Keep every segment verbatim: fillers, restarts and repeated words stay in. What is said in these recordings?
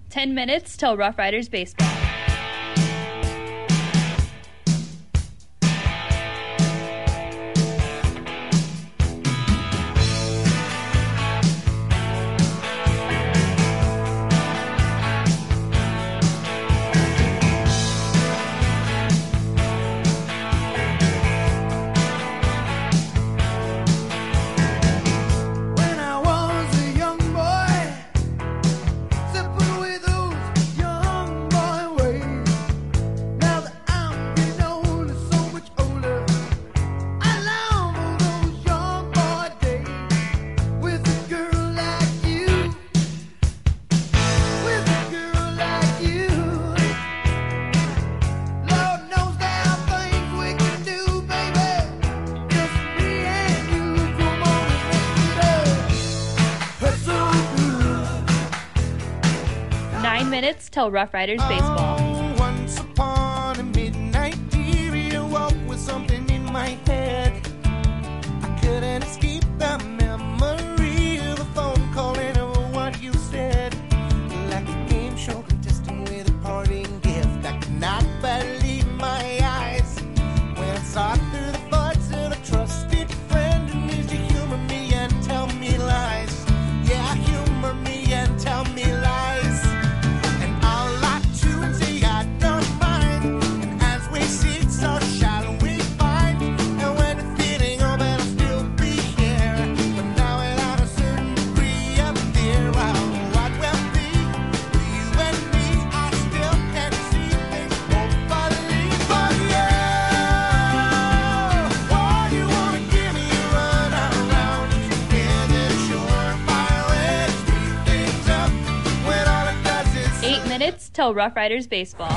Ten minutes till Rough Riders baseball. Nine minutes till Rough Riders baseball. Oh, once upon a midnight dear, you woke with something in my head. I couldn't escape the memory of a phone call and of what you said. Like a game show contestant with a parting gift. I could not believe my eyes when I saw through the thoughts of a trusted friend who needs to humor me and tell me lies. Yeah, humor me and tell me lies. Minutes till Rough Riders baseball.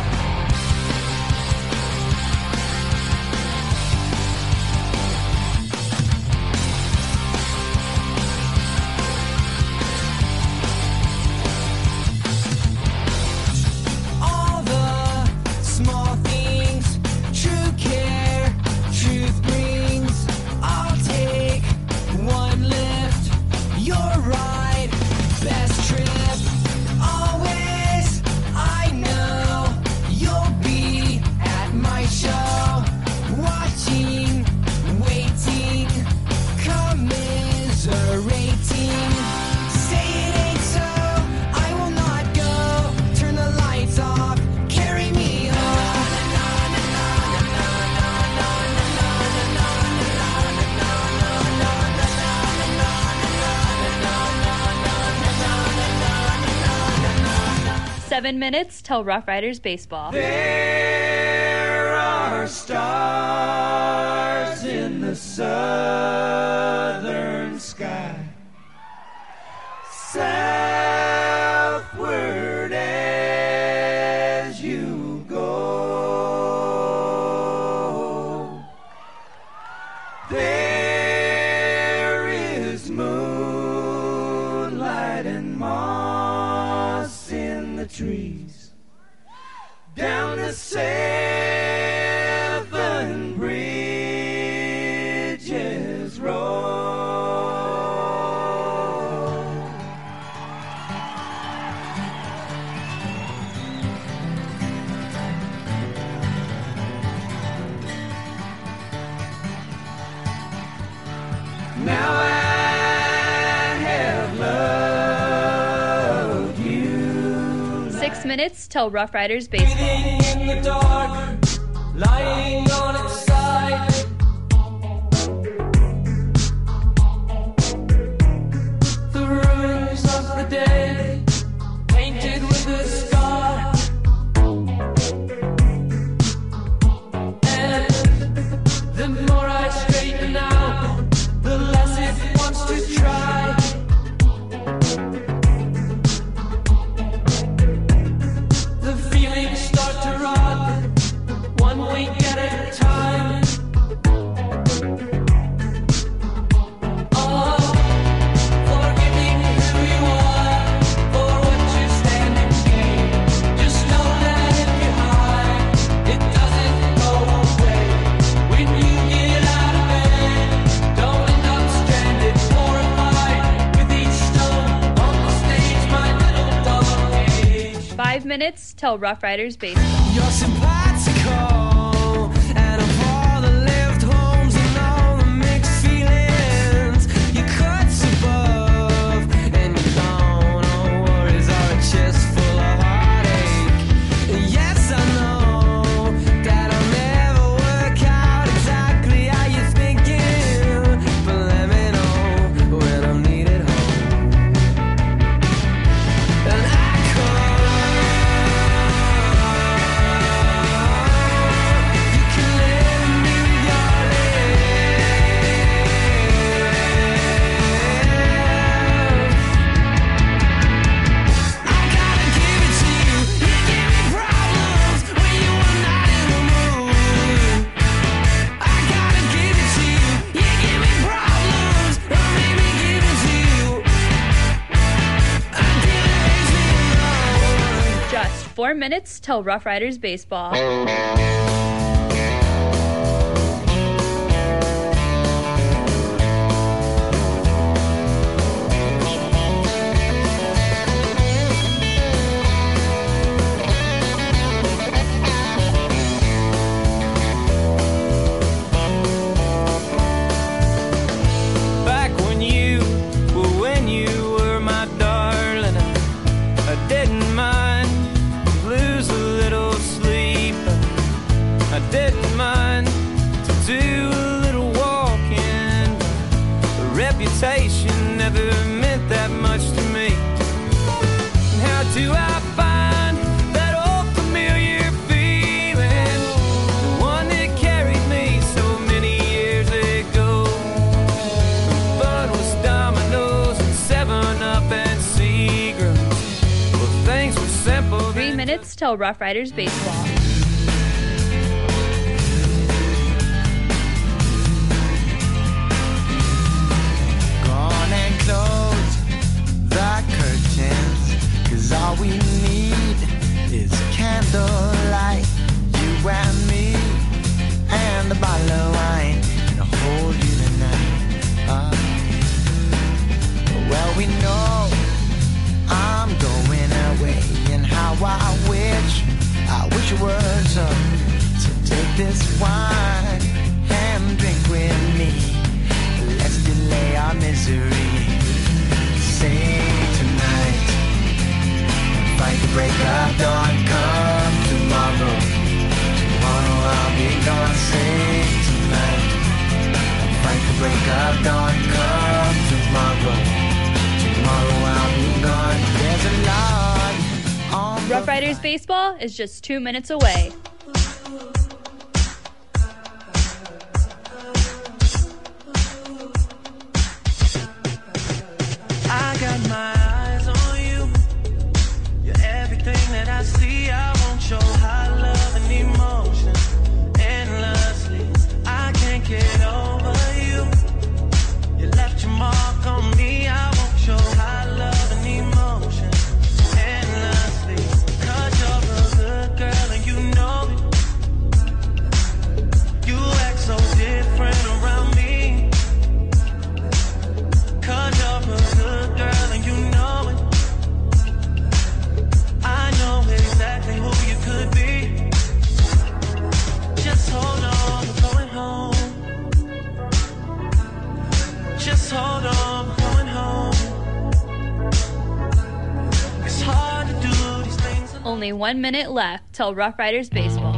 All the small things, true care, truth brings. I'll take one lift, you're right, best trip. Always, I know you'll be at my show, watching, waiting, commiserating. Say it ain't so, I will not go. Turn the lights off, carry me home. Seven minutes till Rough Riders baseball. There are stars in the southern sky, southward as you go. There is moonlight and moss in the trees, down the seven bridges roll. Now I have loved you. Six minutes till Rough Riders baseball. Breathing in the dark, lying on its side. The ruins of the day, painted with a scar. And the more I straighten out, the less it wants to try. The feelings start to rot, one week at a time. Oh, forgetting who you are, Five minutes till Rough Riders baseball. You're simpatico, and of all the left homes and all the mixed feelings, your cuts above, and your down on worries are a chest full of heartache. And yes, I know that I'll never work out exactly how you're thinking, but let me know when I'm needed home. And I Four minutes till Rough Riders baseball. Back when you were when you were my darling, I didn't mind. Lose a little sleep. I didn't mind to do a little walking. The reputation never meant that much to me. And how do I find that old familiar feeling? The one that carried me so many years ago. The fun was dominoes and seven up and Seagrams. Well, things were simple. Three minutes till Rough Riders baseball. Gone and close the curtains, 'cause all we need is candlelight. You and me and a bottle of wine and a hold you tonight. Uh, well, we know I'm going away, and how I wish, I wish it was up. So take this wine and drink with me. Let's delay our misery. Sing tonight, fight the break of dawn. Come tomorrow, tomorrow I'll be gone. Sing tonight, fight the break of dawn. Come tomorrow, tomorrow I'll be gone. There's a lot on the Rough Riders baseball is just two minutes away. I got my eyes on you. You're everything that I see. I won't show high love and emotion endlessly. I can't get over you. You left your mark on me. I won't show high love and emotion endlessly. 'Cause you're a good girl and you know it. You act so different around me. 'Cause you're a good girl and you know it. I know exactly who you could be. Just hold on, we're going home. Just hold on, we're going home. It's hard to do these things alone. Only one minute left till Rough Riders baseball.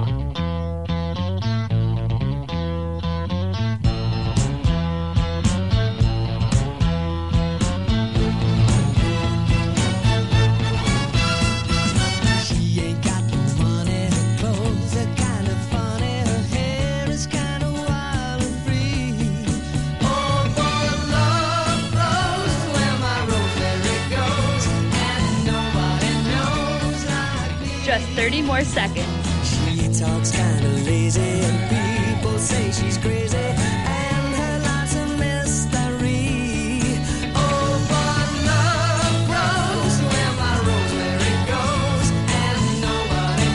She ain't got no money, her clothes are kind of funny, her hair is kind of wild and free. Oh, for love flows to where my rosemary goes, and nobody knows like me. Just thirty more seconds. She talks kind of lazy, and people say she's crazy, and her life's a mystery. Oh, but love grows where my rosemary goes, and nobody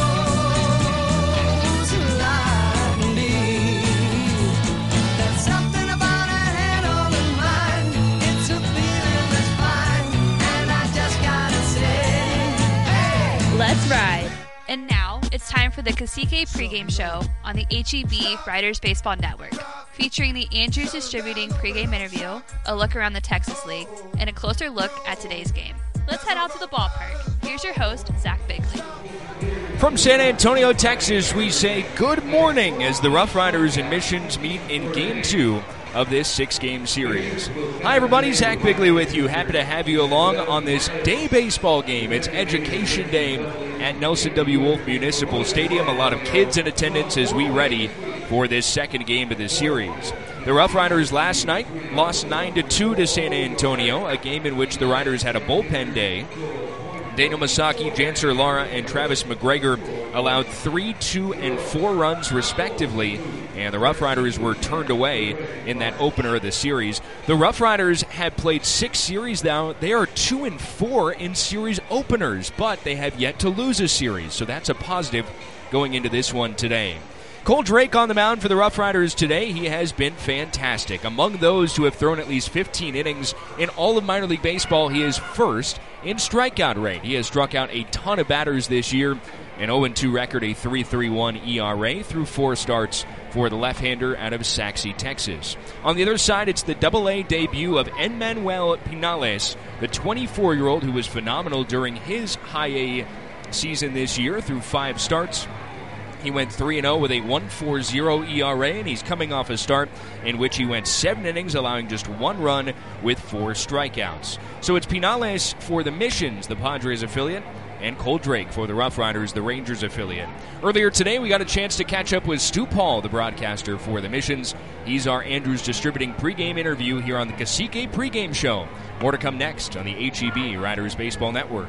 knows like me. There's something about her head on her mind. It's a feeling that's fine, and I just gotta say, hey, Let's ride. And now, it's time for the Cacique pregame show on the H E B Riders Baseball Network, featuring the Andrews Distributing pregame interview, a look around the Texas League, and a closer look at today's game. Let's head out to the ballpark. Here's your host, Zach Bigley. From San Antonio, Texas, we say good morning as the Rough Riders and Missions meet in Game two of this six-game series. Hi, everybody. Zach Bigley with you. Happy to have you along on this day baseball game. It's Education Day at Nelson W. Wolf Municipal Stadium. A lot of kids in attendance as we ready for this second game of the series. The Rough Riders last night lost nine to two to San Antonio, a game in which the Riders had a bullpen day. Daniel Masaki, Janser Lara, and Travis McGregor allowed three, two, and four runs respectively, and the Rough Riders were turned away in that opener of the series. The Rough Riders had played six series now. They are two and four in series openers, but they have yet to lose a series, so that's a positive going into this one today. Cole Drake on the mound for the Rough Riders today. He has been fantastic. Among those who have thrown at least fifteen innings in all of minor league baseball, he is first in strikeout rate. He has struck out a ton of batters this year. An oh and two record, a three point three one E R A through four starts for the left-hander out of Saxe, Texas. On the other side, it's the double A debut of Emmanuel Pinales, the twenty-four-year-old who was phenomenal during his high A season this year through five starts. He went three and oh with a one point four oh E R A, and he's coming off a start in which he went seven innings, allowing just one run with four strikeouts. So it's Pinales for the Missions, the Padres affiliate, and Cole Drake for the Rough Riders, the Rangers affiliate. Earlier today, we got a chance to catch up with Stu Paul, the broadcaster for the Missions. He's our Andrews Distributing pregame interview here on the Cacique pregame show. More to come next on the H E B Riders Baseball Network.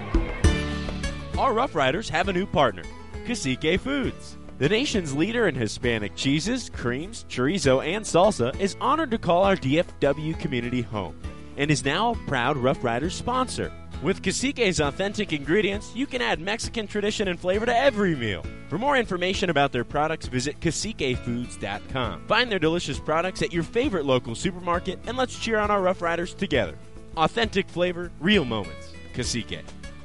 Our Rough Riders have a new partner, Cacique Foods. The nation's leader in Hispanic cheeses, creams, chorizo, and salsa is honored to call our D F W community home and is now a proud Rough Riders sponsor. With Cacique's authentic ingredients, you can add Mexican tradition and flavor to every meal. For more information about their products, visit cacique foods dot com. Find their delicious products at your favorite local supermarket, and let's cheer on our Rough Riders together. Authentic flavor, real moments. Cacique.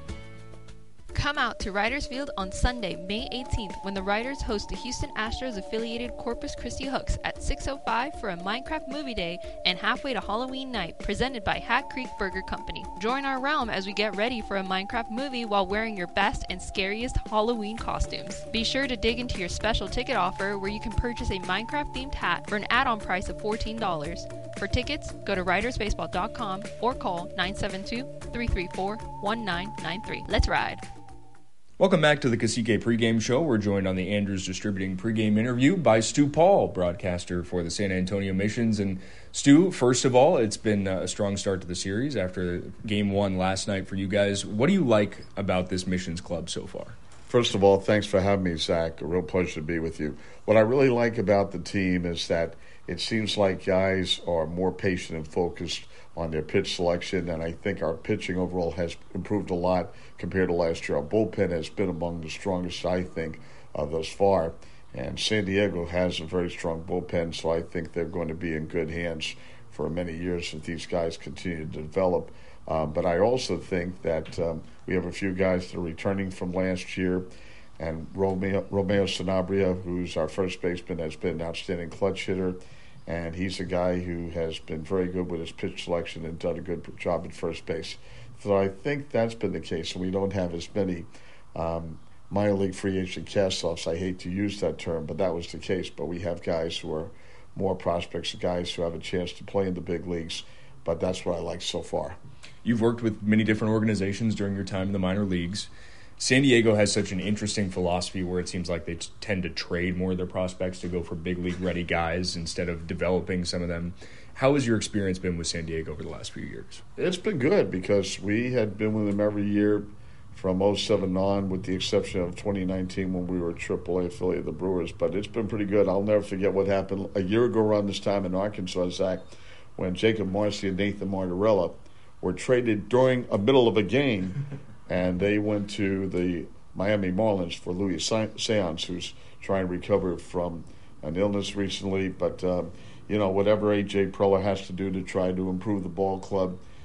Come out to Riders Field on Sunday, May eighteenth, when the Riders host the Houston Astros-affiliated Corpus Christi Hooks at six oh five for a Minecraft movie day and halfway to Halloween night, presented by Hat Creek Burger Company. Join our realm as we get ready for a Minecraft movie while wearing your best and scariest Halloween costumes. Be sure to dig into your special ticket offer where you can purchase a Minecraft-themed hat for an add-on price of fourteen dollars. For tickets, go to riders baseball dot com or call nine seven two, three three four, one nine nine three. Let's ride. Welcome back to the Cacique pregame show. We're joined on the Andrews Distributing pregame interview by Stu Paul, broadcaster for the San Antonio Missions. And Stu, first of all, it's been a strong start to the series after game one last night for you guys. What do you like about this Missions club so far? First of all, thanks for having me, Zach. A real pleasure to be with you. What I really like about the team is that it seems like guys are more patient and focused on their pitch selection, and I think our pitching overall has improved a lot compared to last year. Our bullpen has been among the strongest, I think, uh, thus far, and San Diego has a very strong bullpen, so I think they're going to be in good hands for many years if these guys continue to develop. Uh, but I also think that um, we have a few guys that are returning from last year, and Romeo, Romeo Sanabria, who's our first baseman, has been an outstanding clutch hitter. And he's a guy who has been very good with his pitch selection and done a good job at first base. So I think that's been the case. And we don't have as many um, minor league free agent cast-offs. I hate to use that term, but that was the case. But we have guys who are more prospects, guys who have a chance to play in the big leagues. But that's what I like so far. You've worked with many different organizations during your time in the minor leagues. San Diego has such an interesting philosophy where it seems like they t- tend to trade more of their prospects to go for big league ready guys instead of developing some of them. How has your experience been with San Diego over the last few years? It's been good because we had been with them every year from oh seven on, with the exception of twenty nineteen when we were a triple A affiliate of the Brewers. But it's been pretty good. I'll never forget what happened a year ago around this time in Arkansas, Zach, when Jacob Marcy and Nathan Martorella were traded during a middle of a game. And they went to the Miami Marlins for Louis Seance, who's trying to recover from an illness recently. But, um, you know, whatever A J Preller has to do to try to improve the ball club,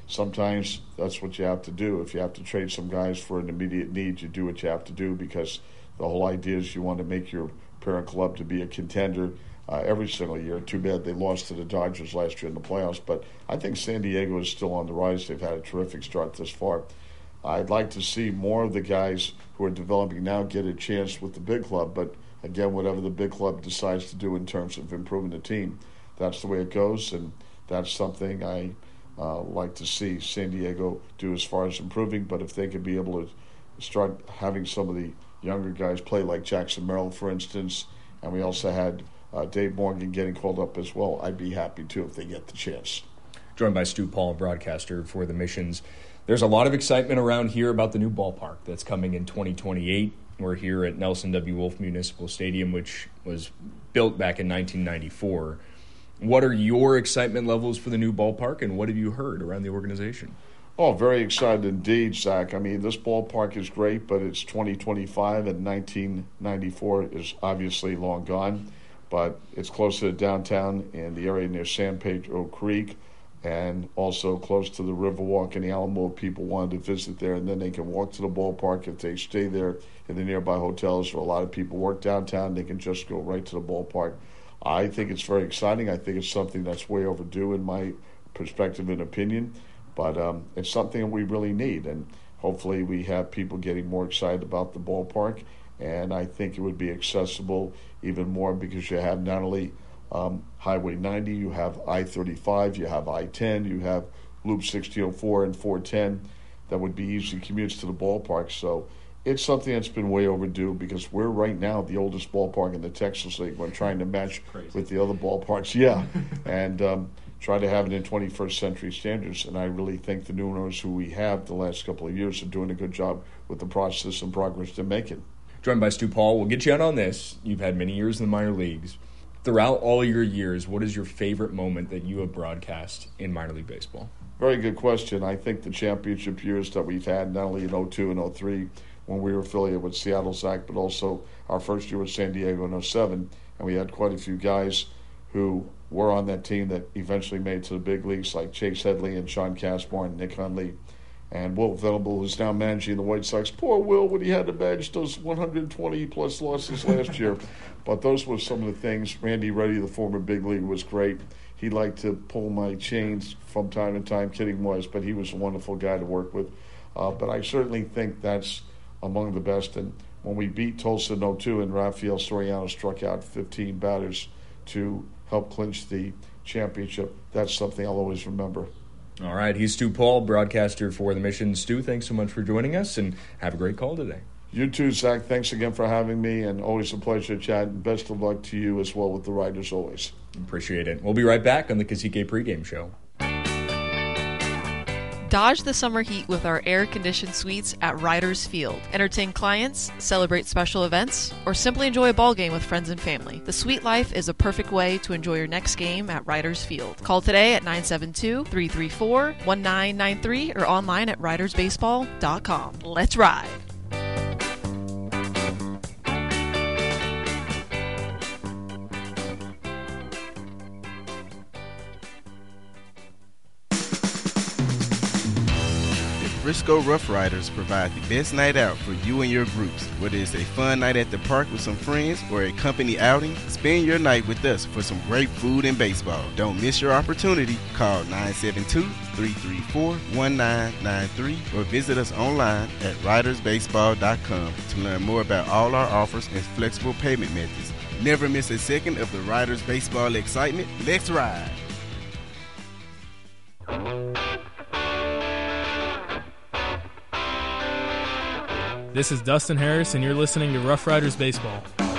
sometimes that's what you have to do. If you have to trade some guys for an immediate need, you do what you have to do, because the whole idea is you want to make your parent club to be a contender uh, every single year. Too bad they lost to the Dodgers last year in the playoffs, but I think San Diego is still on the rise. They've had a terrific start this far. I'd like to see more of the guys who are developing now get a chance with the big club, but again, whatever the big club decides to do in terms of improving the team, that's the way it goes, and that's something I uh, like to see San Diego do as far as improving. But if they could be able to start having some of the younger guys play, like Jackson Merrill, for instance, and we also had uh, Dave Morgan getting called up as well, I'd be happy too if they get the chance. Joined by Stu Paul, broadcaster for the Missions. There's a lot of excitement around here about the new ballpark that's coming in twenty twenty-eight. We're here at Nelson W. Wolf Municipal Stadium, which was built back in nineteen ninety-four. What are your excitement levels for the new ballpark, and what have you heard around the organization? Oh, very excited indeed, Zach. I mean, this ballpark is great, but it's twenty twenty-five, and nineteen ninety-four is obviously long gone. But it's close to downtown in the area near San Pedro Creek, and also close to the Riverwalk and the Alamo. People wanted to visit there, and then they can walk to the ballpark. If they stay there in the nearby hotels, or a lot of people work downtown, they can just go right to the ballpark. I think it's very exciting. I think it's something that's way overdue in my perspective and opinion, but um, it's something that we really need, and hopefully we have people getting more excited about the ballpark, and I think it would be accessible even more, because you have not only Um, Highway ninety, you have I thirty-five, you have I ten, you have Loop sixty oh four and four ten that would be easy commutes to the ballpark. So it's something that's been way overdue, because we're right now the oldest ballpark in the Texas League. We're trying to match with the other ballparks, yeah, and um, try to have it in twenty-first century standards. And I really think the new owners who we have the last couple of years are doing a good job with the process and progress they're making. Joined by Stu Paul, we'll get you out on this. You've had many years in the minor leagues. Throughout all your years, what is your favorite moment that you have broadcast in minor league baseball? Very good question. I think the championship years that we've had, not only in oh two and oh three when we were affiliated with Seattle Zach, but also our first year with San Diego in oh seven, and we had quite a few guys who were on that team that eventually made it to the big leagues, like Chase Headley and Sean Caspar and Nick Hundley. And Will Venable, who's now managing the White Sox. Poor Will, when he had to manage those one hundred twenty plus losses last year. But those were some of the things. Randy Reddy, the former big league, was great. He liked to pull my chains from time to time. Kidding was, but he was a wonderful guy to work with. Uh, but I certainly think that's among the best. And when we beat Tulsa in oh two and Rafael Soriano struck out fifteen batters to help clinch the championship, that's something I'll always remember. All right, he's Stu Paul, broadcaster for the Mission. Stu, thanks so much for joining us, and have a great call today. You too, Zach. Thanks again for having me, and always a pleasure to chat. And best of luck to you as well with the Riders always. Appreciate it. We'll be right back on the Cacique pregame show. Dodge the summer heat with our air-conditioned suites at Riders Field. Entertain clients, celebrate special events, or simply enjoy a ball game with friends and family. The suite life is a perfect way to enjoy your next game at Riders Field. Call today at nine seven two, three three four, one nine nine three or online at riders baseball dot com. Let's ride! Frisco Rough Riders provide the best night out for you and your groups. Whether it's a fun night at the park with some friends or a company outing, spend your night with us for some great food and baseball. Don't miss your opportunity. Call nine seven two, three three four, one nine nine three or visit us online at riders baseball dot com to learn more about all our offers and flexible payment methods. Never miss a second of the Riders baseball excitement. Let's ride! This is Dustin Harris, and you're listening to Rough Riders Baseball.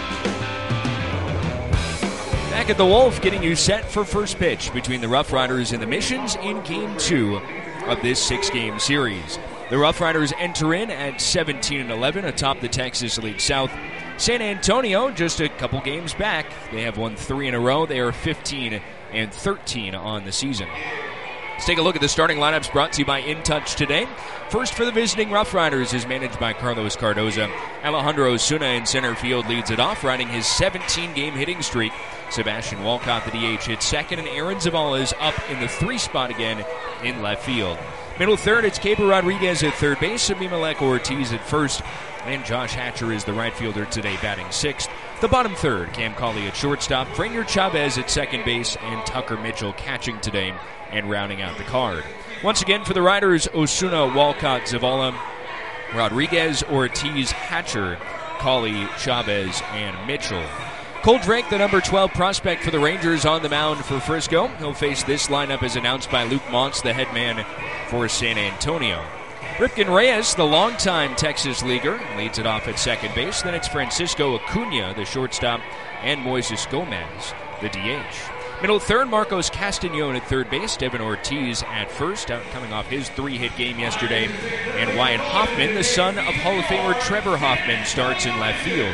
Back at the Wolf, getting you set for first pitch between the Rough Riders and the Missions in Game two of this six-game series. The Rough Riders enter in at seventeen and eleven atop the Texas League South. San Antonio, just a couple games back, they have won three in a row. They are fifteen and thirteen on the season. Let's take a look at the starting lineups brought to you by In Touch today. First for the visiting Rough Riders is managed by Carlos Cardoza. Alejandro Osuna in center field leads it off, riding his seventeen-game hitting streak. Sebastian Walcott, the D H, hits second, and Aaron Zavala is up in the three spot again in left field. Middle third, it's Kepa Rodriguez at third base, Abimelec Ortiz at first, and Josh Hatcher is the right fielder today, batting sixth. The bottom third, Cam Cauley at shortstop, Franier Chavez at second base, and Tucker Mitchell catching today and rounding out the card. Once again for the Riders, Osuna, Walcott, Zavala, Rodriguez, Ortiz, Hatcher, Cauley, Chavez, and Mitchell. Cole Drake, the number twelve prospect for the Rangers, on the mound for Frisco. He'll face this lineup as announced by Luke Montz, the head man for San Antonio. Ripken Reyes, the longtime Texas leaguer, leads it off at second base. Then it's Francisco Acuna, the shortstop, and Moises Gomez, the D H. Middle third, Marcos Castañon at third base, Devin Ortiz at first, out coming off his three-hit game yesterday. And Wyatt Hoffman, the son of Hall of Famer Trevor Hoffman, starts in left field.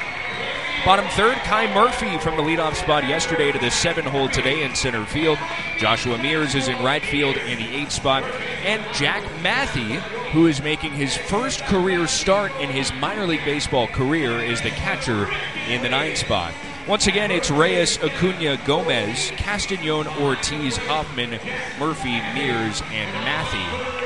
Bottom third, Kai Murphy from the leadoff spot yesterday to the seven-hole today in center field. Joshua Mears is in right field in the eighth spot. And Jack Matthey, who is making his first career start in his minor league baseball career, is the catcher in the ninth spot. Once again, it's Reyes, Acuna, Gomez, Castañon, Ortiz, Hoffman, Murphy, Mears, and Matthey.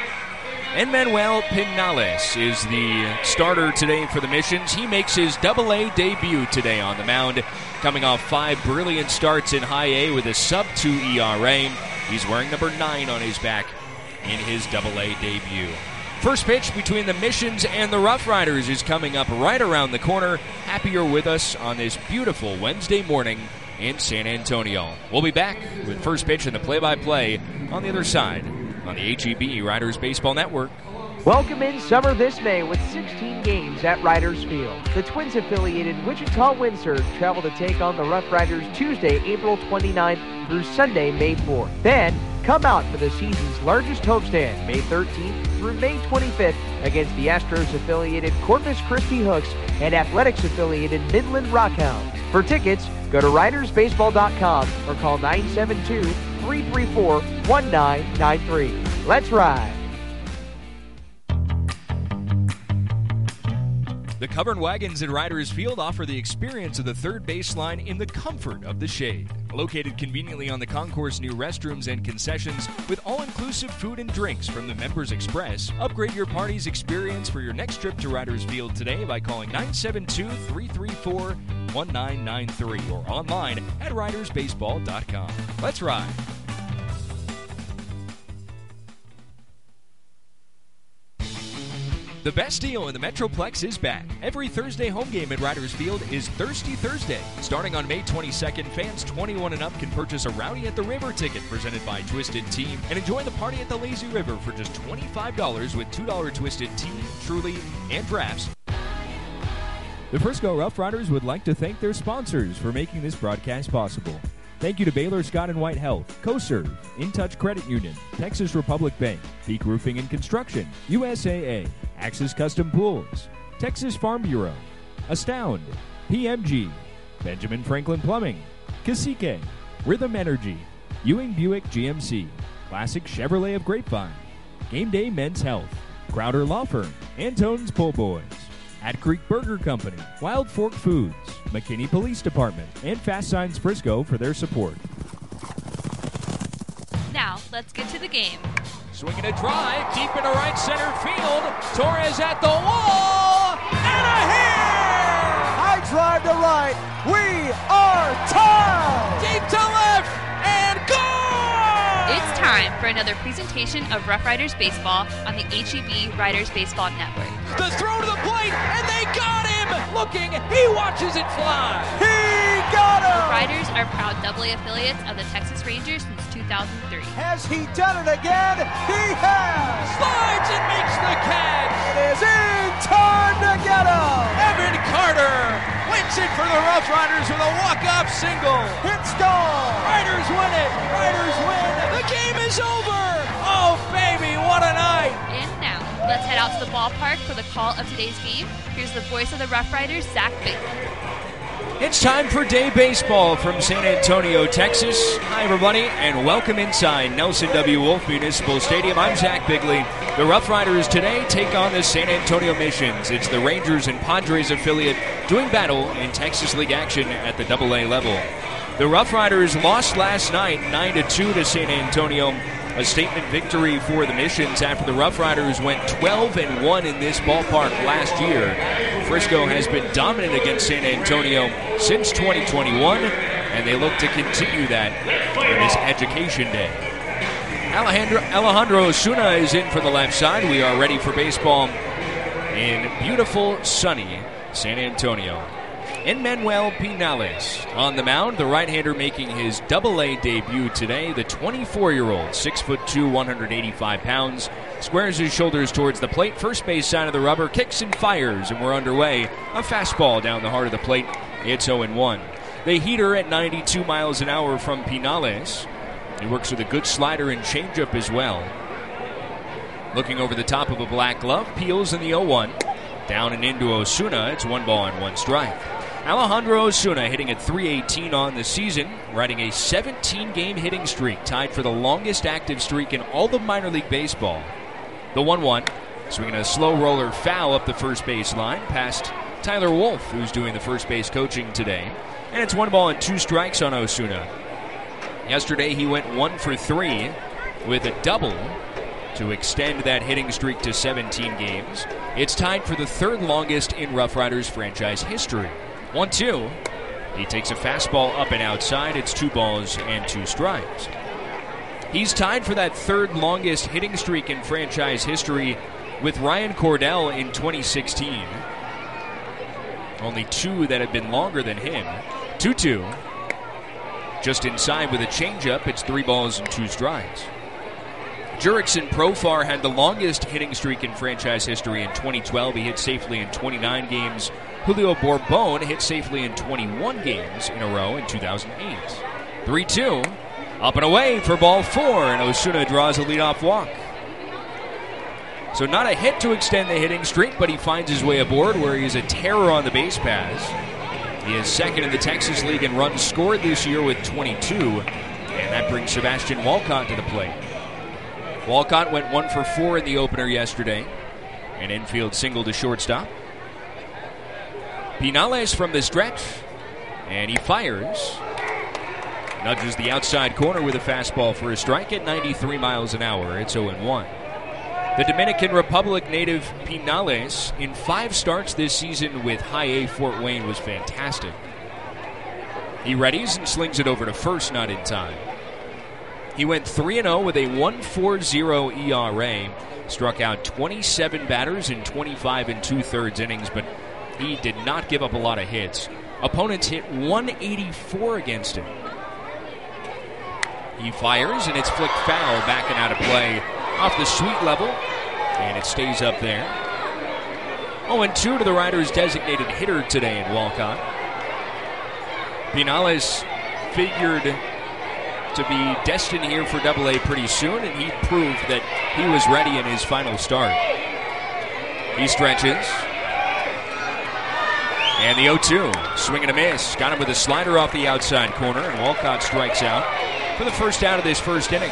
And Manuel Pinales is the starter today for the Missions. He makes his double A debut today on the mound, coming off five brilliant starts in high A with a sub two E R A. He's wearing number nine on his back in his double A debut. First pitch between the Missions and the Rough Riders is coming up right around the corner. Happy you're with us on this beautiful Wednesday morning in San Antonio. We'll be back with first pitch and the play-by-play on the other side on the H E B Riders Baseball Network. Welcome in summer this May with sixteen games at Riders Field. The Twins-affiliated Wichita Windsurge travel to take on the Rough Riders Tuesday, April twenty-ninth through Sunday, May fourth. Then, come out for the season's largest homestand, May thirteenth through May twenty-fifth, against the Astros-affiliated Corpus Christi Hooks and Athletics-affiliated Midland Rockhounds. For tickets, go to riders baseball dot com or call nine seven two, three three four, one nine nine three. Let's ride! The covered wagons at Riders Field offer the experience of the third baseline in the comfort of the shade. Located conveniently on the concourse near restrooms and concessions with all-inclusive food and drinks from the Members Express, upgrade your party's experience for your next trip to Riders Field today by calling nine seven two, three three four, one nine nine three or online at riders baseball dot com. Let's ride! The best deal in the Metroplex is back. Every Thursday home game at Riders Field is Thirsty Thursday. Starting on May twenty-second, fans twenty-one and up can purchase a Rowdy at the River ticket presented by Twisted Tea and enjoy the party at the Lazy River for just twenty-five dollars with two dollars Twisted Tea, Truly, and drafts. The Frisco Rough Riders would like to thank their sponsors for making this broadcast possible. Thank you to Baylor Scott and White Health, CoServe, In Touch Credit Union, Texas Republic Bank, Peak Roofing and Construction, U S A A, Axis Custom Pools, Texas Farm Bureau, Astound, P M G, Benjamin Franklin Plumbing, Cacique, Rhythm Energy, Ewing Buick G M C, Classic Chevrolet of Grapevine, Game Day Men's Health, Crowder Law Firm, Antone's Pull Boys, At Creek Burger Company, Wild Fork Foods, McKinney Police Department, and Fast Signs Frisco for their support. Now, let's get to the game. Swinging a drive, deep into right center field. Torres at the wall, and a hit! I drive to right. We are tied! Deep to left, and gone! It's time for another presentation of Rough Riders Baseball on the H E B Riders Baseball Network. The throw to the plate, and they got him! Looking, he watches it fly! He got him! The Riders are proud double A affiliates of the Texas Rangers since two thousand three. Has he done it again? He has! Slides and makes the catch! It is in time to get him! Evan Carter wins it for the Rough Riders with a walk-off single. It's gone! Riders win it! Riders win! The game is over! Oh, baby, what a night! And now, let's head out to the ballpark for the call of today's game. Here's the voice of the Rough Riders, Zach Bailey. It's time for Day Baseball from San Antonio, Texas. Hi, everybody, and welcome inside Nelson W. Wolf Municipal Stadium. I'm Zach Bigley. The Rough Riders today take on the San Antonio Missions. It's the Rangers and Padres affiliate doing battle in Texas League action at the double A level. The Rough Riders lost last night nine to two to San Antonio. A statement victory for the Missions after the Rough Riders went twelve and one in this ballpark last year. Frisco has been dominant against San Antonio since twenty twenty-one, and they look to continue that in this Education Day. Alejandro, Alejandro Osuna is in for the left side. We are ready for baseball in beautiful, sunny San Antonio. Enmanuel Pinales on the mound, the right-hander making his double A debut today. The twenty-four-year-old, six foot two, one hundred eighty-five pounds, squares his shoulders towards the plate, first base side of the rubber, kicks and fires, and we're underway. A fastball down the heart of the plate. It's oh and one. The heater at ninety-two miles an hour from Pinales. He works with a good slider and changeup as well. Looking over the top of a black glove, peels in the oh one. Down and into Osuna. It's one ball and one strike. Alejandro Osuna hitting at three eighteen on the season, riding a seventeen-game hitting streak, tied for the longest active streak in all of minor league baseball. The one one, swinging a slow roller foul up the first base line, past Tyler Wolf, who's doing the first base coaching today. And it's one ball and two strikes on Osuna. Yesterday he went one for three with a double to extend that hitting streak to seventeen games. It's tied for the third longest in Rough Riders franchise history. one two. He takes a fastball up and outside. It's two balls and two strikes. He's tied for that third longest hitting streak in franchise history with Ryan Cordell in twenty sixteen. Only two that have been longer than him. two two. Just inside with a changeup. It's three balls and two strikes. Jurickson Profar had the longest hitting streak in franchise history in twenty twelve. He hit safely in twenty-nine games. Julio Borbon hit safely in twenty-one games in a row in two thousand eight. three two. Up and away for ball four, and Osuna draws a leadoff walk. So not a hit to extend the hitting streak, but he finds his way aboard where he is a terror on the base paths. He is second in the Texas League in runs scored this year with twenty-two, and that brings Sebastian Walcott to the plate. Walcott went one for four in the opener yesterday. An infield single to shortstop. Pinales from the stretch, and he fires. Nudges the outside corner with a fastball for a strike at ninety-three miles an hour. It's oh and one. The Dominican Republic native Pinales, in five starts this season with High A Fort Wayne, was fantastic. He readies and slings it over to first, not in time. He went three and oh with a one point four oh E R A. Struck out twenty-seven batters in twenty-five and two-thirds innings, but he did not give up a lot of hits. Opponents hit one eighty-four against him. He fires, and it's flicked foul, backing out of play off the sweet level, and it stays up there. oh and two to the Riders' designated hitter today in Walcott. Pinales figured to be destined here for double A pretty soon, and he proved that he was ready in his final start. He stretches. And the oh two, swing and a miss. Got him with a slider off the outside corner, and Walcott strikes out for the first out of this first inning.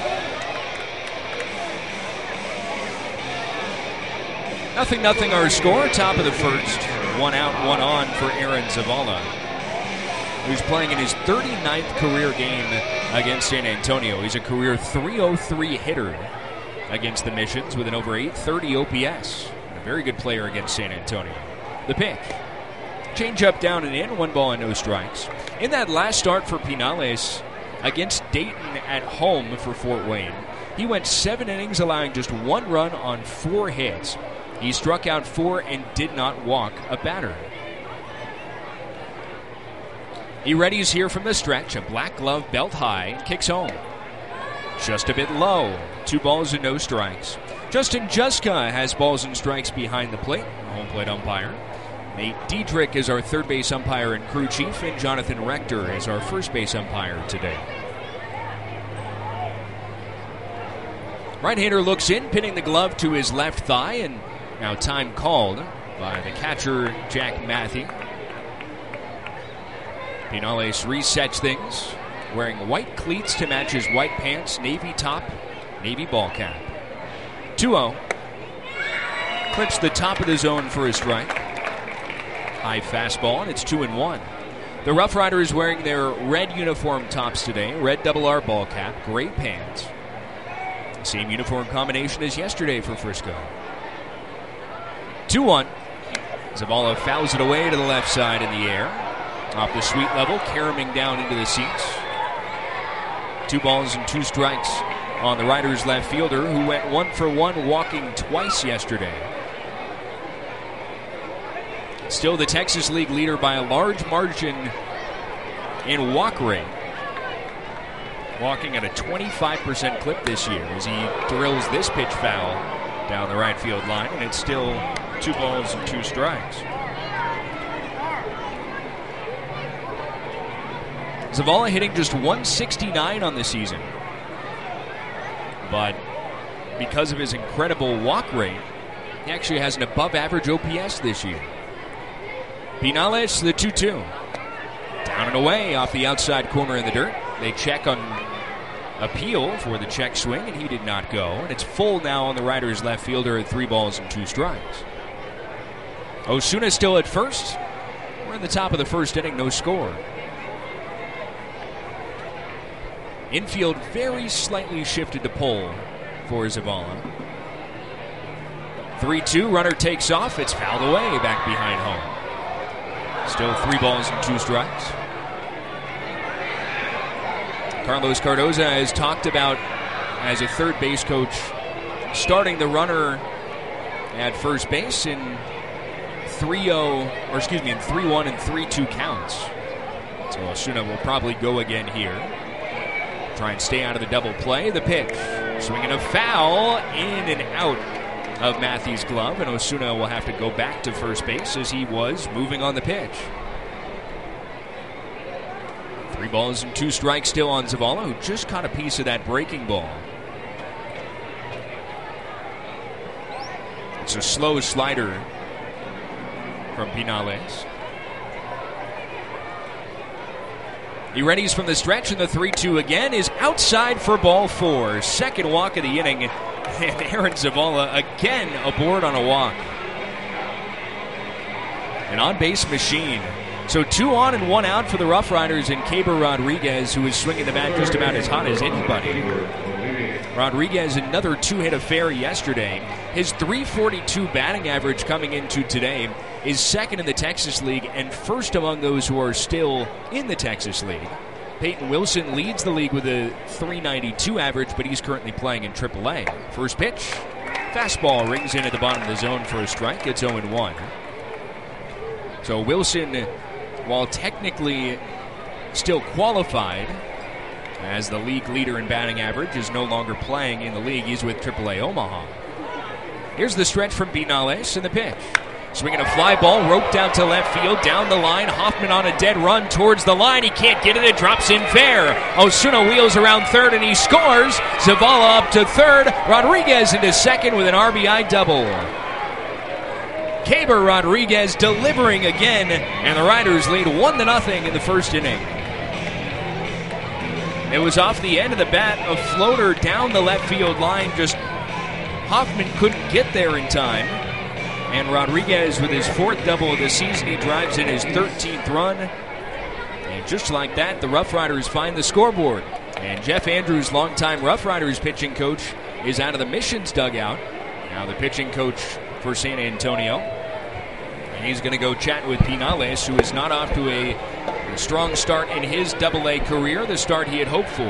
Nothing, nothing our score, top of the first. One out, one on for Aaron Zavala, who's playing in his thirty-ninth career game against San Antonio. He's a career three oh three hitter against the Missions with an over eight thirty O P S. And a very good player against San Antonio. The pitch. Change up down and in, one ball and no strikes. In that last start for Pinales against Dayton at home for Fort Wayne, he went seven innings, allowing just one run on four hits. He struck out four and did not walk a batter. He readies here from the stretch, a black glove belt high, kicks home. Just a bit low, two balls and no strikes. Justin Juska has balls and strikes behind the plate, home plate umpire. Nate Diedrich is our third base umpire and crew chief, and Jonathan Rector is our first base umpire today. Right-hander looks in, pinning the glove to his left thigh, and now time called by the catcher, Jack Matthew. Pinales resets things, wearing white cleats to match his white pants, navy top, navy ball cap. two oh. Clips the top of the zone for a strike. High fastball, and it's two and one. The Rough Riders wearing their red uniform tops today, red double R ball cap, gray pants. Same uniform combination as yesterday for Frisco. two one. Zavala fouls it away to the left side in the air. Off the sweet level, caromming down into the seats. Two balls and two strikes on the Riders' left fielder, who went one for one walking twice yesterday. Still the Texas League leader by a large margin in walk rate. Walking at a twenty-five percent clip this year as he drills this pitch foul down the right field line, and it's still two balls and two strikes. Zavala hitting just one sixty-nine on the season. But because of his incredible walk rate, he actually has an above-average O P S this year. Pinales, the two two. Down and away off the outside corner in the dirt. They check on appeal for the check swing, and he did not go. And it's full now on the Riders' left fielder at three balls and two strikes. Osuna still at first. We're in the top of the first inning, no score. Infield very slightly shifted to pull for Zavala. three two, runner takes off. It's fouled away back behind home. Still three balls and two strikes. Carlos Cardoza has talked about, as a third base coach, starting the runner at first base in three oh, or excuse me, in three one and three two counts. So Osuna will probably go again here. Try and stay out of the double play. The pitch. Swinging a foul in and out of Matthews' glove, and Osuna will have to go back to first base as he was moving on the pitch. Three balls and two strikes still on Zavala, who just caught a piece of that breaking ball. It's a slow slider from Pinales. He readies from the stretch, and the three two again is outside for ball four. Second walk of the inning, and Aaron Zavala again aboard on a walk. An on-base machine. So two on and one out for the Rough Riders, and Keber Rodriguez, who is swinging the bat just about as hot as anybody. Rodriguez, another two-hit affair yesterday. His three forty-two batting average coming into today is second in the Texas League and first among those who are still in the Texas League. Peyton Wilson leads the league with a three ninety-two average, but he's currently playing in triple A. First pitch, fastball rings in at the bottom of the zone for a strike. It's oh and one. So Wilson, while technically still qualified as the league leader in batting average, is no longer playing in the league. He's with triple A Omaha. Here's the stretch from Pinales and the pitch. Swinging a fly ball, roped out to left field, down the line. Hoffman on a dead run towards the line. He can't get it. It drops in fair. Osuna wheels around third, and he scores. Zavala up to third. Rodriguez into second with an R B I double. Keber Rodriguez delivering again, and the Riders lead one to nothing in the first inning. It was off the end of the bat, a floater down the left field line. Just Hoffman couldn't get there in time. And Rodriguez with his fourth double of the season. He drives in his thirteenth run. And just like that, the Rough Riders find the scoreboard. And Jeff Andrews, longtime Rough Riders pitching coach, is out of the Missions dugout. Now the pitching coach for San Antonio. And he's going to go chat with Pinales, who is not off to a, a strong start in his double A career, the start he had hoped for.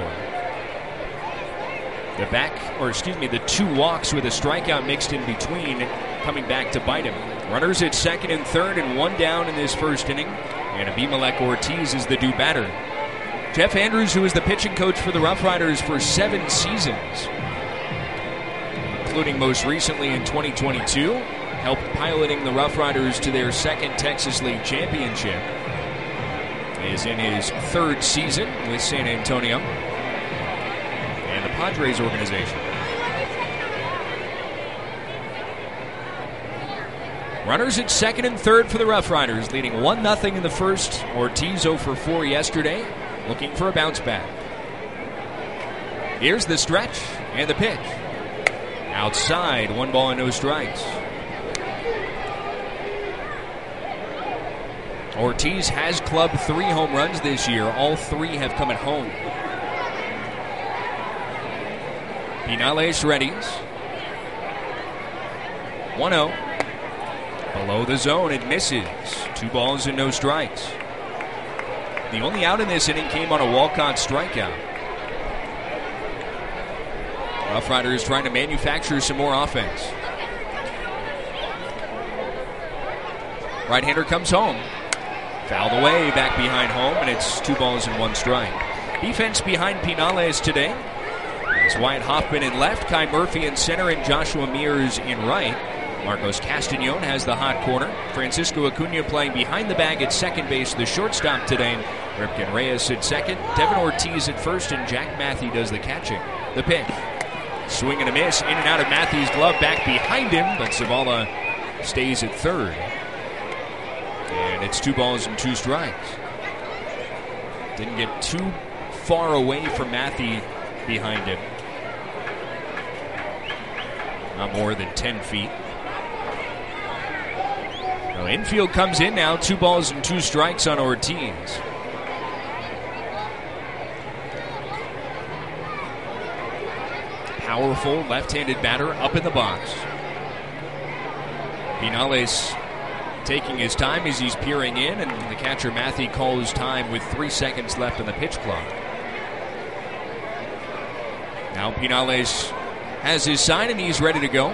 The back, or excuse me, the two walks with a strikeout mixed in between, coming back to bite him. Runners at second and third, and one down in this first inning. And Abimelech Ortiz is the due batter. Jeff Andrews, who is the pitching coach for the Rough Riders for seven seasons, including most recently in twenty twenty-two, helped piloting the Rough Riders to their second Texas League championship, is in his third season with San Antonio and the Padres organization. Runners at second and third for the Rough Riders, leading one nothing in the first. Ortiz oh for four yesterday, looking for a bounce back. Here's the stretch and the pitch. Outside, one ball and no strikes. Ortiz has clubbed three home runs this year. All three have come at home. Pinales readies. one oh. Below the zone, it misses. Two balls and no strikes. The only out in this inning came on a walk-on strikeout. Rough Riders trying to manufacture some more offense. Right-hander comes home. Fouled away back behind home, and it's two balls and one strike. Defense behind Pinales today. It's Wyatt Hoffman in left, Kai Murphy in center, and Joshua Mears in right. Marcos Castañon has the hot corner. Francisco Acuna playing behind the bag at second base, the shortstop today. Ripken Reyes at second, Devin Ortiz at first, and Jack Matthew does the catching. The pitch. Swing and a miss, in and out of Matthew's glove, back behind him, but Zavala stays at third. And it's two balls and two strikes. Didn't get too far away from Matthew behind him. Not more than ten feet. Now infield comes in now, two balls and two strikes on Ortiz. Powerful left-handed batter up in the box. Pinales taking his time as he's peering in, and the catcher Matthew calls time with three seconds left on the pitch clock. Now Pinales has his sign and he's ready to go.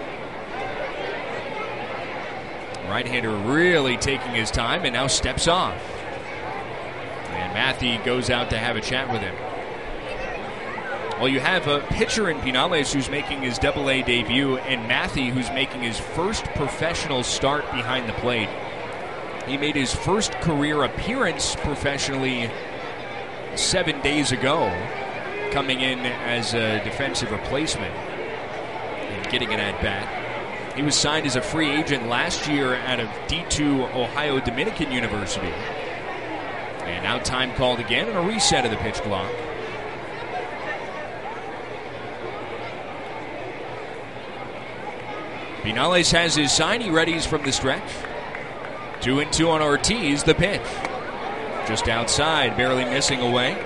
Right-hander really taking his time and now steps off. And Matthew goes out to have a chat with him. Well, you have a pitcher in Pinales who's making his double A debut, and Matthew who's making his first professional start behind the plate. He made his first career appearance professionally seven days ago, coming in as a defensive replacement and getting an at-bat. He was signed as a free agent last year out of D two Ohio Dominican University. And now time called again and a reset of the pitch clock. Pinales has his sign. He readies from the stretch. Two and two on Ortiz. The pitch. Just outside, barely missing away.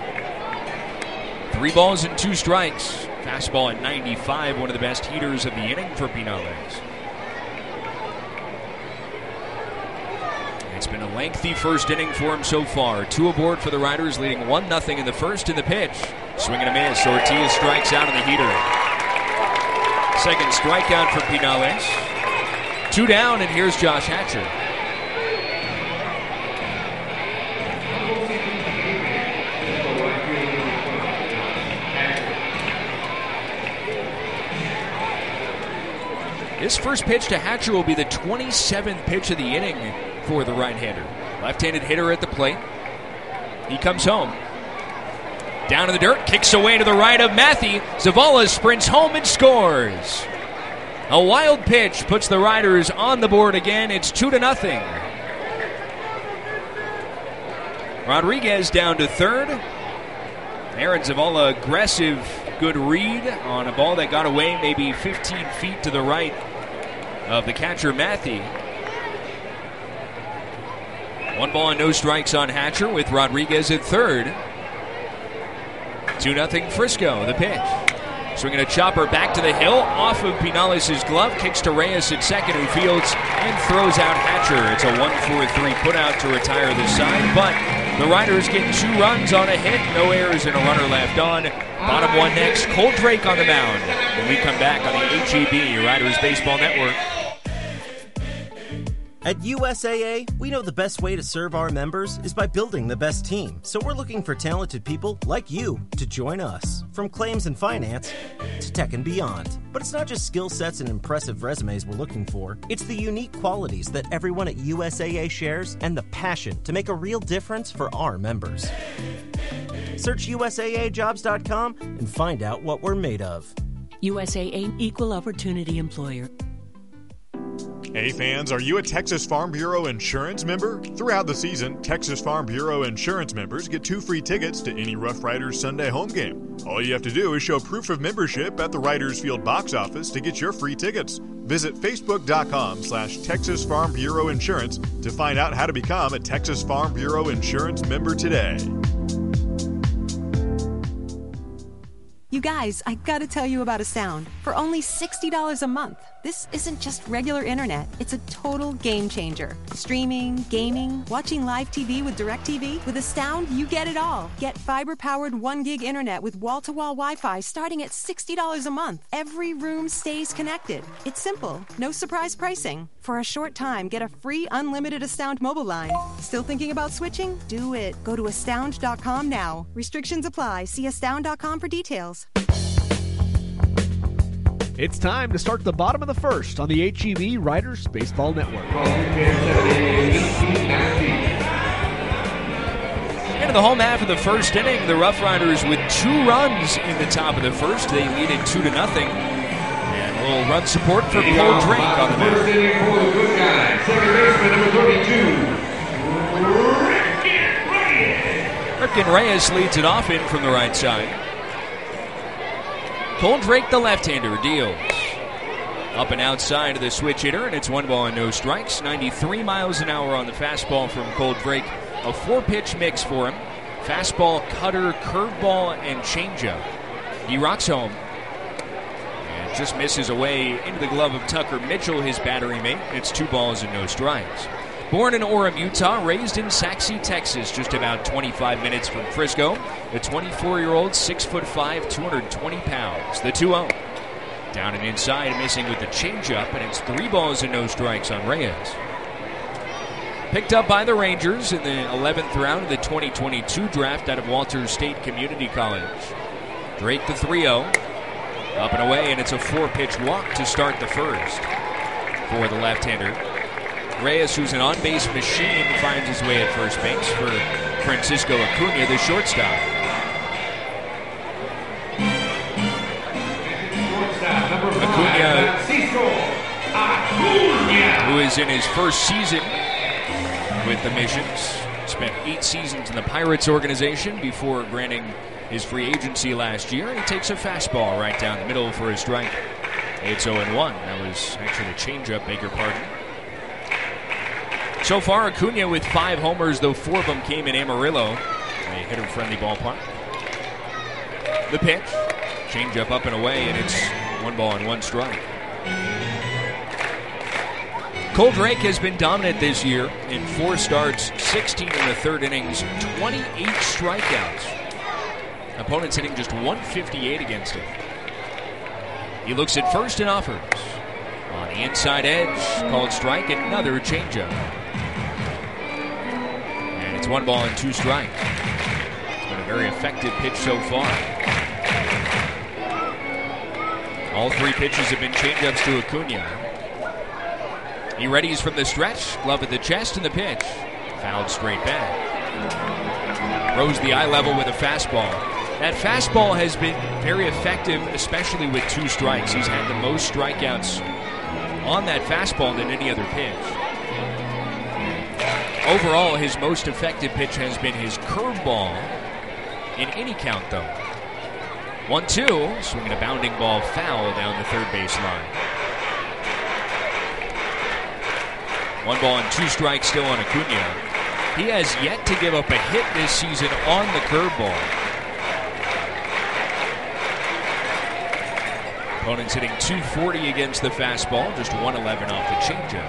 Three balls and two strikes. Fastball at ninety-five, one of the best heaters of the inning for Pinales. It's been a lengthy first inning for him so far. Two aboard for the Riders, leading one nothing in the first in the pitch. Swing and a miss. Ortiz strikes out on the heater. Second strikeout for Pinales. Two down, and here's Josh Hatcher. This first pitch to Hatcher will be the twenty-seventh pitch of the inning for the right-hander. Left-handed hitter at the plate. He comes home. Down in the dirt, kicks away to the right of Matthew. Zavala sprints home and scores. A wild pitch puts the Riders on the board again. It's two to nothing. Rodriguez down to third. Aaron Zavala, aggressive, good read on a ball that got away maybe fifteen feet to the right of the catcher Matthew. One ball and no strikes on Hatcher with Rodriguez at third. two nothing Frisco, the pitch. Swinging a chopper back to the hill, off of Pinales' glove, kicks to Reyes at second, who fields and throws out Hatcher. It's a one four three putout to retire this side, but the Riders get two runs on a hit, no errors and a runner left on. Bottom one next, Cole Drake on the mound. When we come back on the H E B Riders Baseball Network. At U S A A, we know the best way to serve our members is by building the best team. So we're looking for talented people like you to join us. From claims and finance to tech and beyond. But it's not just skill sets and impressive resumes we're looking for. It's the unique qualities that everyone at U S A A shares and the passion to make a real difference for our members. Search U S A A jobs dot com and find out what we're made of. U S A A Equal Opportunity Employer. Hey fans, are you a Texas Farm Bureau Insurance member? Throughout the season, Texas Farm Bureau Insurance members get two free tickets to any Rough Riders Sunday home game. All you have to do is show proof of membership at the Riders Field box office to get your free tickets. Visit facebook.com slash Texas Farm Bureau Insurance to find out how to become a Texas Farm Bureau Insurance member today. You guys, I gotta tell you about Astound. For only sixty dollars a month, this isn't just regular internet, it's a total game changer. Streaming, gaming, watching live T V with DirecTV. With Astound, you get it all. Get fiber-powered one gig internet with wall-to-wall Wi-Fi starting at sixty dollars a month. Every room stays connected. It's simple, no surprise pricing. For a short time, get a free unlimited Astound mobile line. Still thinking about switching? Do it. Go to astound dot com now. Restrictions apply. See astound dot com for details. It's time to start the bottom of the first on the H E B Riders Baseball Network. Into the home half of the first inning, the Rough Riders with two runs in the top of the first. They lead it two to nothing. And a little run support for Cole Drake on the mound. Ripken Reyes leads it off in from the right side. Cole Drake, the left-hander, deals. Up and outside of the switch hitter, and it's one ball and no strikes. ninety-three miles an hour on the fastball from Cole Drake. A four-pitch mix for him. Fastball, cutter, curveball, and changeup. He rocks home. And just misses away into the glove of Tucker Mitchell, his battery mate. It's two balls and no strikes. Born in Orem, Utah, raised in Saxe, Texas, just about twenty-five minutes from Frisco. The twenty-four-year-old, six foot five, two hundred twenty pounds. The two oh. Down and inside, missing with the changeup, and it's three balls and no strikes on Reyes. Picked up by the Rangers in the eleventh round of the twenty twenty-two draft out of Walters State Community College. Drake, the three oh. Up and away, and it's a four-pitch walk to start the first for the left-hander. Reyes, who's an on-base machine, finds his way at first base for Francisco Acuna, the shortstop. Acuna, who is in his first season with the Missions, spent eight seasons in the Pirates organization before granting his free agency last year, and he takes a fastball right down the middle for a strike. It's oh and one. That was actually a changeup, beg your pardon. So far, Acuna with five homers, though four of them came in Amarillo, a hitter-friendly ballpark. The pitch, changeup up and away, and it's one ball and one strike. Cole Drake has been dominant this year in four starts, sixteen in the third innings, twenty-eight strikeouts. Opponents hitting just one fifty-eight against him. He looks at first and offers. On the inside edge, called strike, another changeup. And it's one ball and two strikes. It's been a very effective pitch so far. All three pitches have been changeups to Acuna. He readies from the stretch, glove at the chest, and the pitch. Fouled straight back. Rose the eye level with a fastball. That fastball has been very effective, especially with two strikes. He's had the most strikeouts on that fastball than any other pitch. Overall, his most effective pitch has been his curveball in any count, though. one two, swinging a bounding ball foul down the third base line. One ball and two strikes still on Acuna. He has yet to give up a hit this season on the curveball. Opponents hitting two forty against the fastball, just one eleven off the changeup.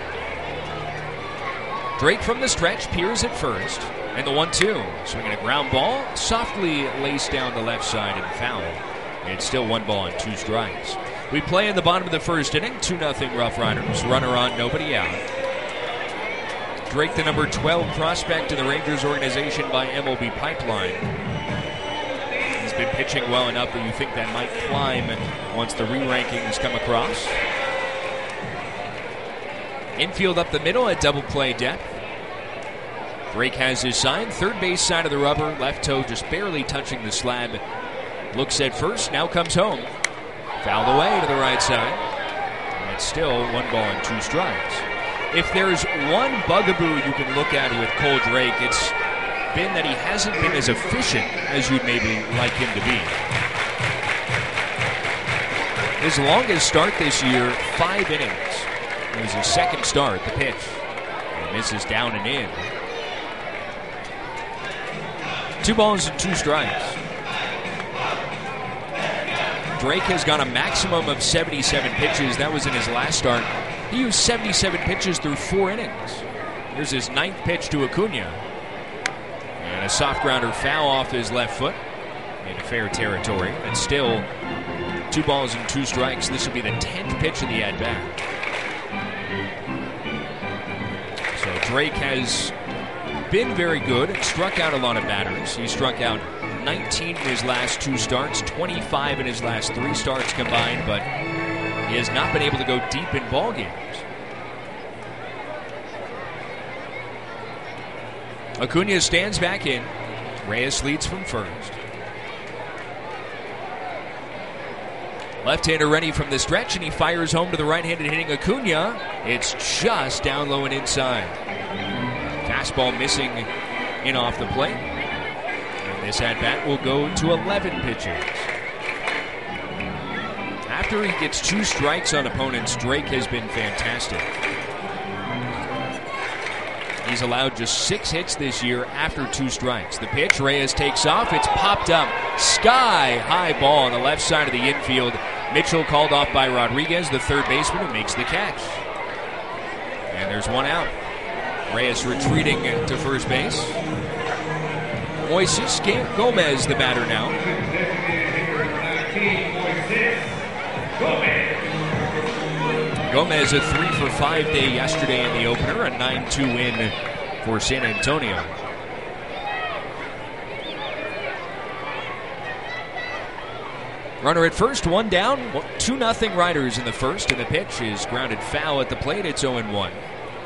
Drake from the stretch, peers at first, and the one two. Swinging a ground ball, softly laced down the left side and foul. It's still one ball and two strikes. We play in the bottom of the first inning, two nothing Rough Riders. Runner on, nobody out. Drake, the number twelve prospect in the Rangers organization by M L B Pipeline. He's been pitching well enough that you think that might climb once the re-rankings come across. Infield up the middle at double play depth. Drake has his sign, third base side of the rubber, left toe just barely touching the slab. Looks at first, now comes home. Fouled away to the right side. And it's still one ball and two strikes. If there's one bugaboo you can look at with Cole Drake, it's been that he hasn't been as efficient as you'd maybe like him to be. His longest start this year, five innings. It was his second start, the pitch. He misses down and in. Two balls and two strikes. Drake has got a maximum of seventy-seven pitches. That was in his last start. He used seventy-seven pitches through four innings. Here's his ninth pitch to Acuna. And a soft grounder foul off his left foot into fair territory. And still two balls and two strikes. This will be the tenth pitch of the at-bat. So Drake has been very good and struck out a lot of batters. He struck out nineteen in his last two starts, twenty-five in his last three starts combined, but he has not been able to go deep in ball games. Acuna stands back in. Reyes leads from first. Left-hander ready from the stretch, and he fires home to the right-handed hitting Acuna. It's just down low and inside. Fastball missing in off the plate. And this at-bat will go to eleven pitches. After he gets two strikes on opponents, Drake has been fantastic. He's allowed just six hits this year after two strikes. The pitch, Reyes takes off. It's popped up. Sky-high ball on the left side of the infield. Mitchell called off by Rodriguez, the third baseman, who makes the catch. And there's one out. Reyes retreating to first base. Moises Gomez, the batter now. Gomez a three for five day yesterday in the opener, a nine two win for San Antonio. Runner at first, one down, two nothing Riders in the first, and the pitch is grounded foul at the plate. It's oh and one.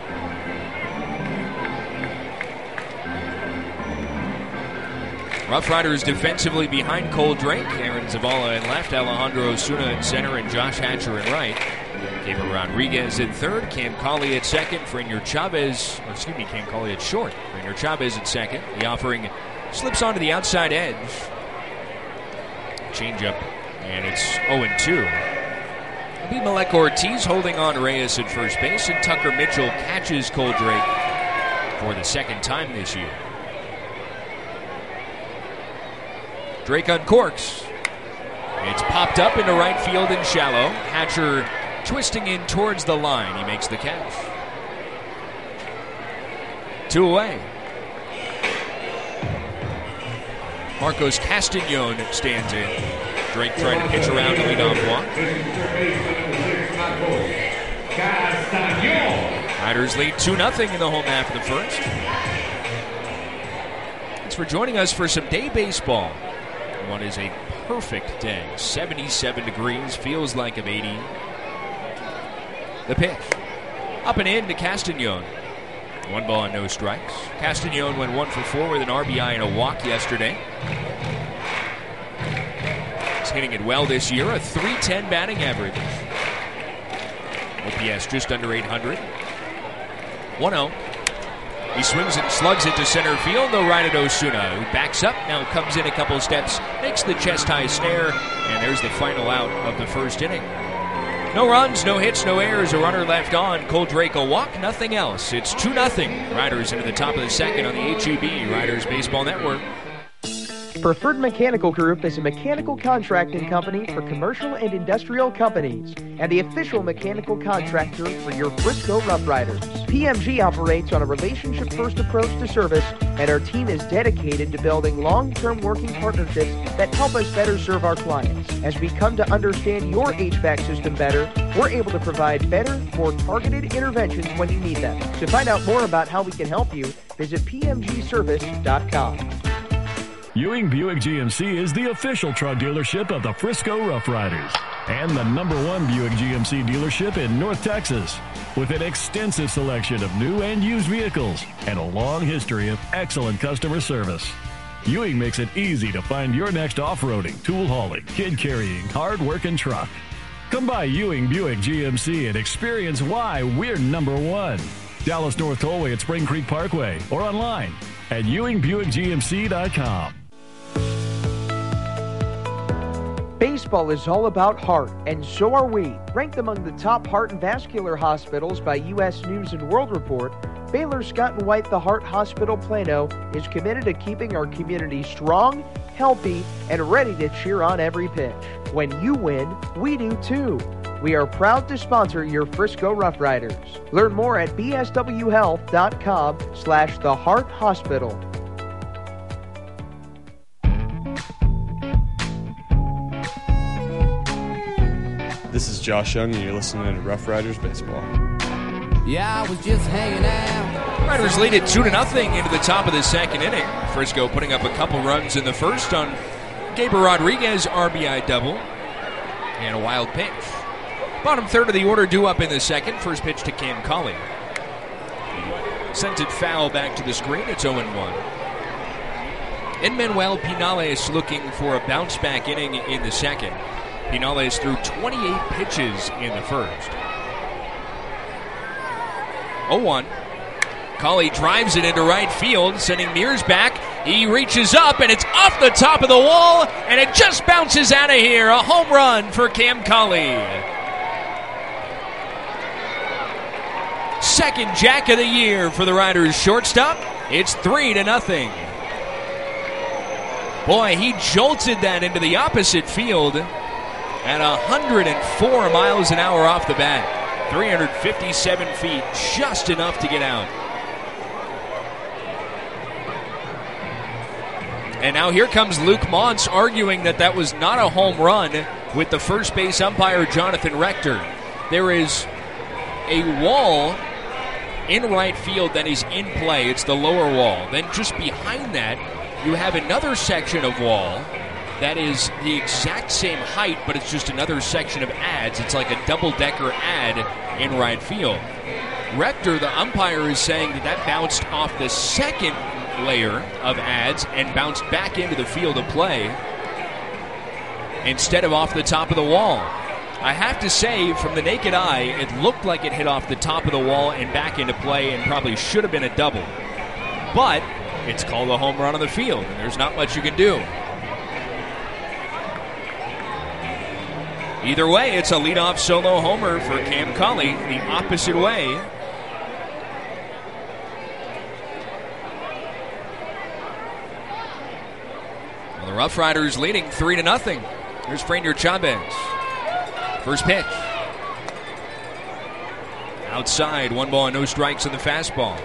Rough Riders defensively behind Cole Drake. Aaron Zavala in left, Alejandro Osuna in center, and Josh Hatcher in right. Gabriel Rodriguez at third, Cam Cauley at second, Frenier Chavez, or excuse me, Cam Cauley at short. Frenier Chavez at second. The offering slips onto the outside edge. Changeup, and it's oh and two. Abimelec Ortiz holding on Reyes at first base, and Tucker Mitchell catches Cole Drake for the second time this year. Drake uncorks. It's popped up into right field and shallow. Hatcher twisting in towards the line. He makes the catch. Two away. Marcos Castañon stands in. Drake trying to pitch around to lead off walk. Riders lead two nothing in the home half of the first. Thanks for joining us for some day baseball. What is a perfect day. seventy-seven degrees, feels like of eighty. The pitch. Up and in to Castañon. One ball and no strikes. Castañon went one for four with an R B I and a walk yesterday. He's hitting it well this year, a three ten batting average. O P S just under eight hundred. one oh. He swings and slugs it to center field. No right at Osuna, who backs up, now comes in a couple steps, makes the chest-high snare, and there's the final out of the first inning. No runs, no hits, no errors, a runner left on. Cole Drake a walk, nothing else. It's two nothing. Riders into the top of the second on the H E B Riders Baseball Network. Preferred Mechanical Group is a mechanical contracting company for commercial and industrial companies and the official mechanical contractor for your Frisco Rough Riders. P M G operates on a relationship-first approach to service, and our team is dedicated to building long-term working partnerships that help us better serve our clients. As we come to understand your H V A C system better, we're able to provide better, more targeted interventions when you need them. To find out more about how we can help you, visit P M G service dot com. Ewing Buick G M C is the official truck dealership of the Frisco Rough Riders and the number one Buick G M C dealership in North Texas. With an extensive selection of new and used vehicles and a long history of excellent customer service, Ewing makes it easy to find your next off-roading, tool hauling, kid carrying, hard-working truck. Come by Ewing Buick G M C and experience why we're number one. Dallas North Tollway at Spring Creek Parkway or online at ewing buick g m c dot com. Baseball is all about heart, and so are we. Ranked among the top heart and vascular hospitals by U S News and World Report, Baylor Scott and White The Heart Hospital Plano is committed to keeping our community strong, healthy, and ready to cheer on every pitch. When you win, we do too. We are proud to sponsor your Frisco Rough Riders. Learn more at b s w health dot com slash the heart hospital. This is Josh Young, and you're listening to Rough Riders Baseball. Yeah, I was just hanging out. Riders lead it two to nothing into the top of the second inning. Frisco putting up a couple runs in the first on Gabriel Rodriguez R B I double and a wild pitch. Bottom third of the order due up in the second. First pitch to Cam Colley. Sent it foul back to the screen. It's oh one. Enmanuel Pinales looking for a bounce-back inning in the second. Pinales threw twenty-eight pitches in the first. oh one. Colley drives it into right field, sending Mears back. He reaches up, and it's off the top of the wall, and it just bounces out of here. A home run for Cam Colley. Second jack of the year for the Riders shortstop. It's three to nothing. Boy, he jolted that into the opposite field at one hundred four miles an hour off the bat. three hundred fifty-seven feet, just enough to get out. And now here comes Luke Montz arguing that that was not a home run with the first base umpire, Jonathan Rector. There is a wall in right field that is in play. It's the lower wall. Then just behind that, you have another section of wall that is the exact same height, but it's just another section of ads. It's like a double-decker ad in right field. Rector, the umpire, is saying that that bounced off the second layer of ads and bounced back into the field of play instead of off the top of the wall. I have to say, from the naked eye, it looked like it hit off the top of the wall and back into play and probably should have been a double. But it's called a home run on the field, and there's not much you can do. Either way, it's a leadoff solo homer for Cam Colley, the opposite way. Well, the Rough Riders leading three to nothing. Here's Franier Chavez. First pitch. Outside, one ball and no strikes on the fastball.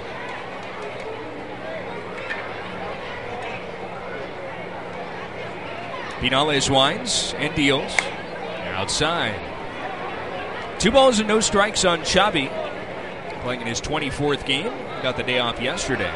Pinales winds and deals. Outside. Two balls and no strikes on Chavi. Playing in his twenty-fourth game. Got the day off yesterday.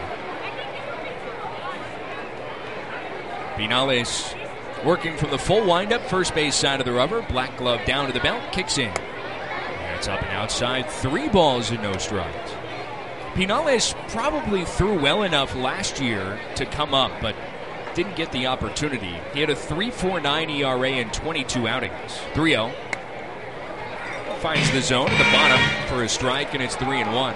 Pinales working from the full windup, first base side of the rubber. Black glove down to the belt, kicks in. That's up and outside. Three balls and no strikes. Pinales probably threw well enough last year to come up, but didn't get the opportunity. He had a three point four nine E R A in twenty-two outings. three oh. Finds the zone at the bottom for a strike, and it's three and one.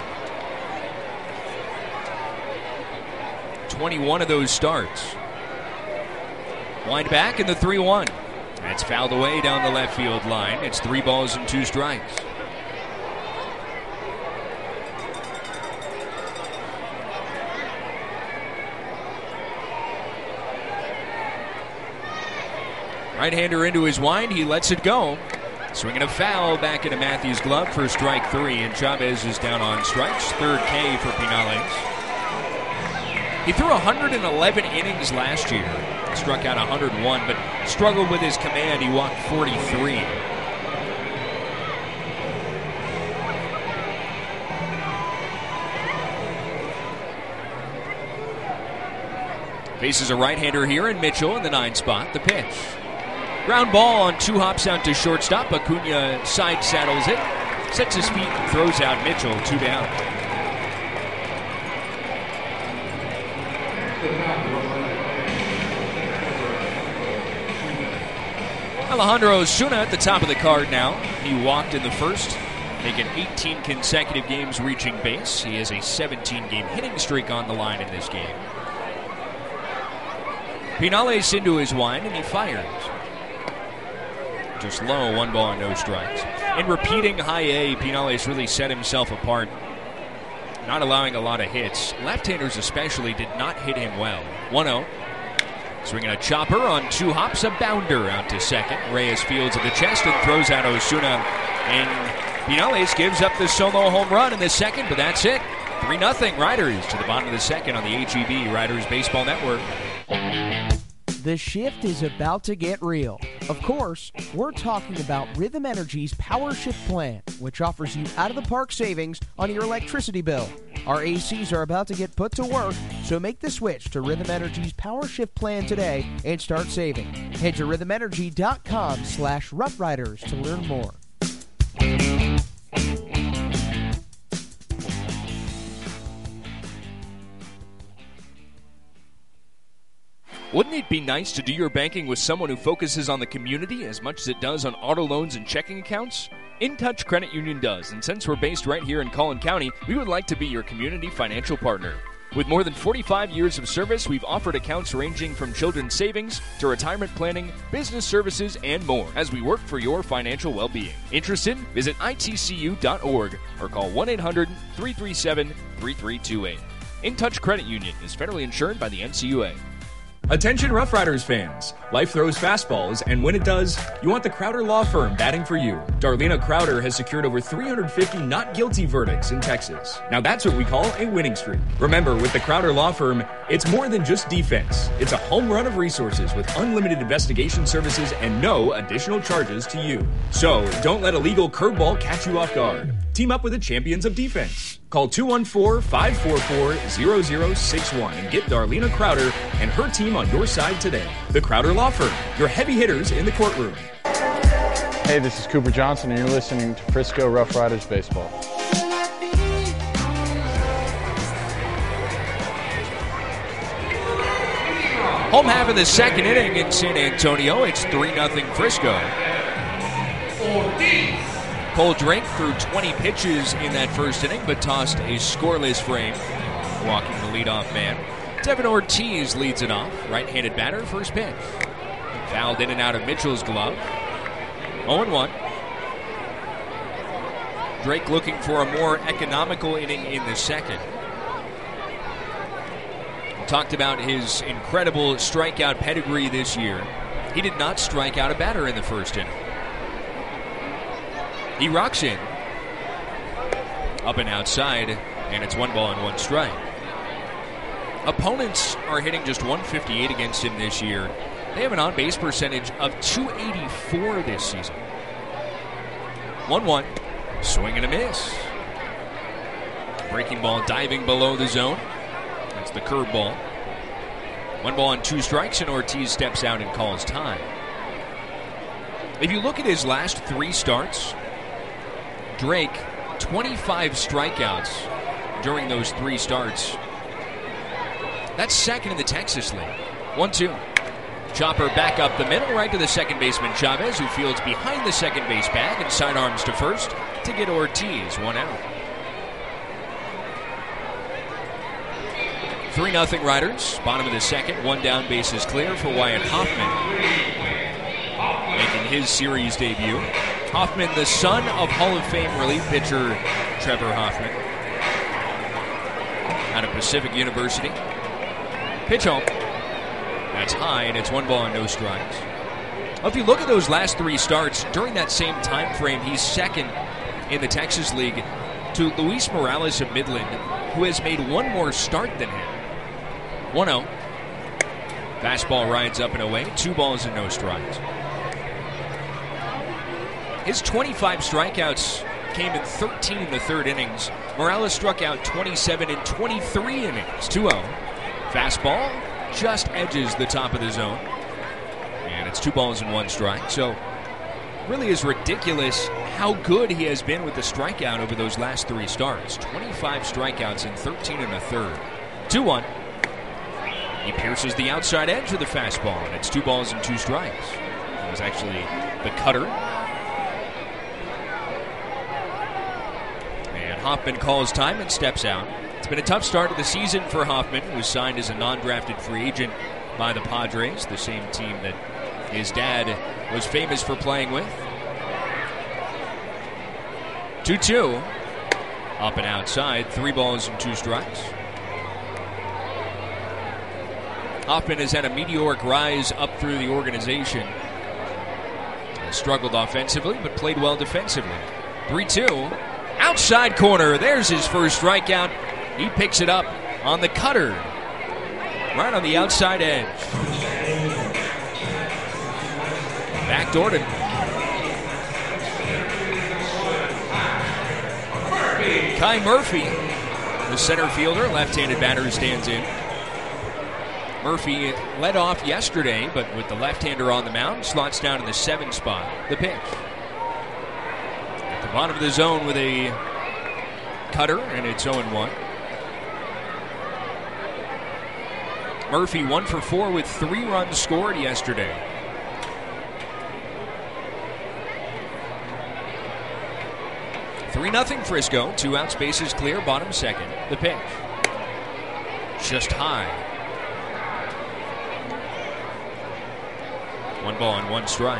twenty-one of those starts. Wind back in the three one. That's fouled away down the left field line. It's three balls and two strikes. Right-hander into his wind. He lets it go. Swinging a foul back into Matthews' glove for strike three, and Chavez is down on strikes. Third K for Pinales. He threw one hundred eleven innings last year. Struck out one hundred one, but struggled with his command. He walked forty-three. Faces a right-hander here in Mitchell in the nine spot. The pitch. Ground ball on two hops out to shortstop. Acuna side saddles it. Sets his feet and throws out Mitchell. Two down. Alejandro Osuna at the top of the card now. He walked in the first, making eighteen consecutive games reaching base. He has a seventeen-game hitting streak on the line in this game. Pinales into his wind, and he fires. Just low, one ball and no strikes. In repeating high A, Pinales really set himself apart, not allowing a lot of hits. Left-handers especially did not hit him well. one oh. Swinging a chopper on two hops, a bounder out to second. Reyes fields at the chest and throws out Osuna. And Pinales gives up the solo home run in the second, but that's it. three nothing Riders to the bottom of the second on the H E B Riders Baseball Network. The shift is about to get real. Of course, we're talking about Rhythm Energy's Power Shift Plan, which offers you out-of-the-park savings on your electricity bill. Our A Cs are about to get put to work, so make the switch to Rhythm Energy's Power Shift Plan today and start saving. Head to rhythm energy dot com slash rough riders to learn more. Wouldn't it be nice to do your banking with someone who focuses on the community as much as it does on auto loans and checking accounts? InTouch Credit Union does, and since we're based right here in Collin County, we would like to be your community financial partner. With more than forty-five years of service, we've offered accounts ranging from children's savings to retirement planning, business services, and more as we work for your financial well-being. Interested? Visit I T C U dot org or call one eight hundred three three seven three three two eight. InTouch Credit Union is federally insured by the N C U A. Attention Rough Riders fans. Life throws fastballs, and when it does, you want the Crowder Law Firm batting for you. Darlena Crowder has secured over three hundred fifty not guilty verdicts in Texas. Now that's what we call a winning streak. Remember, with the Crowder Law Firm, it's more than just defense. It's a home run of resources with unlimited investigation services and no additional charges to you. So, don't let a legal curveball catch you off guard. Team up with the champions of defense. Call two one four, five four four, zero zero six one and get Darlena Crowder and her team on your side today. The Crowder Law Firm, your heavy hitters in the courtroom. Hey, this is Cooper Johnson, and you're listening to Frisco Rough Riders Baseball. Home half of the second inning in San Antonio. It's three nothing Frisco. Cole Drake threw twenty pitches in that first inning, but tossed a scoreless frame, walking the leadoff man. Devin Ortiz leads it off. Right-handed batter, first pitch. Fouled in and out of Mitchell's glove. oh and one. Drake looking for a more economical inning in the second. Talked about his incredible strikeout pedigree this year. He did not strike out a batter in the first inning. He rocks in. Up and outside, and it's one ball and one strike. Opponents are hitting just one fifty-eight against him this year. They have an on-base percentage of two eighty-four this season. one one. Swing and a miss. Breaking ball diving below the zone. That's the curveball. One ball and two strikes, and Ortiz steps out and calls time. If you look at his last three starts, Drake, twenty-five strikeouts during those three starts. That's second in the Texas League. one two. Chopper back up the middle, right to the second baseman Chavez, who fields behind the second base bag and sidearms to first to get Ortiz one out. three nothing Riders. Bottom of the second. One down, bases clear for Wyatt Hoffman, making his series debut. Hoffman, the son of Hall of Fame relief pitcher Trevor Hoffman, out of Pacific University. Pitch home. That's high, and it's one ball and no strikes. Well, if you look at those last three starts, during that same time frame, he's second in the Texas League to Luis Morales of Midland, who has made one more start than him. one oh. Fastball rides up and away. Two balls and no strikes. His twenty-five strikeouts came in thirteen in the third innings. Morales struck out twenty-seven in twenty-three innings. two oh. Fastball just edges the top of the zone. And it's two balls and one strike. So, really is ridiculous how good he has been with the strikeout over those last three starts. twenty-five strikeouts in thirteen and a third. two one. He pierces the outside edge with a fastball, and it's two balls and two strikes. It was actually the cutter. And Hoffman calls time and steps out. It's been a tough start to the season for Hoffman, who was signed as a non-drafted free agent by the Padres, the same team that his dad was famous for playing with. two two. Up and outside. Three balls and two strikes. Hoffman has had a meteoric rise up through the organization. Struggled offensively, but played well defensively. three two. Outside corner. There's his first strikeout. He picks it up on the cutter. Right on the outside edge. Backdoor to Kai Murphy, the center fielder, left-handed batter who stands in. Murphy led off yesterday, but with the left-hander on the mound, slots down in the seven spot. The pitch. At the bottom of the zone with a cutter, and it's oh one. Murphy one for four with three runs scored yesterday. three nothing Frisco. Two outs, bases clear, bottom second. The pitch. Just high. One ball and one strike.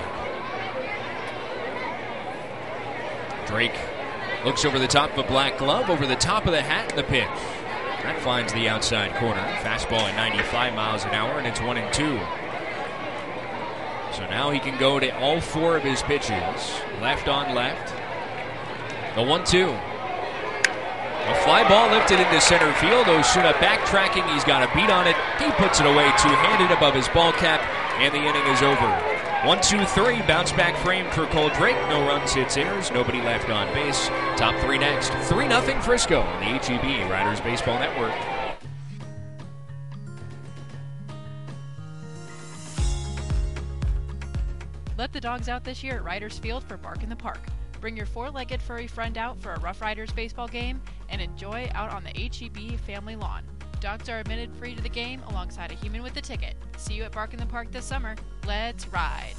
Drake looks over the top of a black glove, over the top of the hat, and the pitch. That finds the outside corner. Fastball at ninety-five miles an hour, and it's one and two. So now he can go to all four of his pitches. Left on left. The one two. A fly ball lifted into center field. Osuna backtracking. He's got a beat on it. He puts it away two-handed above his ball cap, and the inning is over. One, two, three. Bounce back frame for Cole Drake. No runs, hits, errors. Nobody left on base. Top three next. three nothing Frisco on the H E B Riders Baseball Network. Let the dogs out this year at Riders Field for Bark in the Park. Bring your four-legged furry friend out for a Rough Riders baseball game and enjoy out on the H E B family lawn. Dogs are admitted free to the game alongside a human with a ticket. See you at Bark in the Park this summer. Let's ride.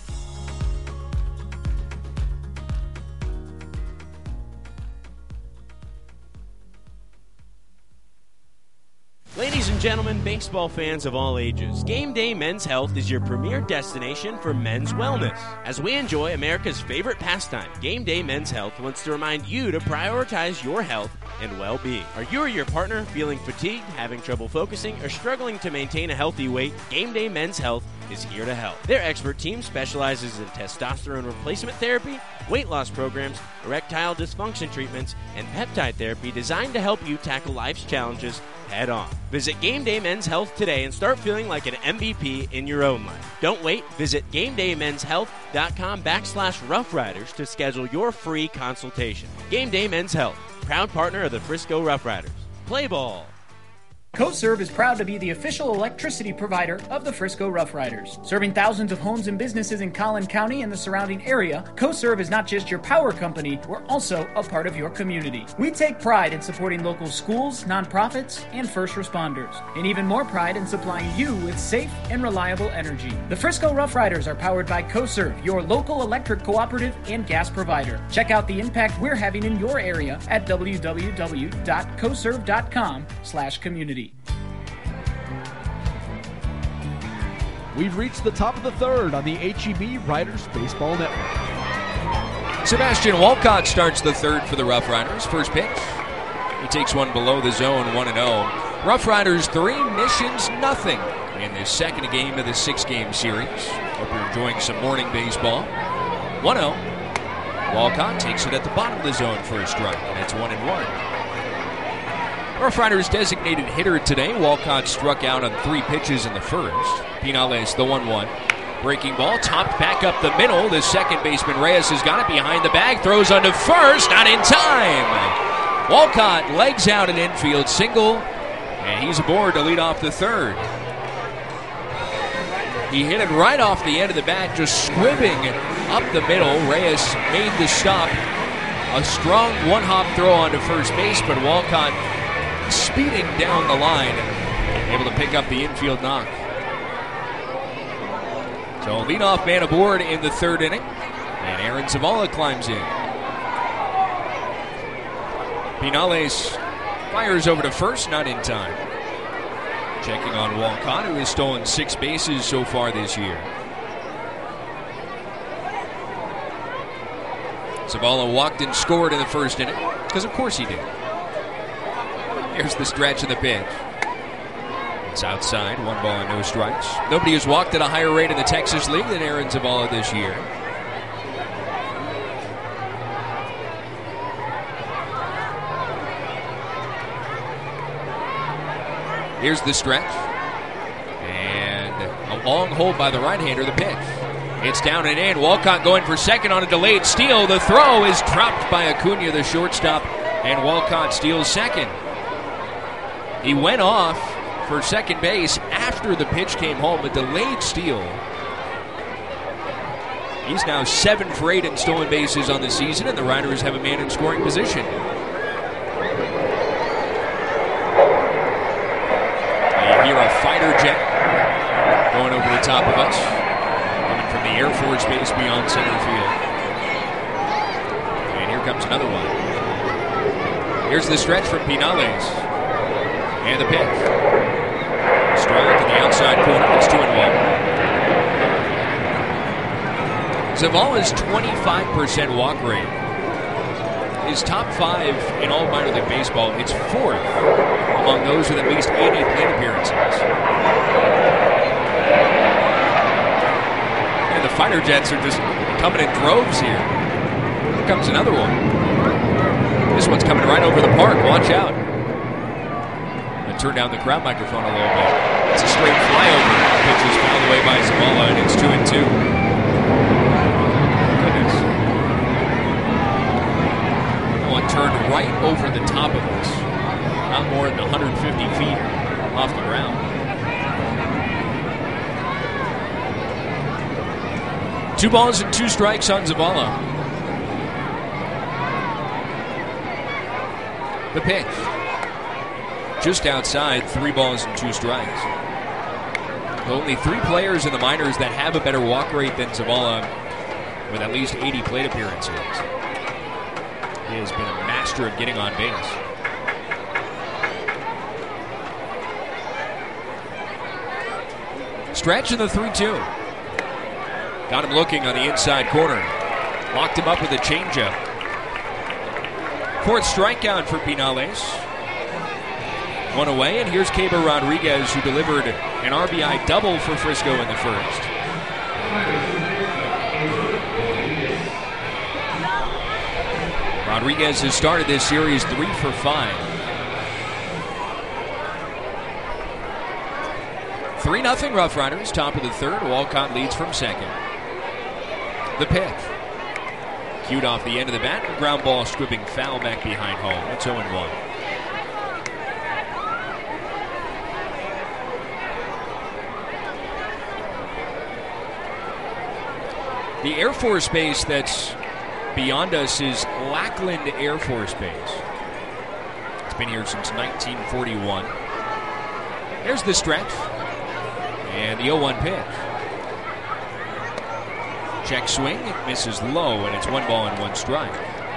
Ladies and gentlemen, baseball fans of all ages, Game Day Men's Health is your premier destination for men's wellness. As we enjoy America's favorite pastime, Game Day Men's Health wants to remind you to prioritize your health and well-being. Are you or your partner feeling fatigued, having trouble focusing, or struggling to maintain a healthy weight? Game Day Men's Health is here to help. Their expert team specializes in testosterone replacement therapy, weight loss programs, erectile dysfunction treatments, and peptide therapy designed to help you tackle life's challenges head on. Visit Game Day Men's Health today and start feeling like an M V P in your own life. Don't wait. Visit GameDayMen'sHealth.com backslash Rough Riders to schedule your free consultation. Game Day Men's Health, proud partner of the Frisco Rough Riders. Play ball. CoServe is proud to be the official electricity provider of the Frisco Rough Riders. Serving thousands of homes and businesses in Collin County and the surrounding area, CoServe is not just your power company, we're also a part of your community. We take pride in supporting local schools, nonprofits, and first responders, and even more pride in supplying you with safe and reliable energy. The Frisco Rough Riders are powered by CoServe, your local electric cooperative and gas provider. Check out the impact we're having in your area at www.coserve.com slash community. We've reached the top of the third on the H E B Riders Baseball Network. Sebastian Walcott starts the third for the Rough Riders. First pitch. He takes one below the zone, one and oh. Rough Riders three, Missions nothing in the second game of the six-game series. Hope you're enjoying some morning baseball. one oh. Walcott takes it at the bottom of the zone for a strike, and it's one and one. Rough Riders designated hitter today. Walcott struck out on three pitches in the first. Pinales, the one one. Breaking ball, topped back up the middle. The second baseman, Reyes, has got it behind the bag. Throws onto first, not in time. Walcott legs out at infield, single, and he's aboard to lead off the third. He hit it right off the end of the bat, just squibbing up the middle. Reyes made the stop. A strong one-hop throw onto first base, but Walcott speeding down the line, able to pick up the infield knock. So So leadoff man aboard in the third inning, and Aaron Zavala climbs in. Pinales fires over to first, not in time. Checking on Walcott, who has stolen six bases so far this year. Zavala walked and scored in the first inning, because of course he did. Here's the stretch of the pitch. It's outside, one ball and no strikes. Nobody has walked at a higher rate in the Texas League than Aaron Zavala this year. Here's the stretch. And a long hold by the right-hander, the pitch. It's down and in. Walcott going for second on a delayed steal. The throw is dropped by Acuna, the shortstop, and Walcott steals second. He went off for second base after the pitch came home, a delayed steal. He's now seven for eight in stolen bases on the season, and the Riders have a man in scoring position. You hear a fighter jet going over the top of us, coming from the Air Force Base beyond center field. And here comes another one. Here's the stretch from Pinales. And the pitch. Strike in the outside corner. It's two and one. Zavala's twenty-five percent walk rate is top five in all minor league baseball. It's fourth among those with at least eighty plate appearances. And the fighter jets are just coming in droves here. Here comes another one. This one's coming right over the park. Watch out. Turn down the crowd microphone a little bit. It's a straight flyover. The pitch is fouled away by Zavala, and it's two and two. Goodness. That one turned right over the top of us. Not more than one hundred fifty feet off the ground. Two balls and two strikes on Zavala. The pitch. Just outside, three balls and two strikes. Only three players in the minors that have a better walk rate than Zavala with at least eighty plate appearances. He has been a master of getting on base. Stretch in the three two. Got him looking on the inside corner. Locked him up with a changeup. Fourth strikeout for Pinales. One away, and here's Keber Rodriguez, who delivered an R B I double for Frisco in the first. Rodriguez has started this series three for five. three nothing Rough Riders, top of the third. Walcott leads from second. The pitch. Cued off the end of the bat, ground ball squibbing foul back behind home. It's oh and one. The Air Force Base that's beyond us is Lackland Air Force Base. It's been here since nineteen forty-one. There's the stretch. And the oh one pitch. Check swing, it misses low, and it's one ball and one strike.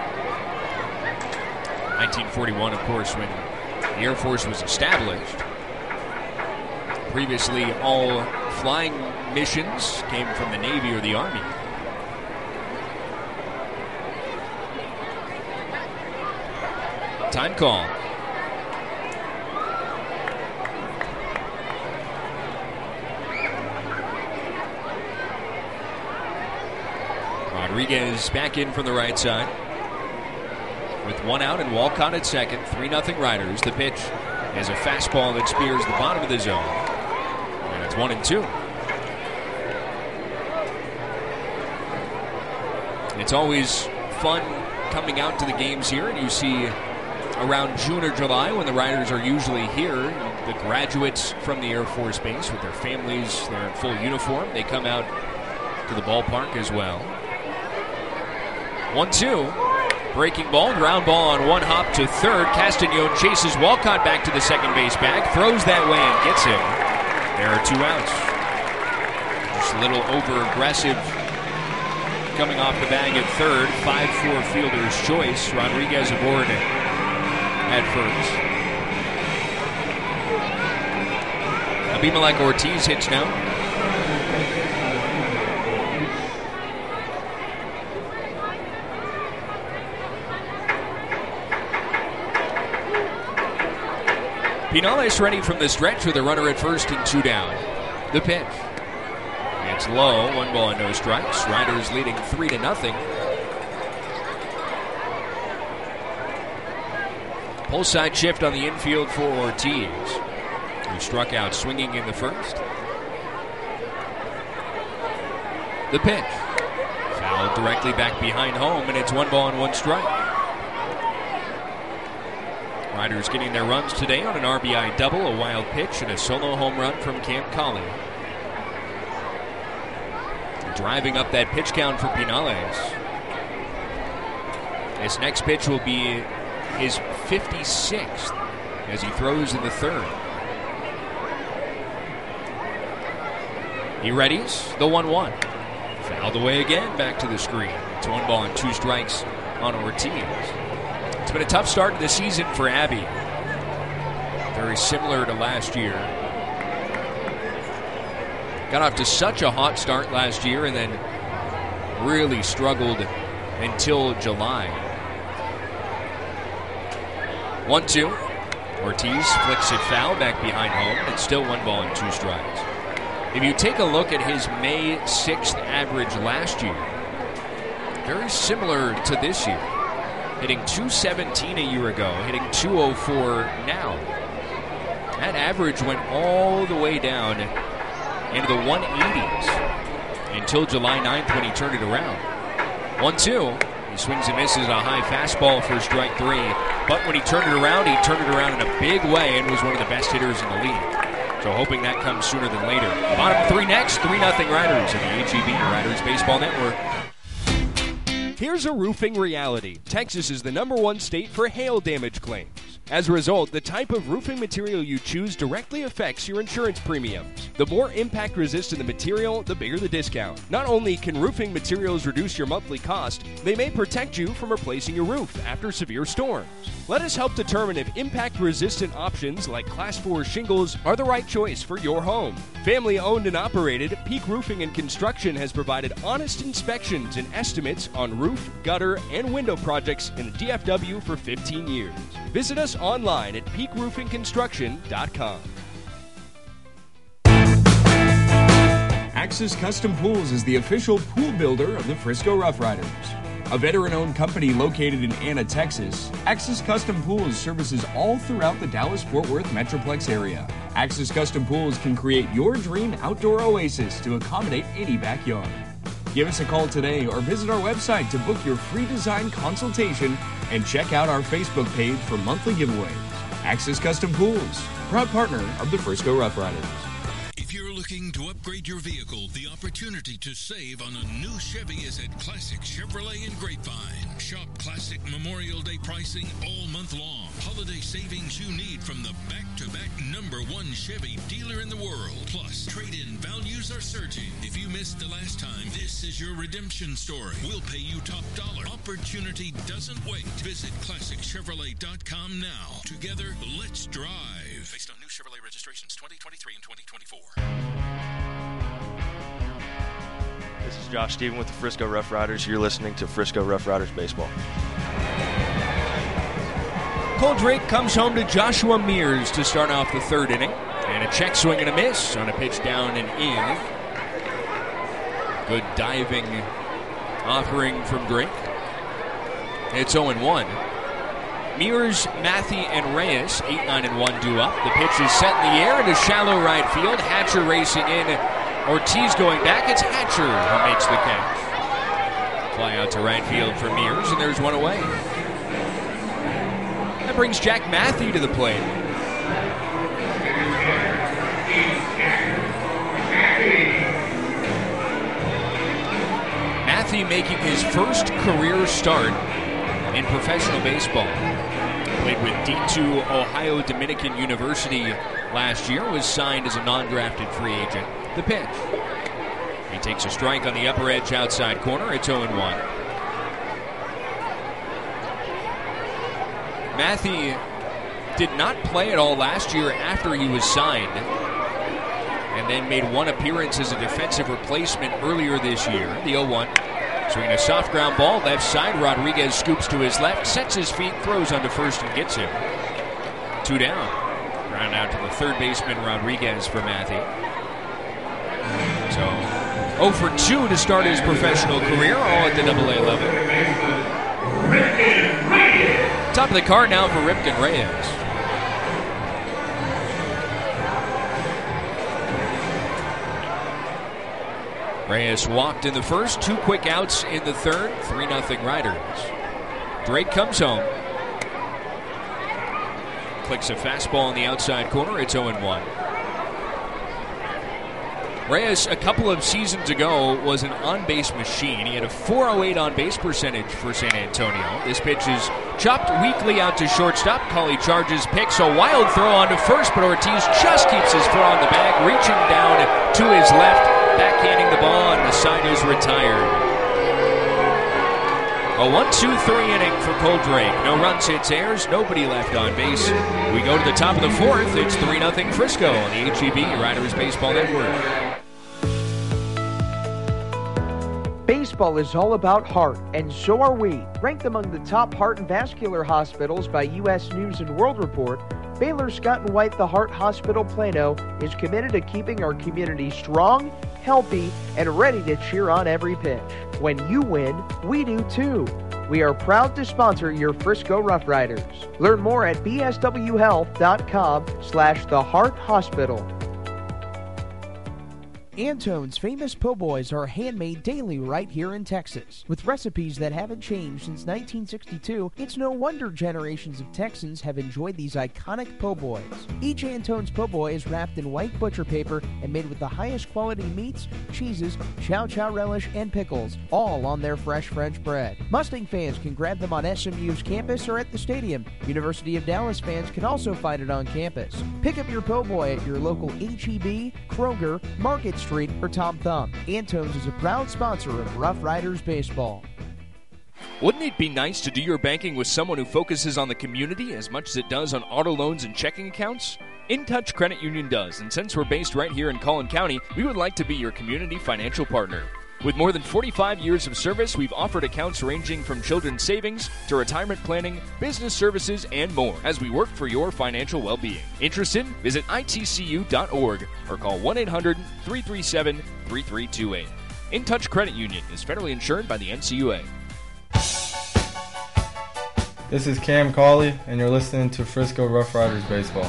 nineteen forty-one, of course, when the Air Force was established. Previously, all flying missions came from the Navy or the Army. Time call. Rodriguez back in from the right side. With one out and Walcott at second. three nothing Riders. The pitch is a fastball that spears the bottom of the zone. And it's one and two. It's always fun coming out to the games here, and you see around June or July, when the Riders are usually here, the graduates from the Air Force Base with their families, they're in full uniform. They come out to the ballpark as well. one two. Breaking ball, ground ball on one hop to third. Castagnone chases Walcott back to the second base bag, throws that way and gets him. There are two outs. Just a little over-aggressive coming off the bag at third. five four fielder's choice. Rodriguez aboard at first. Abimelec Ortiz hits now. Pinales ready from the stretch with a runner at first and two down. The pitch. It's low. One ball and no strikes. Riders leading three to nothing. Pull side shift on the infield for Ortiz, who struck out swinging in the first. The pitch. Fouled directly back behind home, and it's one ball and one strike. Riders getting their runs today on an R B I double, a wild pitch, and a solo home run from Camp Colley. Driving up that pitch count for Pinales. This next pitch will be his fifty-sixth as he throws in the third. He readies the one one. Fouled away again, back to the screen. It's one ball and two strikes on Ortiz. It's been a tough start to the season for Abby. Very similar to last year. Got off to such a hot start last year and then really struggled until July. one two. Ortiz flicks it foul back behind home. It's still one ball and two strikes. If you take a look at his May sixth average last year, very similar to this year. Hitting two seventeen a year ago, hitting two oh four now. That average went all the way down into the one eighties until July ninth when he turned it around. one two. He swings and misses a high fastball for strike three. But when he turned it around, he turned it around in a big way and was one of the best hitters in the league. So hoping that comes sooner than later. Bottom three next, three nothing Riders in the H E B Riders Baseball Network. Here's a roofing reality. Texas is the number one state for hail damage claims. As a result, the type of roofing material you choose directly affects your insurance premiums. The more impact-resistant the material, the bigger the discount. Not only can roofing materials reduce your monthly cost, they may protect you from replacing your roof after severe storms. Let us help determine if impact-resistant options like Class four shingles are the right choice for your home. Family-owned and operated, Peak Roofing and Construction has provided honest inspections and estimates on roof, gutter, and window projects in the D F W for fifteen years. Visit us online at peak roofing construction dot com. Axis Custom Pools is the official pool builder of the Frisco Rough Riders. A veteran-owned company located in Anna, Texas, Axis Custom Pools services all throughout the Dallas-Fort Worth Metroplex area. Axis Custom Pools can create your dream outdoor oasis to accommodate any backyard. Give us a call today or visit our website to book your free design consultation and check out our Facebook page for monthly giveaways. Axis Custom Pools, proud partner of the Frisco Rough Riders. If you're looking to upgrade your vehicle, the opportunity to save on a new Chevy is at Classic Chevrolet in Grapevine. Shop Classic Memorial Day pricing all month long. Holiday savings you need from the back-to-back number one Chevy dealer in the world. Plus, trade-in values are surging. If you missed the last time, this is your redemption story. We'll pay you top dollar. Opportunity doesn't wait. Visit classic chevrolet dot com now. Together, let's drive. Based on new Chevrolet registrations twenty twenty-three and twenty twenty-four. This is Josh Stephen with the Frisco Rough Riders. You're listening to Frisco Rough Riders Baseball. Cole Drake comes home to Joshua Mears to start off the third inning. And a check swing and a miss on a pitch down and in. Good diving offering from Drake. It's oh and one. Mears, Matthey, and Reyes, eight, nine, and one due up. The pitch is set in the air into shallow right field. Hatcher racing in. Ortiz going back. It's Hatcher who makes the catch. Fly out to right field for Mears, and there's one away. That brings Jack Matthey to the plate. Matthey making his first career start in professional baseball. Played with D two Ohio Dominican University last year. Was signed as a non-drafted free agent. The pitch. He takes a strike on the upper edge outside corner. It's oh and one. Matthew did not play at all last year after he was signed, and then made one appearance as a defensive replacement earlier this year. The oh one. Swinging a soft ground ball, left side. Rodriguez scoops to his left, sets his feet, throws onto first, and gets him. Two down. Ground out to the third baseman, Rodriguez, for Matthew. So, oh for two to start his professional career, all at the double A level. Top of the card now for Ripken Reyes. Reyes walked in the first, two quick outs in the third, three nothing Riders. Drake comes home. Clicks a fastball in the outside corner, it's oh and one. Reyes, a couple of seasons ago, was an on-base machine. He had a four oh eight on-base percentage for San Antonio. This pitch is chopped weakly out to shortstop. Cauley charges, picks a wild throw onto first, but Ortiz just keeps his foot on the bag, reaching down to his left, backhanding the ball, and the side is retired. A one two three inning for Cole Drake. No runs, hits, errors, nobody left on base. We go to the top of the fourth. It's three nothing Frisco on the H E B Riders Baseball Network. Baseball is all about heart, and so are we. Ranked among the top heart and vascular hospitals by U S News and World Report, Baylor Scott and White The Heart Hospital Plano is committed to keeping our community strong, healthy, and ready to cheer on every pitch. When you win, we do too. We are proud to sponsor your Frisco Rough Riders. Learn more at b s w health dot com slash the heart hospital. Antone's famous po' boys are handmade daily right here in Texas. With recipes that haven't changed since nineteen sixty-two, it's no wonder generations of Texans have enjoyed these iconic po' boys. Each Antone's po' boy is wrapped in white butcher paper and made with the highest quality meats, cheeses, chow chow relish, and pickles, all on their fresh French bread. Mustang fans can grab them on S M U's campus or at the stadium. University of Dallas fans can also find it on campus. Pick up your po' boy at your local H E B, Kroger, Market Street, or Tom Thumb. Antone's is a proud sponsor of Rough Riders Baseball. Wouldn't it be nice to do your banking with someone who focuses on the community as much as it does on auto loans and checking accounts? InTouch Credit Union does, and since we're based right here in Collin County, we would like to be your community financial partner. With more than forty-five years of service, we've offered accounts ranging from children's savings to retirement planning, business services, and more as we work for your financial well-being. Interested? Visit I T C U dot org or call one eight hundred, three three seven, three three two eight. InTouch Credit Union is federally insured by the N C U A. This is Cam Cauley, and you're listening to Frisco Rough Riders Baseball.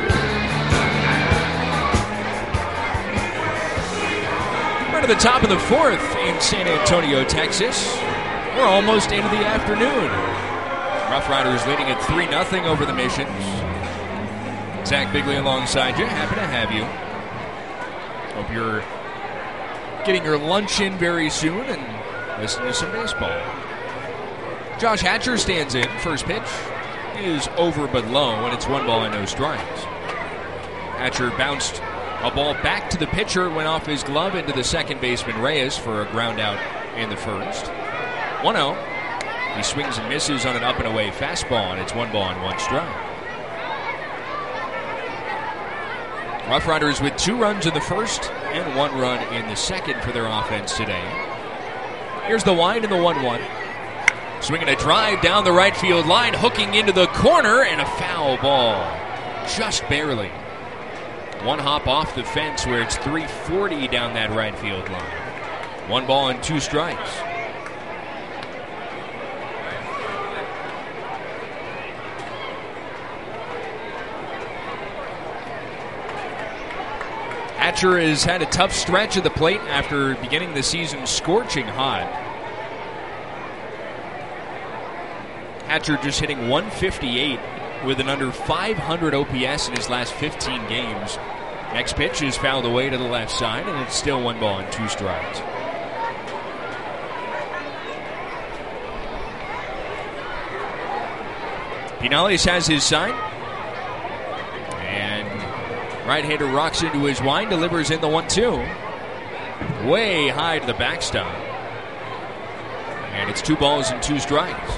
To the top of the fourth in San Antonio, Texas. We're almost into the afternoon. Rough Riders leading at three nothing over the Missions. Zach Bigley alongside you. Happy to have you. Hope you're getting your lunch in very soon and listening to some baseball. Josh Hatcher stands in. First pitch is over but low, and it's one ball and no strikes. Hatcher bounced a ball back to the pitcher, went off his glove into the second baseman Reyes for a ground out in the first. one oh. He swings and misses on an up and away fastball, and it's one ball and one strike. Rough Riders with two runs in the first and one run in the second for their offense today. Here's the wind and the one one. Swinging a drive down the right field line, hooking into the corner, and a foul ball. Just barely. One hop off the fence where it's three forty down that right field line. One ball and two strikes. Hatcher has had a tough stretch at the plate after beginning the season scorching hot. Hatcher just hitting one fifty-eight with an under five hundred O P S in his last fifteen games. Next pitch is fouled away to the left side, and it's still one ball and two strikes. Pinales has his sign. And right-hander rocks into his wind, delivers in the one two. way high to the backstop. And it's two balls and two strikes.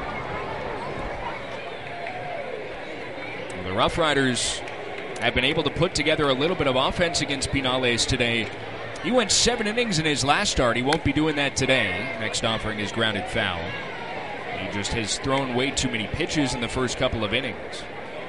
The Rough Riders have been able to put together a little bit of offense against Pinales today. He went seven innings in his last start. He won't be doing that today. Next offering is grounded foul. He just has thrown way too many pitches in the first couple of innings.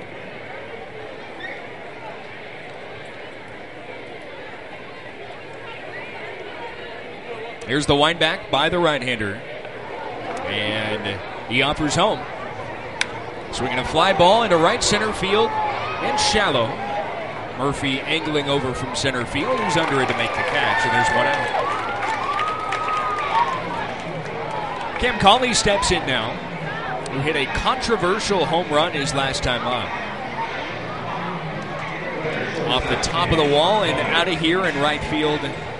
Here's the wind back by the right-hander. And he offers home. Swinging a fly ball into right center field and shallow. Murphy angling over from center field. He's under it to make the catch, and there's one out. Cam Cauley steps in now, who hit a controversial home run his last time up. Off the top of the wall and out of here in right field.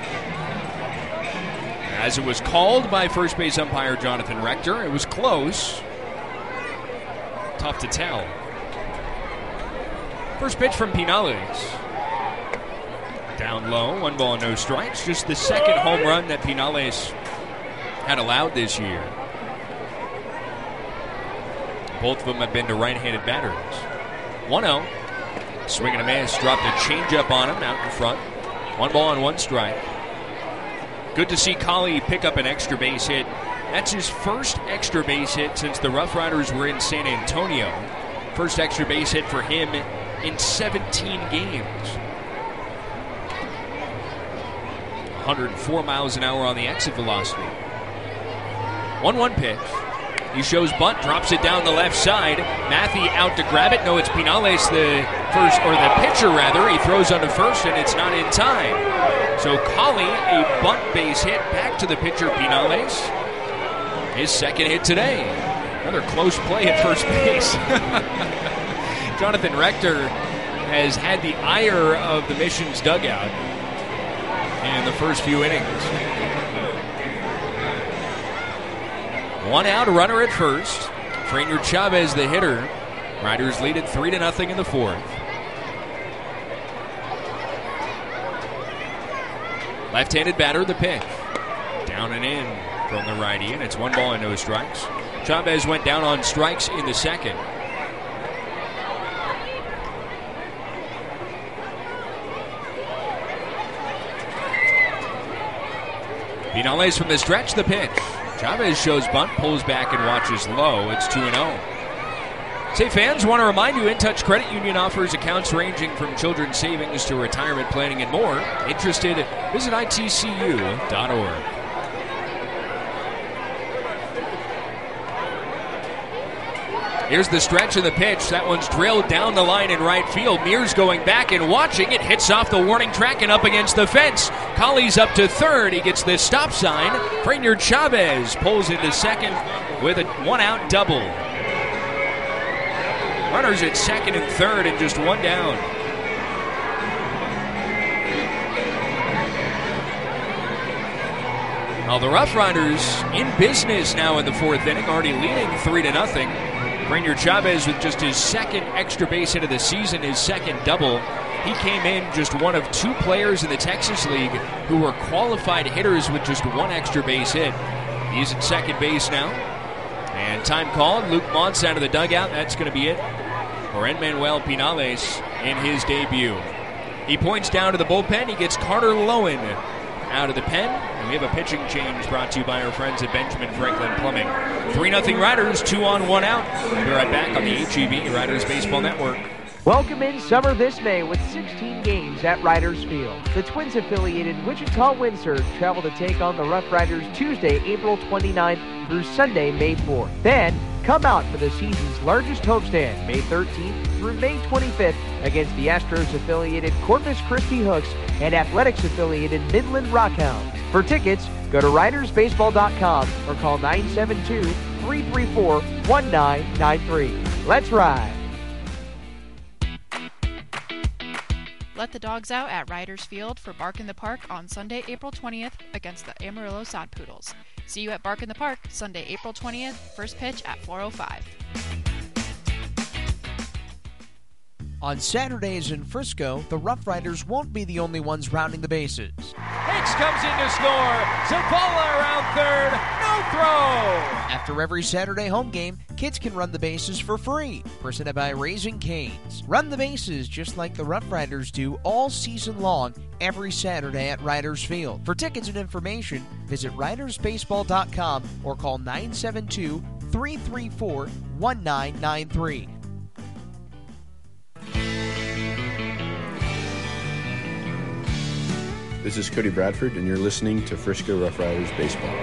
As it was called by first base umpire Jonathan Rector, it was close. Tough to tell. First pitch from Pinales. Down low, one ball, no strikes. Just the second home run that Pinales had allowed this year. Both of them have been to right-handed batters. one oh. Swing and a miss. Dropped a changeup on him out in front. One ball and one strike. Good to see Cauley pick up an extra base hit. That's his first extra base hit since the Rough Riders were in San Antonio. First extra base hit for him in seventeen games. one hundred four miles an hour on the exit velocity. one one pitch. He shows bunt, drops it down the left side. Matthew out to grab it. No, it's Pinales, the first, or the pitcher rather. He throws onto first, and it's not in time. So Cauley, a bunt base hit back to the pitcher Pinales. His second hit today. Another close play at first base. Jonathan Rector has had the ire of the Mission's dugout in the first few innings. One out, a runner at first. Frainer Chavez, the hitter. Riders lead it three to nothing in the fourth. Left-handed batter, the pitch. Down and in from the righty, and it's one ball and no strikes. Chavez went down on strikes in the second. Pinales from the stretch, the pitch. Chavez shows bunt, pulls back and watches low. It's two and oh. Say fans, want to remind you, In Touch Credit Union offers accounts ranging from children's savings to retirement planning and more. Interested? Visit I T C U dot org. Here's the stretch of the pitch. That one's drilled down the line in right field. Mears going back and watching. It hits off the warning track and up against the fence. Cauley's up to third. He gets the stop sign. Frainer Chavez pulls into second with a one-out double. Runners at second and third and just one down. Now the Rough Riders in business now in the fourth inning, already leading three to nothing. Frainer Chavez with just his second extra base hit of the season, his second double. He came in just one of two players in the Texas League who were qualified hitters with just one extra base hit. He's at second base now. And time called. Luke Montz out of the dugout. That's going to be it for Enmanuel Pinales in his debut. He points down to the bullpen. He gets Carter Lowen out of the pen. And we have a pitching change brought to you by our friends at Benjamin Franklin Plumbing. three nothing Riders, two on, one out. We'll be right back on the H E B Riders Baseball Network. Welcome in summer this May with sixteen games at Riders Field. The Twins-affiliated Wichita-Windsor travel to take on the Rough Riders Tuesday, April twenty-ninth through Sunday, May fourth. Then, come out for the season's largest homestand, May thirteenth through May twenty-fifth, against the Astros-affiliated Corpus Christi Hooks and Athletics-affiliated Midland Rockhounds. For tickets, go to riders baseball dot com or call nine seven two, three three four, one nine nine three. Let's ride! Let the dogs out at Riders Field for Bark in the Park on Sunday, April twentieth against the Amarillo Sod Poodles. See you at Bark in the Park, Sunday, April twentieth, first pitch at four oh five. On Saturdays in Frisco, the Rough Riders won't be the only ones rounding the bases. Hicks comes in to score. Zavala around third. No throw. After every Saturday home game, kids can run the bases for free. Presented by Raising Cane's. Run the bases just like the Rough Riders do all season long, every Saturday at Riders Field. For tickets and information, visit riders baseball dot com or call nine seven two, three three four, one nine nine three. This is Cody Bradford, and you're listening to Frisco Rough Riders Baseball.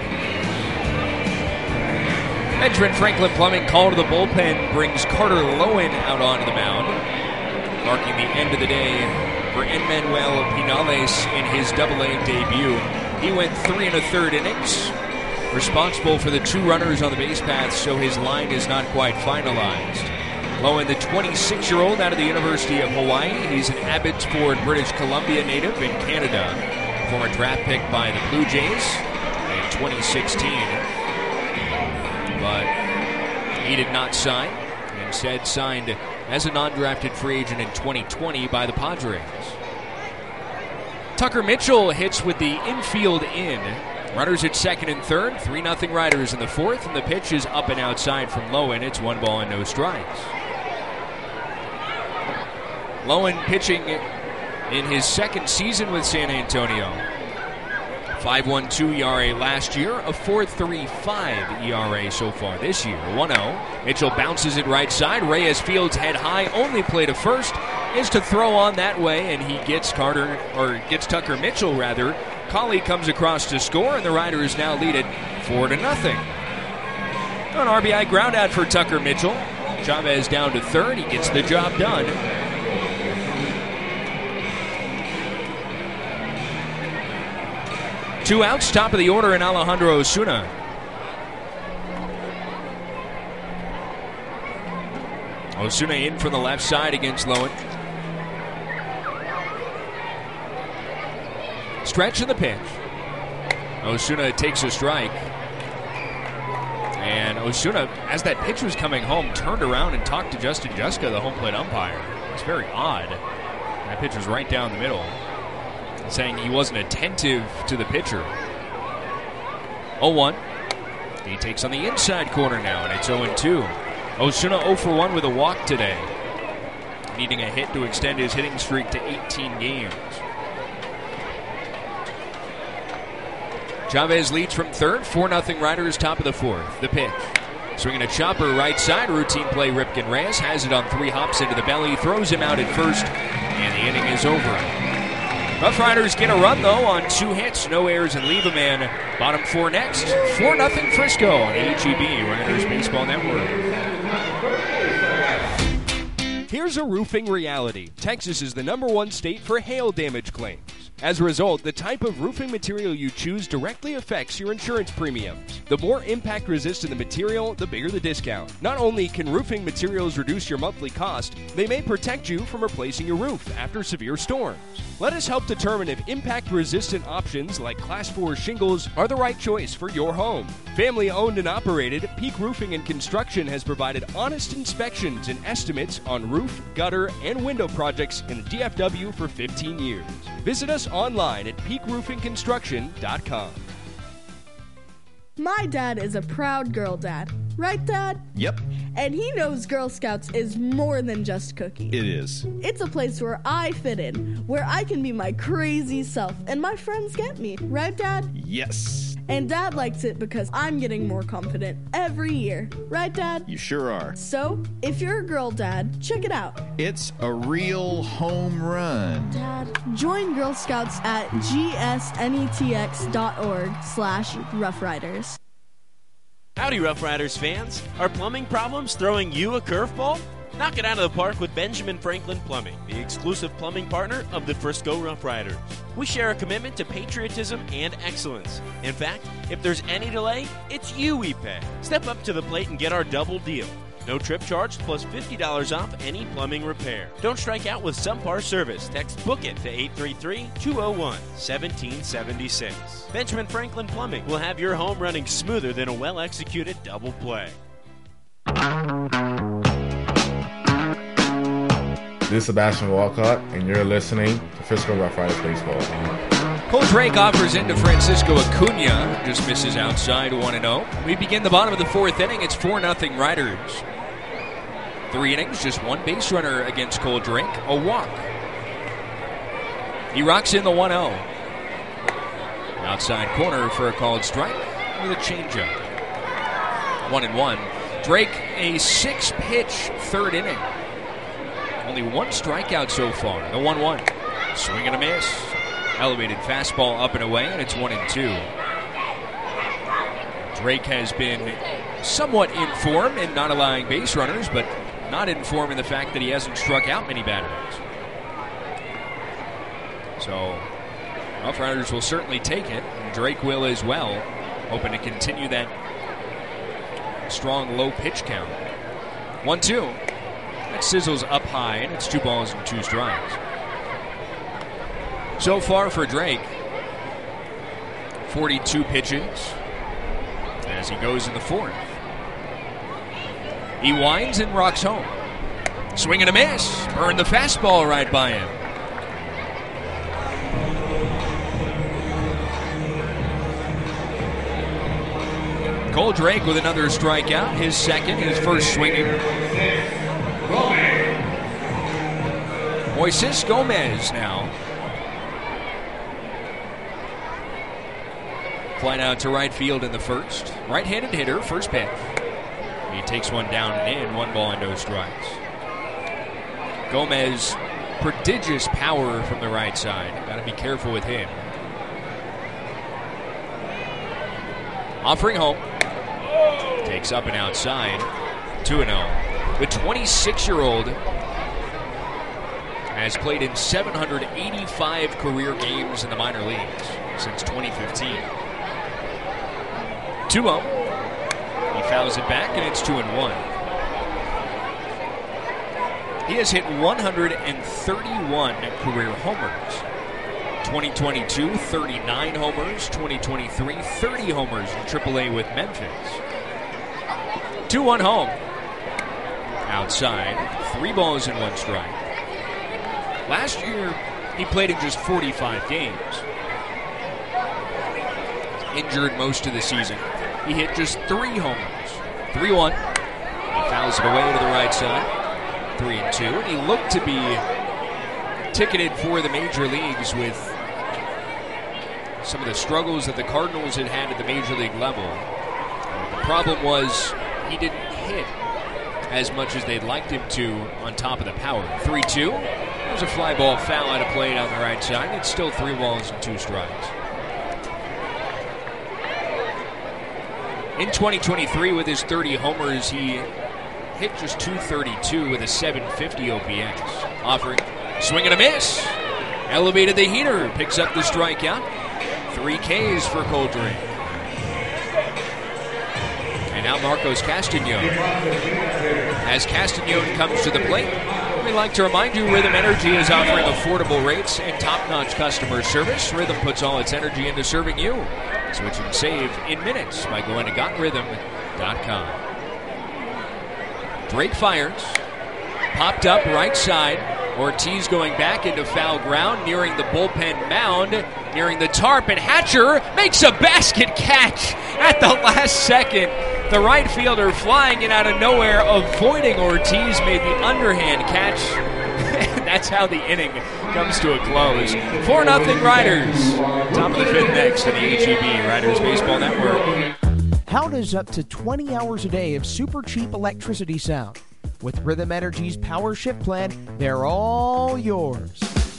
Benjamin Franklin Plumbing call to the bullpen brings Carter Lowen out onto the mound, marking the end of the day for Enmanuel Pinales in his double A debut. He went three and a third innings, responsible for the two runners on the base path, so his line is not quite finalized. Lowen, the twenty-six-year-old out of the University of Hawaii. He's an Abbotsford, British Columbia native in Canada. Former draft pick by the Blue Jays in twenty sixteen. But he did not sign. Instead signed as a non-drafted free agent in twenty twenty by the Padres. Tucker Mitchell hits with the infield in. Runners at second and third. three nothing Riders in the fourth. And the pitch is up and outside from Lowen. It's one ball and no strikes. Lowen pitching in his second season with San Antonio. five point one two E R A last year, a four point three five E R A so far this year. one oh. Mitchell bounces it right side. Reyes fields head high, only play to first is to throw on that way, and he gets Carter, or gets Tucker Mitchell rather. Colley comes across to score, and the Riders now lead it four to nothing. An R B I ground out for Tucker Mitchell. Chavez down to third. He gets the job done. Two outs, top of the order in Alejandro Osuna. Osuna in from the left side against Lowen. Stretch in the pitch. Osuna takes a strike. And Osuna, as that pitch was coming home, turned around and talked to Justin Juska, the home plate umpire. It's very odd. That pitch was right down the middle, saying he wasn't attentive to the pitcher. oh one. He takes on the inside corner now, and it's oh two. Osuna oh for one with a walk today, needing a hit to extend his hitting streak to eighteen games. Chavez leads from third. four nothing Riders, top of the fourth. The pitch. Swinging a chopper right side. Routine play. Ripken Reyes has it on three hops into the belly. Throws him out at first, and the inning is over. Rough Riders get a run, though, on two hits. No errors and leave a man. Bottom four next. four nothing Frisco on the H E B Riders Baseball Network. Here's a roofing reality. Texas is the number one state for hail damage claims. As a result, the type of roofing material you choose directly affects your insurance premiums. The more impact-resistant the material, the bigger the discount. Not only can roofing materials reduce your monthly cost, they may protect you from replacing your roof after severe storms. Let us help determine if impact-resistant options like Class four shingles are the right choice for your home. Family-owned and operated, Peak Roofing and Construction has provided honest inspections and estimates on roof, gutter, and window projects in the D F W for fifteen years. Visit us online at peak roofing construction dot com. My dad is a proud girl dad. Right, Dad? Yep. And he knows Girl Scouts is more than just cookies. It is. It's a place where I fit in, where I can be my crazy self, and my friends get me. Right, Dad? Yes. And Dad likes it because I'm getting more confident every year. Right, Dad? You sure are. So, if you're a girl dad, check it out. It's a real home run. Dad, join Girl Scouts at g s n e t x dot org slash Rough Riders. Howdy, Rough Riders fans. Are plumbing problems throwing you a curveball? Knock it out of the park with Benjamin Franklin Plumbing, the exclusive plumbing partner of the Frisco Rough Riders. We share a commitment to patriotism and excellence. In fact, if there's any delay, it's you we pay. Step up to the plate and get our double deal. No trip charge plus fifty dollars off any plumbing repair. Don't strike out with subpar service. Text BOOK IT to eight three three, two oh one, one seven seven six. Benjamin Franklin Plumbing will have your home running smoother than a well-executed double play. This is Sebastian Walcott, and you're listening to Frisco Rough Riders Baseball. Cole Drake offers into Francisco Acuna. Just misses outside, one and oh. We begin the bottom of the fourth inning. It's four nothing Riders. Three innings, just one base runner against Cole Drake. A walk. He rocks in the one oh. Outside corner for a called strike with a changeup. One and one. Drake, a six-pitch third inning. Only one strikeout so far. The one one. Swing and a miss. Elevated fastball up and away, and it's one and two. Drake has been somewhat in form in not allowing base runners, but not in form in the fact that he hasn't struck out many batters. So, Rough Riders will certainly take it, and Drake will as well, hoping to continue that strong low pitch count. one two. That sizzles up high, and it's two balls and two strikes. So far for Drake, forty-two pitches as he goes in the fourth. He winds and rocks home. Swing and a miss. Burn the fastball right by him. Cole Drake with another strikeout. His second, his first swinging. Moises Gomez now. Flying out to right field in the first. Right-handed hitter, first pitch. He takes one down and in, one ball and no strikes. Gomez, prodigious power from the right side. Got to be careful with him. Offering home. Takes up and outside. two and oh. The twenty-six-year-old has played in seven hundred eighty-five career games in the minor leagues since twenty fifteen. two oh. He fouls it back, and it's two and one. He has hit one hundred thirty-one career homers. twenty twenty-two, thirty-nine homers. twenty twenty-three, thirty homers in triple A with Memphis. two one home. Outside, three balls and one strike. Last year, he played in just forty-five games. Injured most of the season. He hit just three homers. three one. He fouls it away to the right side. three and two. And he looked to be ticketed for the major leagues with some of the struggles that the Cardinals had had at the major league level. The problem was he didn't hit as much as they'd liked him to on top of the power. three two. There's a fly ball foul out of play down the right side. It's still three balls and two strikes. In twenty twenty-three, with his thirty homers, he hit just two thirty-two with a seven fifty O P S. Offering, swing and a miss. Elevated the heater, picks up the strikeout. Three Ks for Cole Drake. And now Marcos Castañon. As Castañon comes to the plate, we'd like to remind you Rhythm Energy is offering affordable rates and top-notch customer service. Rhythm puts all its energy into serving you. Switch and save in minutes by going to got rhythm dot com. Drake fires. Popped up right side. Ortiz going back into foul ground, nearing the bullpen mound, nearing the tarp, and Hatcher makes a basket catch at the last second. The right fielder flying in out of nowhere, avoiding Ortiz, made the underhand catch. That's how the inning comes to a close. four nothing Riders. Top of the fifth next in the H E B Riders Baseball Network. How does up to twenty hours a day of super cheap electricity sound? With Rhythm Energy's Power Shift Plan, they're all yours.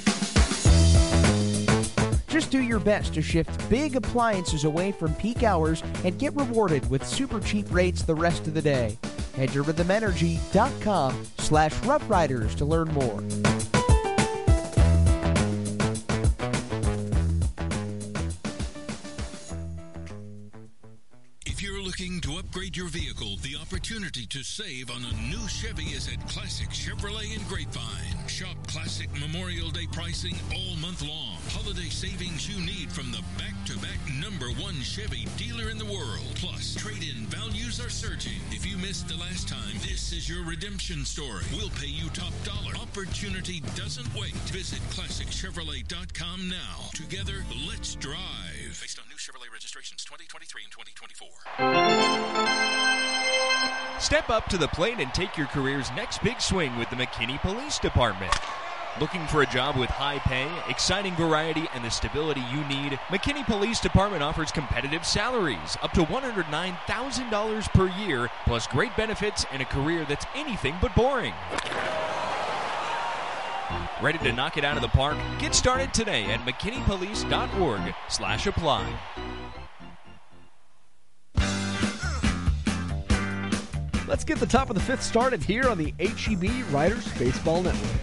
Just do your best to shift big appliances away from peak hours and get rewarded with super cheap rates the rest of the day. Head to rhythm energy dot com slash rough riders to learn more. If you're looking to upgrade your vehicle, the opportunity to save on a new Chevy is at Classic Chevrolet in Grapevine. Shop Classic Memorial Day pricing all month long. holiday savings you need from the back-to-back number one Chevy dealer in the world. Plus, trade-in values are surging. If you missed the last time, this is your redemption story. We'll pay you top dollar. Opportunity doesn't wait. Visit classic chevrolet dot com now. Together, let's drive. Based on new Chevrolet registrations twenty twenty-three and twenty twenty-four. Step up to the plate and take your career's next big swing with the McKinney Police Department. Looking for a job with high pay, exciting variety, and the stability you need? McKinney Police Department offers competitive salaries, up to one hundred nine thousand dollars per year, plus great benefits and a career that's anything but boring. Ready to knock it out of the park? Get started today at mckinney police dot org slash apply. Let's get the top of the fifth started here on the H E B Riders Baseball Network.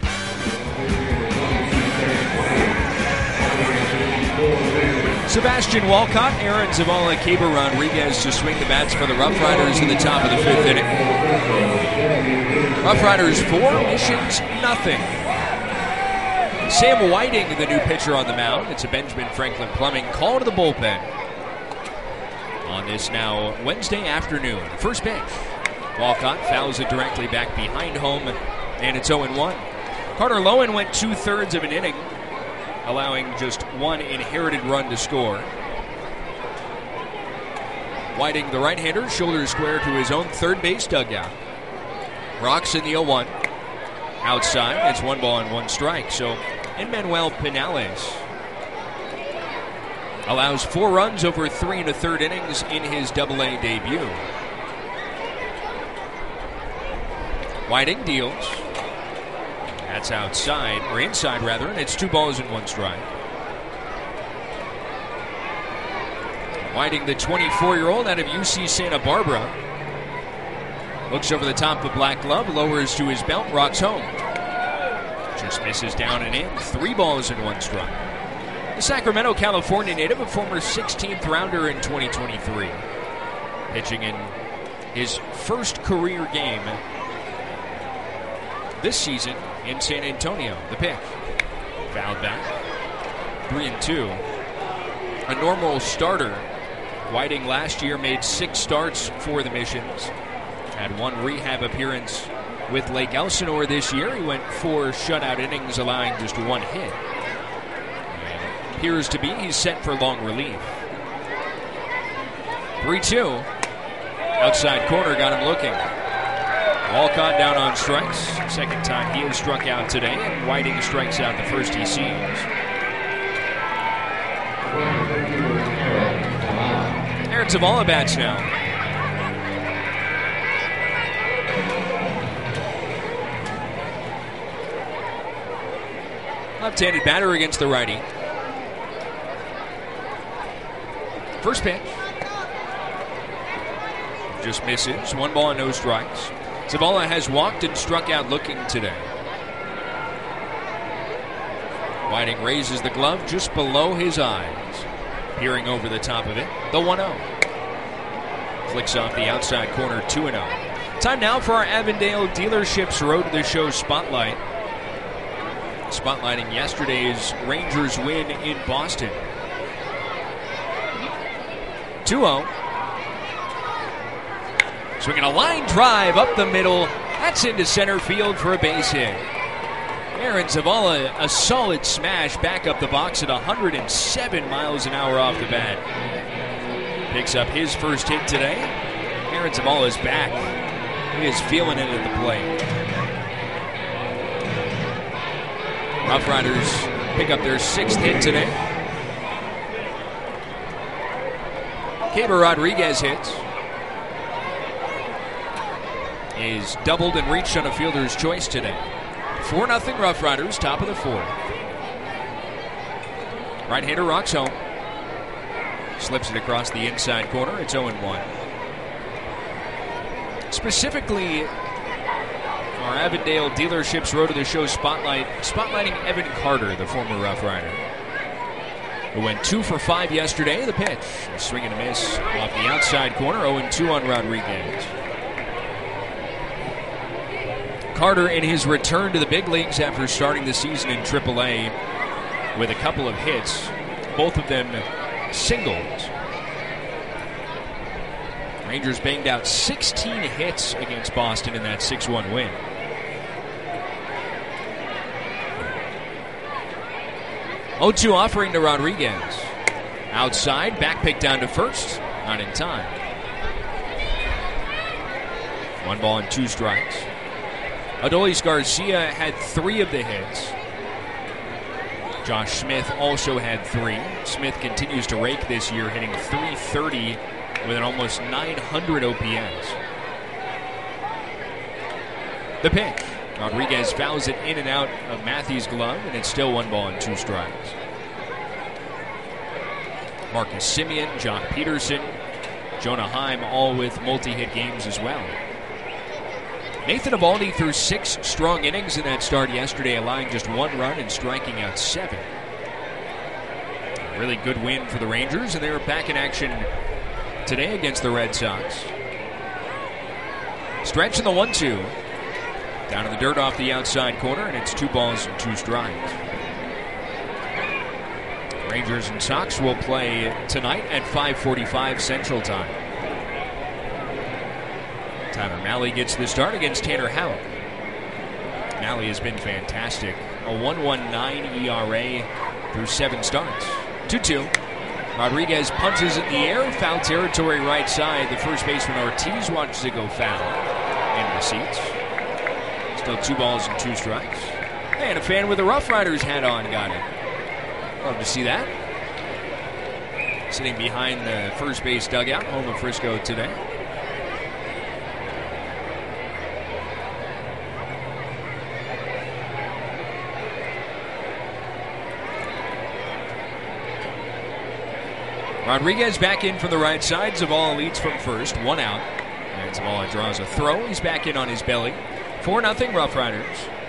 Sebastian Walcott, Aaron Zavala, Caber Rodriguez to swing the bats for the Rough Riders in the top of the fifth inning. Rough Riders four, Missions nothing. Sam Whiting, the new pitcher on the mound. It's a Benjamin Franklin Plumbing call to the bullpen on this now Wednesday afternoon. First pitch. Walcott fouls it directly back behind home, and it's oh and one. Carter Lowen went two-thirds of an inning, allowing just one inherited run to score. Whiting, the right-hander, shoulder square to his own third base dugout. Rocks in the oh one. Outside, it's one ball and one strike. So, Emmanuel Pinales allows four runs over three and a third innings in his double-A debut. Whiting deals. That's outside, or inside rather, and it's two balls and one strike. Whiting, the twenty-four-year-old out of U C Santa Barbara, looks over the top of Black Glove, lowers to his belt, rocks home. Just misses down and in, three balls and one strike. The Sacramento, California native, a former sixteenth rounder in twenty twenty-three, pitching in his first career game this season in San Antonio. The pitch. Fouled back. Three and two. A normal starter. Whiting last year made six starts for the Missions. Had one rehab appearance with Lake Elsinore this year. He went four shutout innings, allowing just one hit. And appears to be he's set for long relief. three two. Outside corner got him looking. Walcott down on strikes. Second time he has struck out today, and Whiting strikes out the first he sees. Aaron Zavala bats now. Left-handed batter against the righty. First pitch. Just misses. One ball and no strikes. Zavala has walked and struck out looking today. Whiting raises the glove just below his eyes. Peering over the top of it. The one oh. Flicks off the outside corner, two and oh. Time now for our Avondale Dealerships Road to the Show Spotlight. Spotlighting yesterday's Rangers win in Boston. two oh. Swinging a line drive up the middle. That's into center field for a base hit. Aaron Zavala, a solid smash back up the box at one hundred seven miles an hour off the bat. Picks up his first hit today. Aaron Zavala is back. He is feeling it at the plate. Rough Riders pick up their sixth hit today. Caber Rodriguez hits. Is doubled and reached on a fielder's choice today. four nothing Rough Riders, top of the fourth. Right-hander rocks home. Slips it across the inside corner. It's oh and one. Specifically, our Avondale Dealerships Road to the Show spotlight, spotlighting Evan Carter, the former Rough Rider, who went two for five yesterday. The pitch, a swing and a miss off the outside corner. oh and two on Rodriguez. Carter, in his return to the big leagues after starting the season in triple A, with a couple of hits, both of them singles. Rangers banged out sixteen hits against Boston in that six one win. oh two offering to Rodriguez. Outside, back pick down to first. Not in time. One ball and two strikes. Adolis Garcia had three of the hits. Josh Smith also had three. Smith continues to rake this year, hitting three thirty with an almost nine hundred O P S. The pitch. Rodriguez fouls it in and out of Matthews' glove, and it's still one ball and two strikes. Marcus Semien, John Peterson, Jonah Heim, all with multi-hit games as well. Nathan Eovaldi threw six strong innings in that start yesterday, allowing just one run and striking out seven. A really good win for the Rangers, and they were back in action today against the Red Sox. Stretch in the one two. Down in the dirt off the outside corner, and it's two balls and two strikes. Rangers and Sox will play tonight at five forty-five Central Time. Tyler Mahle gets the start against Tanner Houck. Mahle has been fantastic. A one point one nine E R A through seven starts. two two. Rodriguez punches in the air, foul territory right side. The first baseman Ortiz watches it go foul. Into the seats. Still two balls and two strikes. And a fan with a Rough Riders hat on got it. Love to see that. Sitting behind the first base dugout, home of Frisco today. Rodriguez back in from the right side. Zavala leads from first, one out. And Zavala draws a throw. He's back in on his belly. four nothing Rough Riders.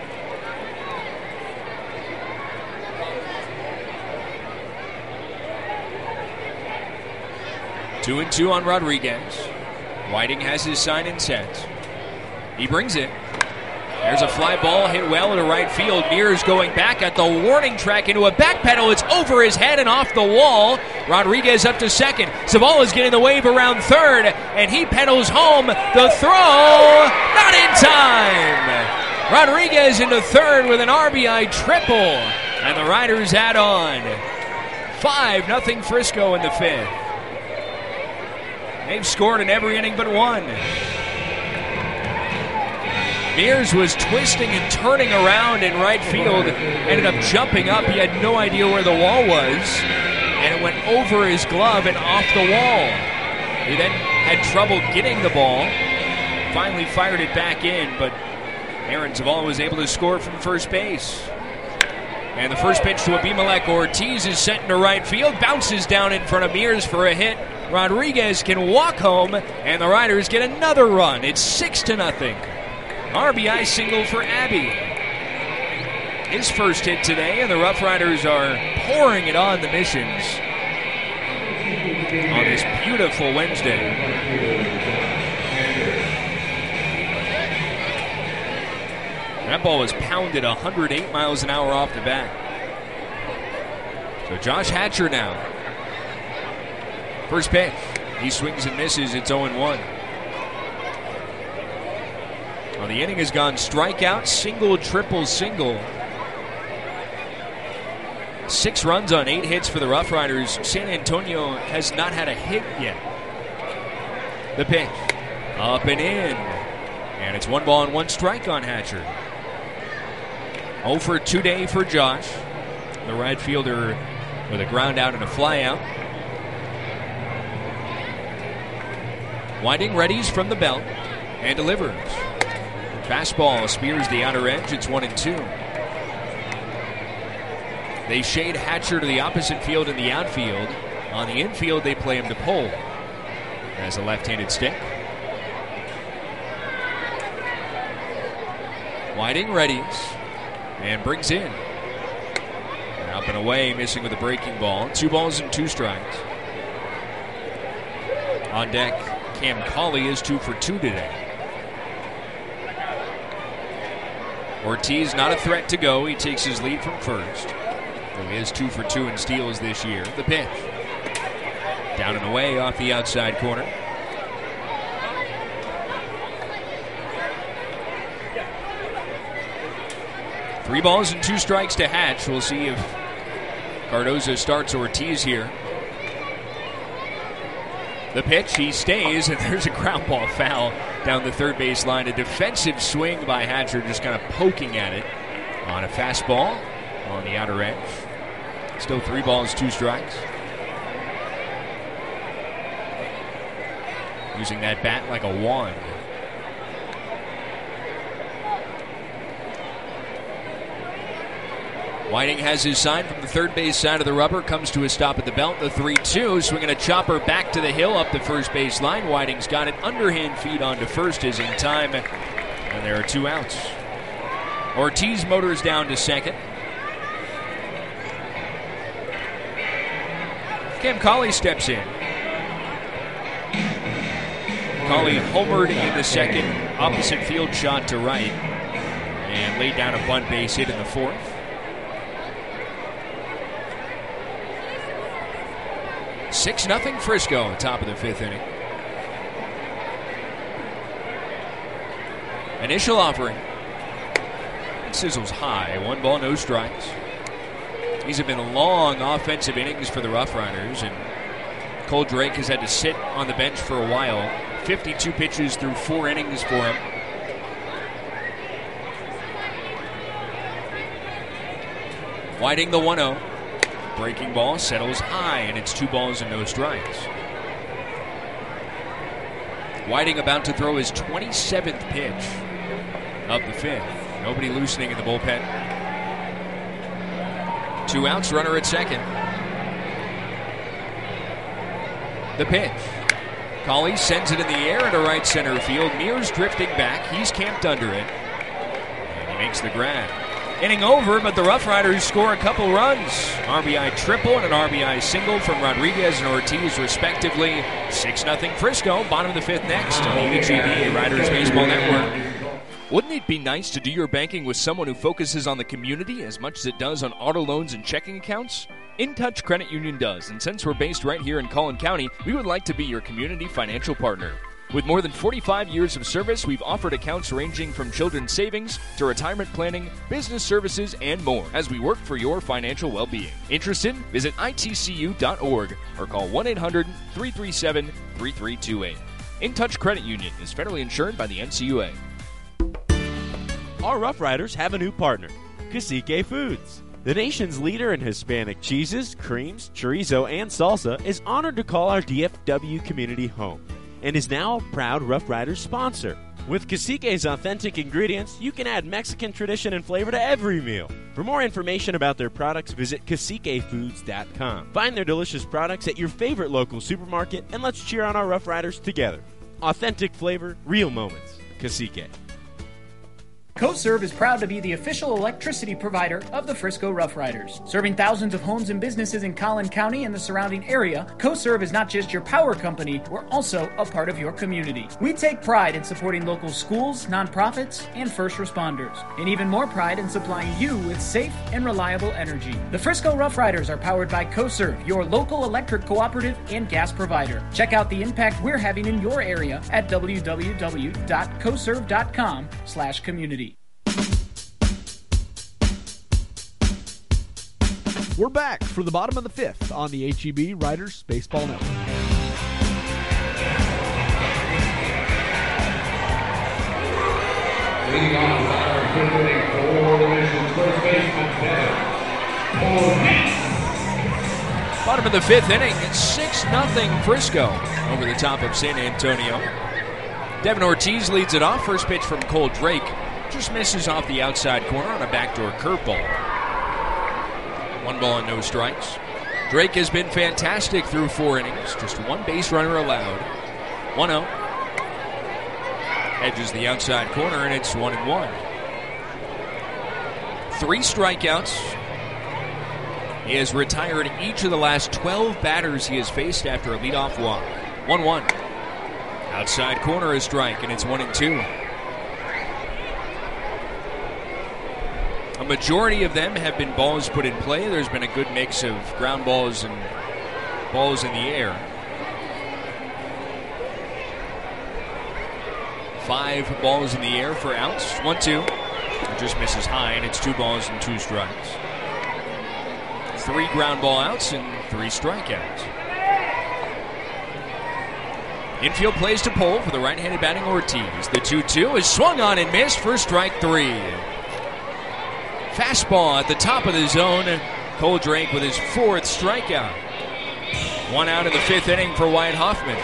Two and two on Rodriguez. Whiting has his sign and set. He brings it. There's a fly ball hit well into right field. Mears going back at the warning track into a back pedal. It's over his head and off the wall. Rodriguez up to second. Zavala's getting the wave around third, and he pedals home. The throw, not in time. Rodriguez into third with an R B I triple, and the Riders add on. five nothing Frisco in the fifth. They've scored in every inning but one. Mears was twisting and turning around in right field, ended up jumping up. He had no idea where the wall was, and it went over his glove and off the wall. He then had trouble getting the ball, finally fired it back in, but Aaron Zavala was able to score from first base. And the first pitch to Abimelec Ortiz is sent into right field, bounces down in front of Mears for a hit. Rodriguez can walk home, and the Riders get another run. It's six to nothing. R B I single for Abbey. His first hit today, and the Rough Riders are pouring it on the Missions on this beautiful Wednesday. That ball was pounded one hundred eight miles an hour off the bat. So Josh Hatcher now. First pitch. He swings and misses. It's oh and one. Well, the inning has gone strikeout, single, triple, single. Six runs on eight hits for the Rough Riders. San Antonio has not had a hit yet. The pitch. Up and in. And it's one ball and one strike on Hatcher. oh for two day for Josh. The right fielder with a ground out and a fly out. Whiting readies from the belt and delivers. Fastball spears the outer edge. It's one and two. They shade Hatcher to the opposite field in the outfield. On the infield, they play him to pull as a left-handed stick. Whiting readies and brings in. And up and away, missing with a breaking ball. Two balls and two strikes. On deck, Cam Cauley is two for two today. Ortiz not a threat to go. He takes his lead from first. He is two for two in steals this year. The pitch. Down and away off the outside corner. Three balls and two strikes to Hatch. We'll see if Cardozo starts Ortiz here. The pitch, he stays, and there's a ground ball foul down the third base line. A defensive swing by Hatcher, just kind of poking at it on a fastball on the outer edge. Still three balls, two strikes. Using that bat like a wand. Whiting has his sign from the third base side of the rubber, comes to a stop at the belt, the three two, swinging a chopper back to the hill up the first base line. Whiting's got it, underhand feed onto first is in time, and there are two outs. Ortiz motors down to second. Cam Cauley steps in. Cauley homered in the second, opposite field shot to right, and laid down a bunt base hit in the fourth. six nothing Frisco, top of the fifth inning. Initial offering. It sizzles high. One ball, no strikes. These have been long offensive innings for the Rough Riders, and Cole Drake has had to sit on the bench for a while. fifty-two pitches through four innings for him. Whiting the one oh. Breaking ball settles high, and it's two balls and no strikes. Whiting about to throw his twenty-seventh pitch of the fifth. Nobody loosening in the bullpen. Two outs, runner at second. The pitch. Cauley sends it in the air into right center field. Mears drifting back. He's camped under it. And he makes the grab. Inning over, but the Rough Riders score a couple runs. R B I triple and an R B I single from Rodriguez and Ortiz, respectively. six nothing Frisco, bottom of the fifth next on the H E B Riders Baseball Network. Wouldn't it be nice to do your banking with someone who focuses on the community as much as it does on auto loans and checking accounts? InTouch Credit Union does, and since we're based right here in Collin County, we would like to be your community financial partner. With more than forty-five years of service, we've offered accounts ranging from children's savings to retirement planning, business services, and more as we work for your financial well-being. Interested? Visit I T C U dot org or call one eight hundred, three three seven, three three two eight. InTouch Credit Union is federally insured by the N C U A. Our Rough Riders have a new partner, Cacique Foods. The nation's leader in Hispanic cheeses, creams, chorizo, and salsa is honored to call our D F W community home, and is now a proud Rough Riders sponsor. With Cacique's authentic ingredients, you can add Mexican tradition and flavor to every meal. For more information about their products, visit cacique foods dot com. Find their delicious products at your favorite local supermarket, and let's cheer on our Rough Riders together. Authentic flavor, real moments. Cacique. CoServe is proud to be the official electricity provider of the Frisco Rough Riders. Serving thousands of homes and businesses in Collin County and the surrounding area, CoServe is not just your power company, we're also a part of your community. We take pride in supporting local schools, nonprofits, and first responders, and even more pride in supplying you with safe and reliable energy. The Frisco Rough Riders are powered by CoServe, your local electric cooperative and gas provider. Check out the impact we're having in your area at w w w dot coserve dot com slash community. We're back for the bottom of the fifth on the H E B Riders Baseball Network. Leading off is our fifth inning for the nation's first baseman, Devin. Bottom of the fifth inning, it's six nothing Frisco over the top of San Antonio. Devin Ortiz leads it off. First pitch from Cole Drake. Just misses off the outside corner on a backdoor curveball. One ball and no strikes. Drake has been fantastic through four innings. Just one base runner allowed. one oh. Edges the outside corner, and it's one and one. Three strikeouts. He has retired each of the last twelve batters he has faced after a leadoff walk. one one. Outside corner a strike, and it's one and two. A majority of them have been balls put in play. There's been a good mix of ground balls and balls in the air. Five balls in the air for outs. One, two. It just misses high, and it's two balls and two strikes. Three ground ball outs and three strikeouts. Infield plays to Pohl for the right-handed batting Ortiz. The two two is swung on and missed for strike three. Fastball at the top of the zone. Cole Drake with his fourth strikeout. One out in the fifth inning for Wyatt Hoffman.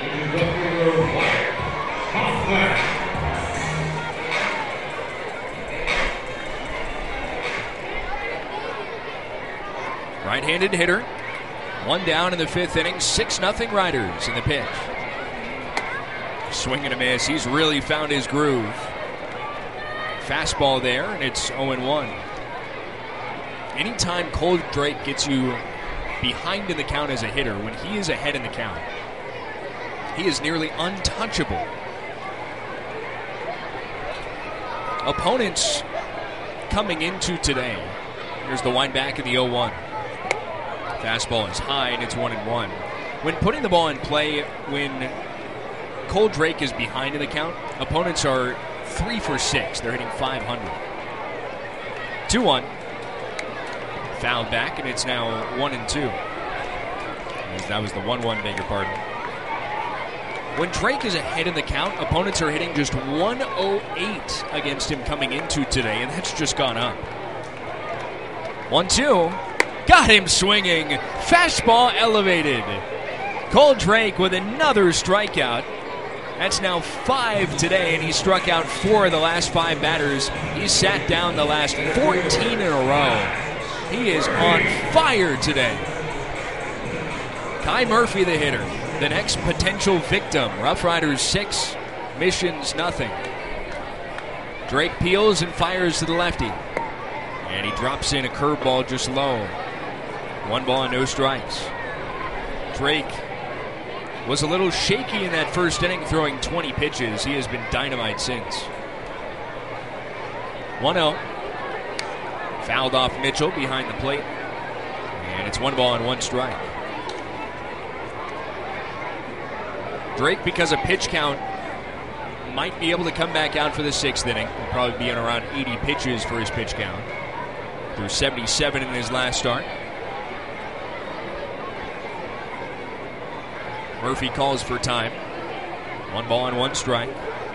Right-handed hitter. One down in the fifth inning. six nothing Riders in the pitch. Swing and a miss. He's really found his groove. Fastball there, and it's oh and one. Anytime Cole Drake gets you behind in the count as a hitter, when he is ahead in the count, he is nearly untouchable. Opponents coming into today. Here's the wind back of the oh one. Fastball is high, and it's one and one. When putting the ball in play, when Cole Drake is behind in the count, opponents are three for six. They're hitting five hundred. two one. Fouled back, and it's now one and two. That was the one one, beg your pardon. When Drake is ahead in the count, opponents are hitting just one oh eight against him coming into today, and that's just gone up. one two. Got him swinging. Fastball elevated. Cole Drake with another strikeout. That's now five today, and he struck out four of the last five batters. He's sat down the last fourteen in a row. He is on fire today. Kai Murphy, the hitter, the next potential victim. Rough Riders six, Missions nothing. Drake peels and fires to the lefty, and he drops in a curveball just low. One ball and no strikes. Drake was a little shaky in that first inning, throwing twenty pitches. He has been dynamite since. one oh. Fouled off Mitchell behind the plate. And it's one ball and one strike. Drake, because of pitch count, might be able to come back out for the sixth inning. He'll probably be in around eighty pitches for his pitch count. Threw seventy-seven in his last start. Murphy calls for time. One ball and one strike.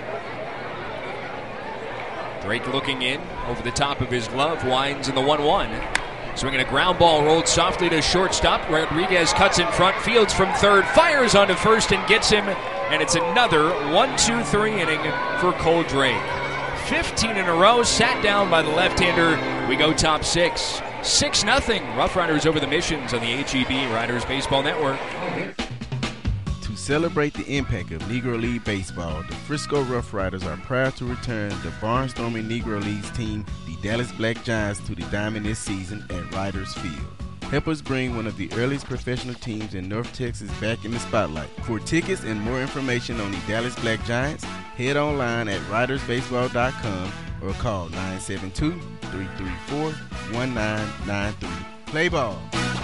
Drake looking in over the top of his glove, winds in the one one. Swinging a ground ball, rolled softly to shortstop. Rodriguez cuts in front, fields from third, fires onto first and gets him. And it's another one two three inning for Cole Drake. fifteen in a row, sat down by the left-hander. We go top six. six nothing. Rough Riders over the Missions on the H E B Riders Baseball Network. To celebrate the impact of Negro League Baseball, the Frisco Rough Riders are proud to return the barnstorming Negro Leagues team, the Dallas Black Giants, to the diamond this season at Riders Field. Help us bring one of the earliest professional teams in North Texas back in the spotlight. For tickets and more information on the Dallas Black Giants, head online at riders baseball dot com or call nine seven two, three three four, one nine nine three. Play ball.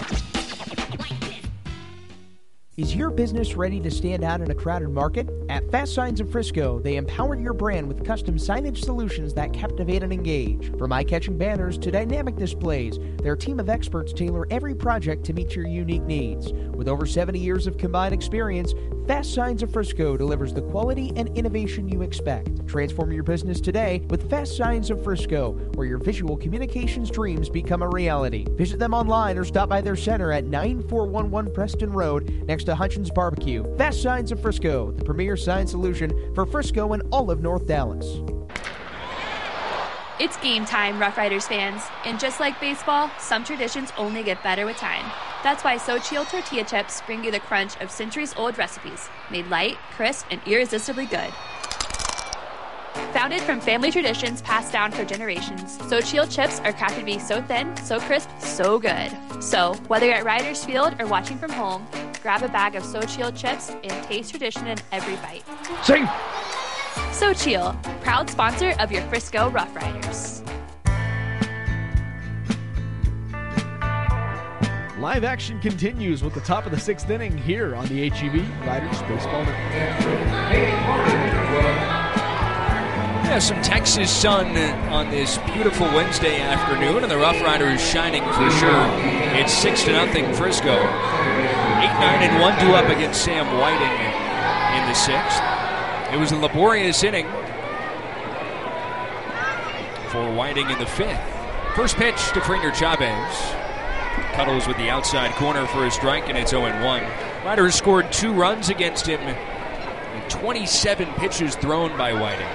Is your business ready to stand out in a crowded market? At Fast Signs of Frisco, they empower your brand with custom signage solutions that captivate and engage. From eye-catching banners to dynamic displays, their team of experts tailor every project to meet your unique needs. With over seventy years of combined experience, Fast Signs of Frisco delivers the quality and innovation you expect. Transform your business today with Fast Signs of Frisco, where your visual communications dreams become a reality. Visit them online or stop by their center at nine four one one Preston Road next to Hutchins Barbecue. Fast Signs of Frisco, the premier sign solution for Frisco and all of North Dallas. It's game time, Rough Riders fans. And just like baseball, some traditions only get better with time. That's why Xochitl tortilla chips bring you the crunch of centuries-old recipes, made light, crisp, and irresistibly good. Founded from family traditions passed down for generations, Xochitl chips are crafted to be so thin, so crisp, so good. So, whether you're at Riders Field or watching from home, grab a bag of Xochitl chips and taste tradition in every bite. Sing! Xochitl, proud sponsor of your Frisco Rough Riders. Live action continues with the top of the sixth inning here on the H E B Riders Baseball Network. Yeah, some Texas sun on this beautiful Wednesday afternoon, and the Rough Riders shining for sure. It's six to nothing Frisco. Eight, nine, and one due up against Sam Whiting in the sixth. It was a laborious inning for Whiting in the fifth. First pitch to Fringer Chavez. Cuddles with the outside corner for a strike, and it's oh and one. Riders scored two runs against him in twenty-seven pitches thrown by Whiting.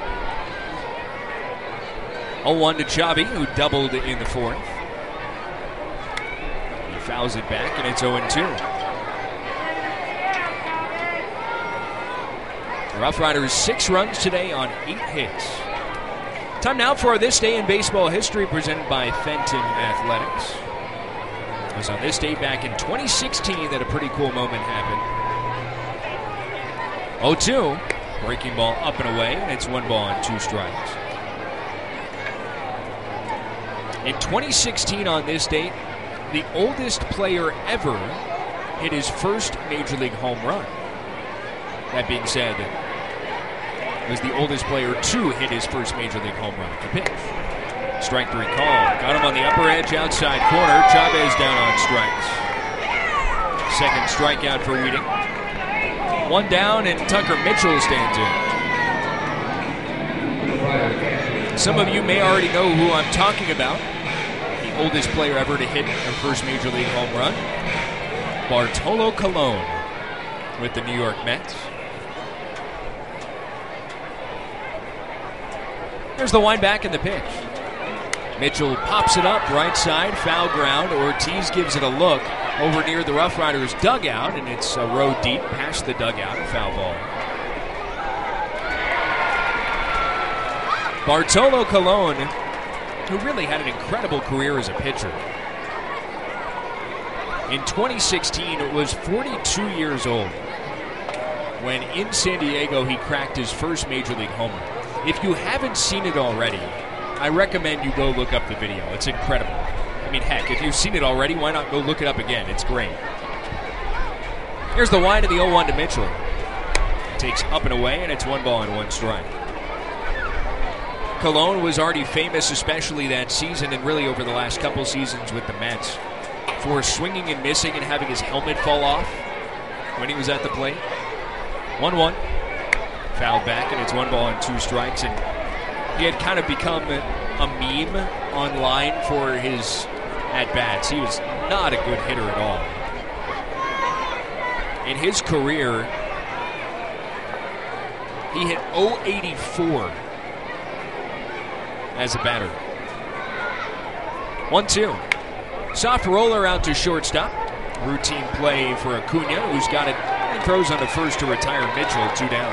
oh one to Chavi, who doubled in the fourth. He fouls it back, and it's oh and two. The Rough Riders six runs today on eight hits. Time now for This Day in Baseball History, presented by Fenton Athletics. It was on this day back in twenty sixteen that a pretty cool moment happened. oh two, breaking ball up and away, and it's one ball and two strikes. In twenty sixteen on this date, the oldest player ever hit his first Major League home run. That being said, it was the oldest player to hit his first Major League home run. The pitch. Strike three call. Got him on the upper edge, outside corner. Chavez down on strikes. Second strikeout for Whiting. One down, and Tucker Mitchell stands in. Some of you may already know who I'm talking about. The oldest player ever to hit a first Major League home run. Bartolo Colon with the New York Mets. There's the wind back in the pitch. Mitchell pops it up right side, foul ground. Ortiz gives it a look over near the Rough Riders dugout, and it's a row deep past the dugout, foul ball. Bartolo Colon, who really had an incredible career as a pitcher. In twenty sixteen, was forty-two years old when in San Diego he cracked his first Major League home run. If you haven't seen it already, I recommend you go look up the video. It's incredible. I mean, heck, if you've seen it already, why not go look it up again? It's great. Here's the wind of the oh one to Mitchell. Takes up and away, and it's one ball and one strike. Colon was already famous, especially that season and really over the last couple seasons with the Mets, for swinging and missing and having his helmet fall off when he was at the plate. one one. Fouled back, and it's one ball and two strikes. And he had kind of become a meme online for his at-bats. He was not a good hitter at all. In his career, he hit oh eighty-four as a batter. one two. Soft roller out to shortstop. Routine play for Acuna, who's got it. He throws on the first to retire Mitchell, two down.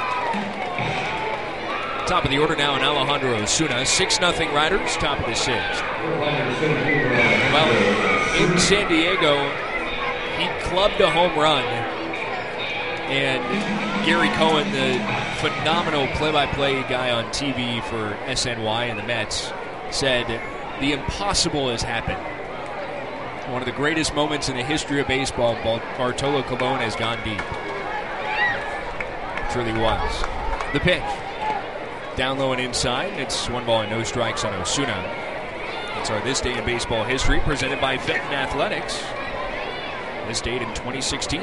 Top of the order now in Alejandro Osuna. six nothing Riders, top of the sixth. Well, in San Diego, he clubbed a home run. And Gary Cohen, the phenomenal play-by-play guy on T V for S N Y and the Mets, said, "The impossible has happened. One of the greatest moments in the history of baseball, Bartolo Colon has gone deep." It truly was. The pitch. Down low and inside. It's one ball and no strikes on Osuna. It's our This Day in Baseball History, presented by Fenton Athletics. This date in twenty sixteen.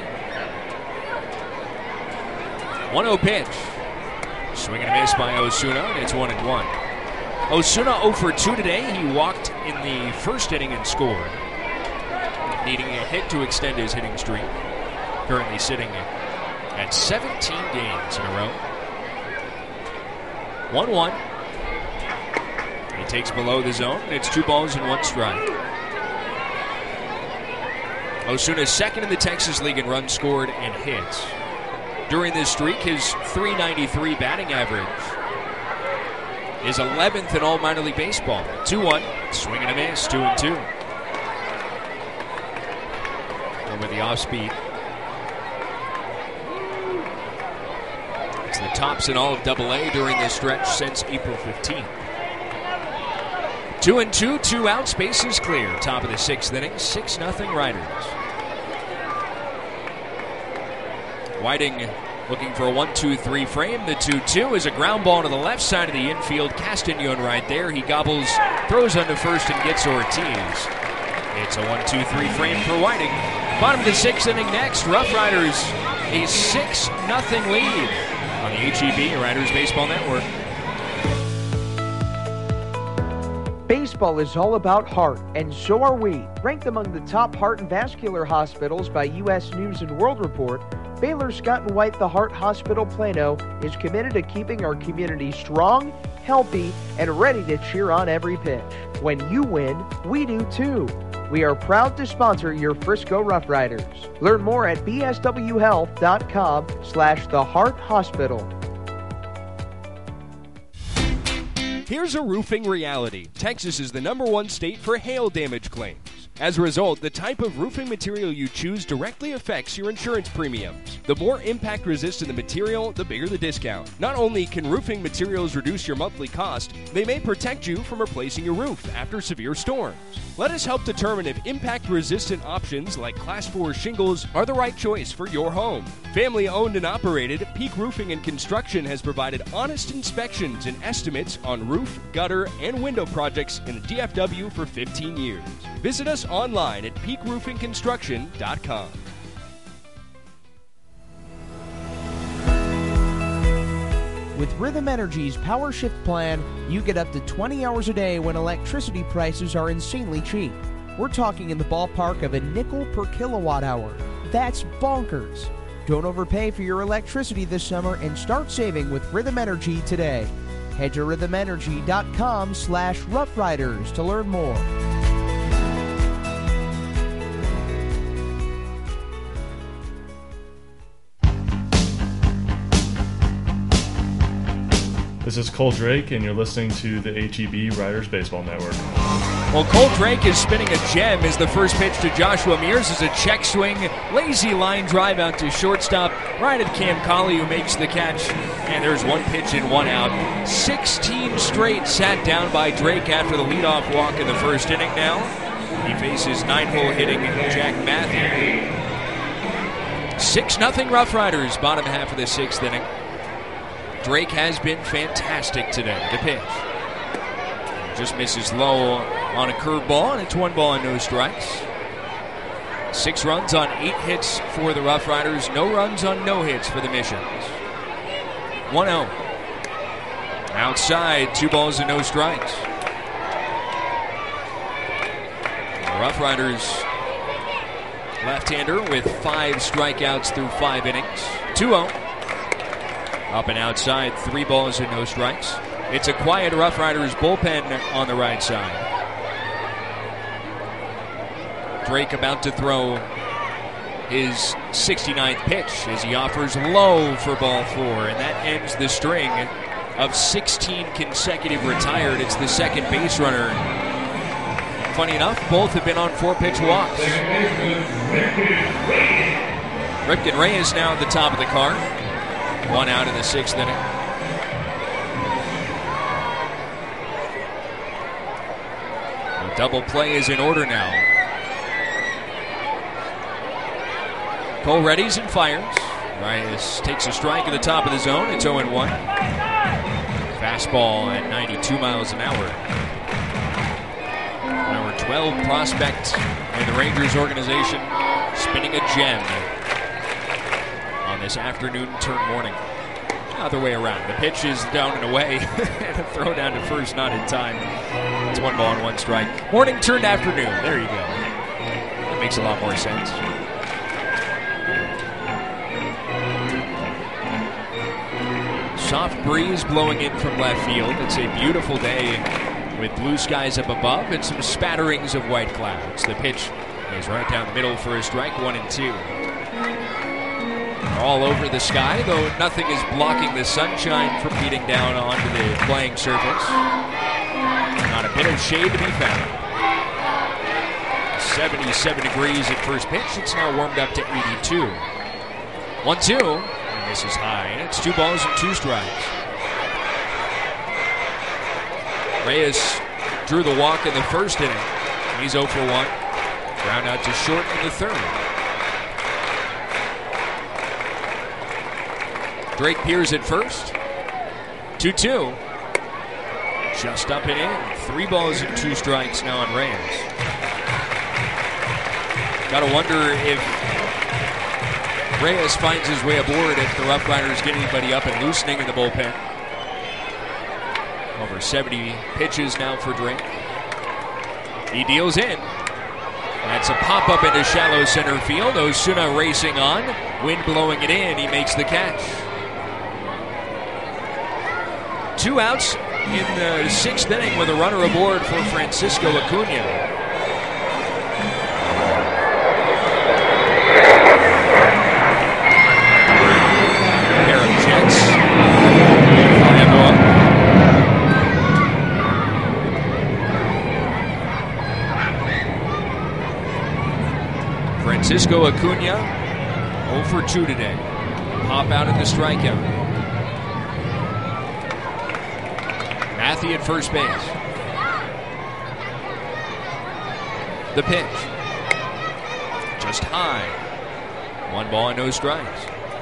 one oh pitch. Swing and a miss by Osuna, and it's one and one. Osuna oh for two today. He walked in the first inning and scored, needing a hit to extend his hitting streak. Currently sitting at seventeen games in a row. one one. He takes below the zone, and it's two balls and one strike. Osuna's second in the Texas League in runs scored and hits. During this streak, his three ninety-three batting average is eleventh in all minor league baseball. two one. Swing and a miss, two and two. Over the off speed. It's the tops in all of Double A during this stretch since April fifteenth. Two and two, two out, space is clear. Top of the sixth inning, six nothing Riders. Whiting looking for a one two three frame. The two two is a ground ball to the left side of the infield. Castagnon right there. He gobbles, throws under first, and gets Ortiz. It's a one two three frame for Whiting. Bottom of the sixth inning next. Rough Riders a six nothing lead on the H E B Riders Baseball Network. Baseball is all about heart, and so are we. Ranked among the top heart and vascular hospitals by U S News and World Report, Baylor Scott and White The Heart Hospital Plano is committed to keeping our community strong, healthy, and ready to cheer on every pitch. When you win, we do too. We are proud to sponsor your Frisco Rough Riders. Learn more at b s w health dot com slash the heart hospital. Here's a roofing reality. Texas is the number one state for hail damage claims. As a result, the type of roofing material you choose directly affects your insurance premiums. The more impact-resistant the material, the bigger the discount. Not only can roofing materials reduce your monthly cost, they may protect you from replacing your roof after severe storms. Let us help determine if impact-resistant options like Class four shingles are the right choice for your home. Family-owned and operated, Peak Roofing and Construction has provided honest inspections and estimates on roof, gutter, and window projects in the D F W for fifteen years. Visit us online at peak roofing construction dot com. With Rhythm Energy's Power Shift plan, you get up to twenty hours a day when electricity prices are insanely cheap. We're talking in the ballpark of a nickel per kilowatt hour. That's bonkers. Don't overpay for your electricity this summer and start saving with Rhythm Energy today. Head to rhythm energy dot com slash rough riders to learn more. This is Cole Drake, and you're listening to the H E B Riders Baseball Network. Well, Cole Drake is spinning a gem as the first pitch to Joshua Mears is a check swing, lazy line drive out to shortstop, right at Cam Colley, who makes the catch. And there's one pitch and one out. sixteen straight sat down by Drake after the leadoff walk in the first inning now. He faces nine-hole hitting Jack Matthew. six nothing Rough Riders, bottom half of the sixth inning. Drake has been fantastic today. The pitch just misses low on a curveball, and it's one ball and no strikes. Six runs on eight hits for the Rough Riders. No runs on no hits for the Missions. one oh. Outside, two balls and no strikes. The Rough Riders left-hander with five strikeouts through five innings. two oh. Up and outside, three balls and no strikes. It's a quiet Rough Riders bullpen on the right side. Drake about to throw his sixty-ninth pitch as he offers low for ball four, and that ends the string of sixteen consecutive retired. It's the second base runner. Funny enough, both have been on four-pitch walks. Ripken Reyes now at the top of the card. One out in the sixth inning. The double play is in order now. Cole readies and fires. Reyes takes a strike at the top of the zone. It's oh and one. Fastball at ninety-two miles an hour. Number twelve prospect in the Rangers organization, spinning a gem on this afternoon turn morning. Other way around. The pitch is down and away, and a throw down to first, not in time. It's one ball and one strike. Morning turned afternoon. There you go. That makes a lot more sense. Soft breeze blowing in from left field. It's a beautiful day with blue skies up above and some spatterings of white clouds. The pitch is right down the middle for a strike, one and two. All over the sky, though nothing is blocking the sunshine from beating down onto the playing surface. Not a bit of shade to be found. seventy-seven degrees at first pitch. It's now warmed up to eighty-two. one two. And this is high. And it's two balls and two strikes. Reyes drew the walk in the first inning. He's oh for one. Ground out to short in the third. Drake Pierce at first. two two. Just up and in. Three balls and two strikes now on Reyes. Gotta wonder if Reyes finds his way aboard if the Rough Riders get anybody up and loosening in the bullpen. Over seventy pitches now for Drake. He deals in. That's a pop-up into shallow center field. Osuna racing on. Wind blowing it in. He makes the catch. Two outs in the sixth inning with a runner aboard for Francisco Acuna. Pair of Jets. Francisco Acuna, oh for two today. Pop out in the strikeout. Matthew at first base. The pitch. Just high. One ball and no strikes.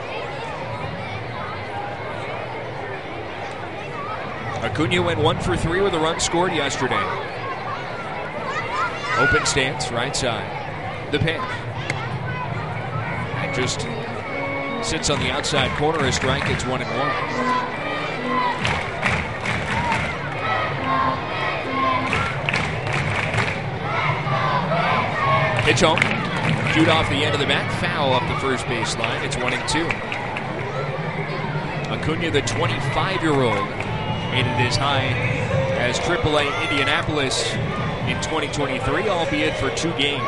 Acuna went one for three with a run scored yesterday. Open stance, right side. The pitch. That just sits on the outside corner. A strike, it's one and one. Pitch home. Shoot off the end of the bat. Foul up the first base line. It's one and two. Acuna, the twenty-five-year-old, made it as high as triple A Indianapolis in twenty twenty-three, albeit for two games.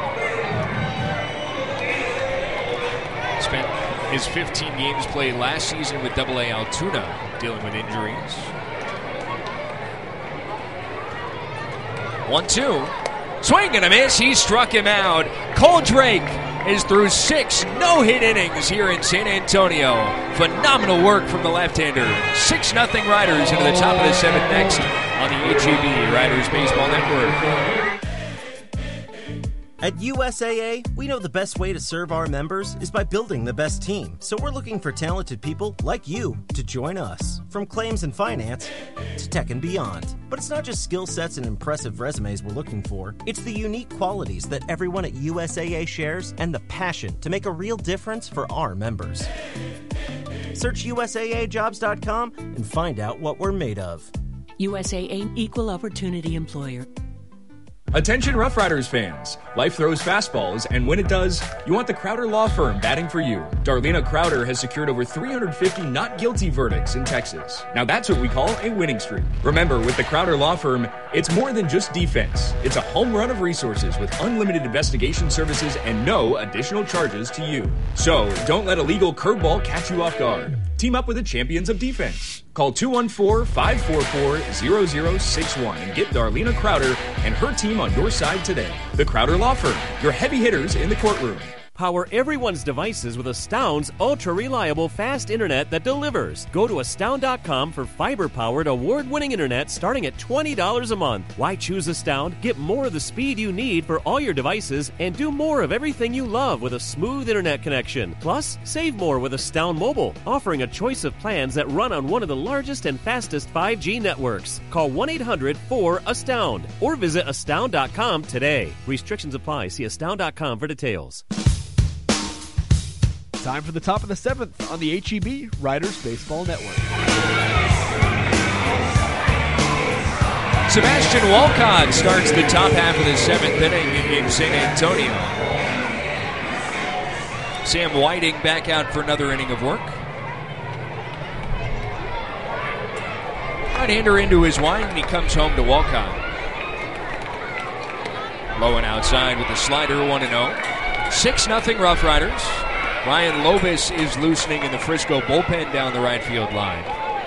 Spent his fifteen games played last season with double A Altoona, dealing with injuries. one two. Swing and a miss. He struck him out. Cole Drake is through six no-hit innings here in San Antonio. Phenomenal work from the left-hander. six nothing Riders into the top of the seventh next on the H E B Riders Baseball Network. At U S A A, we know the best way to serve our members is by building the best team. So we're looking for talented people like you to join us. From claims and finance to tech and beyond. But it's not just skill sets and impressive resumes we're looking for. It's the unique qualities that everyone at U S A A shares and the passion to make a real difference for our members. Search U S A A jobs dot com and find out what we're made of. U S A A Equal Opportunity Employer. Attention Rough Riders fans. Life throws fastballs, and when it does, you want the Crowder Law Firm batting for you. Darlena Crowder has secured over three hundred fifty not guilty verdicts in Texas. Now that's what we call a winning streak. Remember, with the Crowder Law Firm, it's more than just defense. It's a home run of resources with unlimited investigation services and no additional charges to you. So, don't let a legal curveball catch you off guard. Team up with the champions of defense. Call two one four, five four four, zero zero six one and get Darlena Crowder and her team on your side today. The Crowder Law Firm, your heavy hitters in the courtroom. Power everyone's devices with Astound's ultra-reliable fast internet that delivers. Go to astound dot com for fiber-powered, award-winning internet starting at twenty dollars a month. Why choose Astound? Get more of the speed you need for all your devices and do more of everything you love with a smooth internet connection. Plus, save more with Astound Mobile, offering a choice of plans that run on one of the largest and fastest five G networks. Call one eight hundred four astound or visit astound dot com today. Restrictions apply. See astound dot com for details. Time for the top of the seventh on the H E B Riders Baseball Network. Sebastian Walcott starts the top half of the seventh inning in San Antonio. Sam Whiting back out for another inning of work. Right-hander into his wind, and he comes home to Walcott. Low and outside with the slider, one and oh. six nothing Rough Riders. Ryan Lobus is loosening in the Frisco bullpen down the right field line.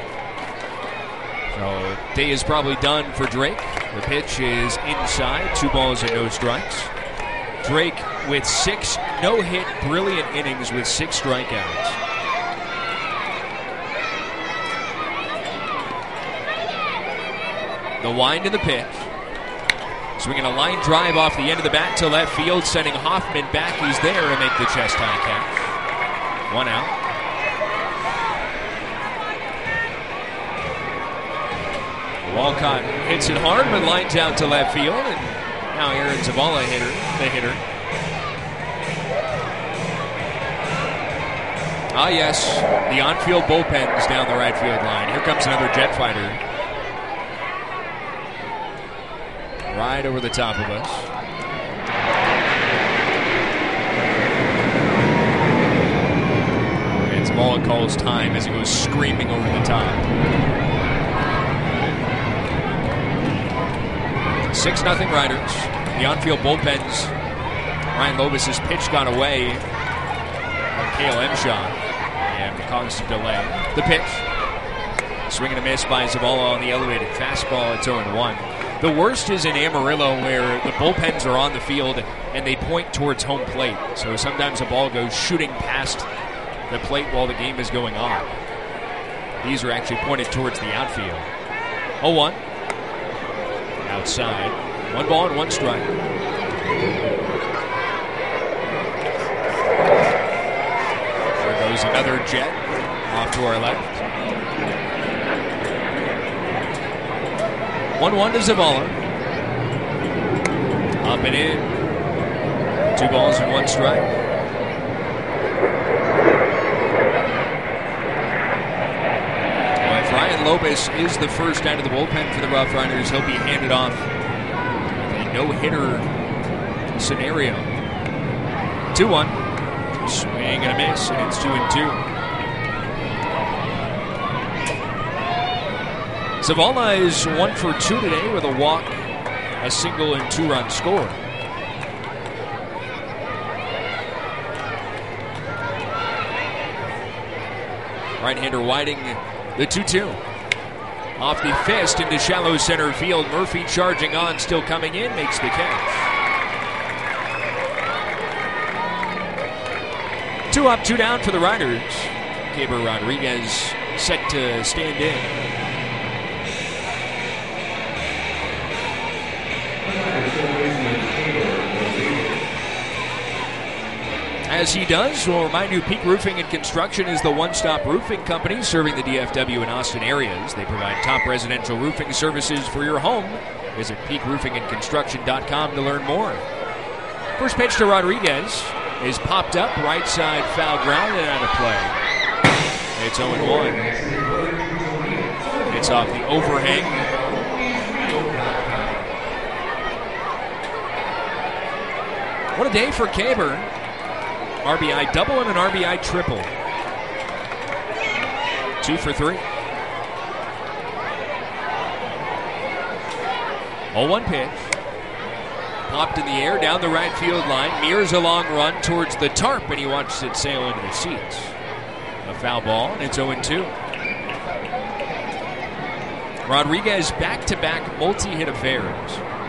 So day is probably done for Drake. The pitch is inside, two balls and no strikes. Drake with six no-hit brilliant innings with six strikeouts. The wind and the pitch. Swinging a line drive off the end of the bat to left field, sending Hoffman back. He's there to make the chest-high catch. One out. Walcott hits it hard, but lines out to left field, and now Aaron Zavala hitter, the hitter. Ah, yes, the on-field bullpens down the right field line. Here comes another jet fighter. Right over the top of us. And Zavala calls time as he goes screaming over the top. six nothing Riders. The on-field bullpens. Ryan Lobus' pitch got away on Cale Emshot and caused a delay. The pitch. Swing and a miss by Zavala on the elevated fastball. It's oh and one. The worst is in Amarillo, where the bullpens are on the field and they point towards home plate. So sometimes a ball goes shooting past the plate while the game is going on. These are actually pointed towards the outfield. oh one. Outside. One ball and one strike. There goes another jet off to our left. one one to Zavala. Up and in. Two balls and one strike. Well, if Ryan Lobus is the first out of the bullpen for the Rough Riders, he'll be handed off a no-hitter scenario. two one. Swing and a miss, and it's two and two. Zavala is one for two today with a walk, a single, and two-run score. Right-hander Whiting, the two two. Off the fist into shallow center field. Murphy charging on, still coming in, makes the catch. Two up, two down for the Riders. Gabriel Rodriguez set to stand in. As he does, we'll remind you Peak Roofing and Construction is the one-stop roofing company serving the D F W and Austin areas. They provide top residential roofing services for your home. Visit peak roofing and construction dot com to learn more. First pitch to Rodriguez is popped up, right side foul ground and out of play. It's oh and one. It's off the overhang. What a day for Caber. R B I double and an R B I triple. Two for three. oh one pitch. Popped in the air down the right field line. Mirrors a long run towards the tarp, and he watches it sail into the seats. A foul ball, and it's oh and two. Rodriguez back-to-back multi-hit affairs.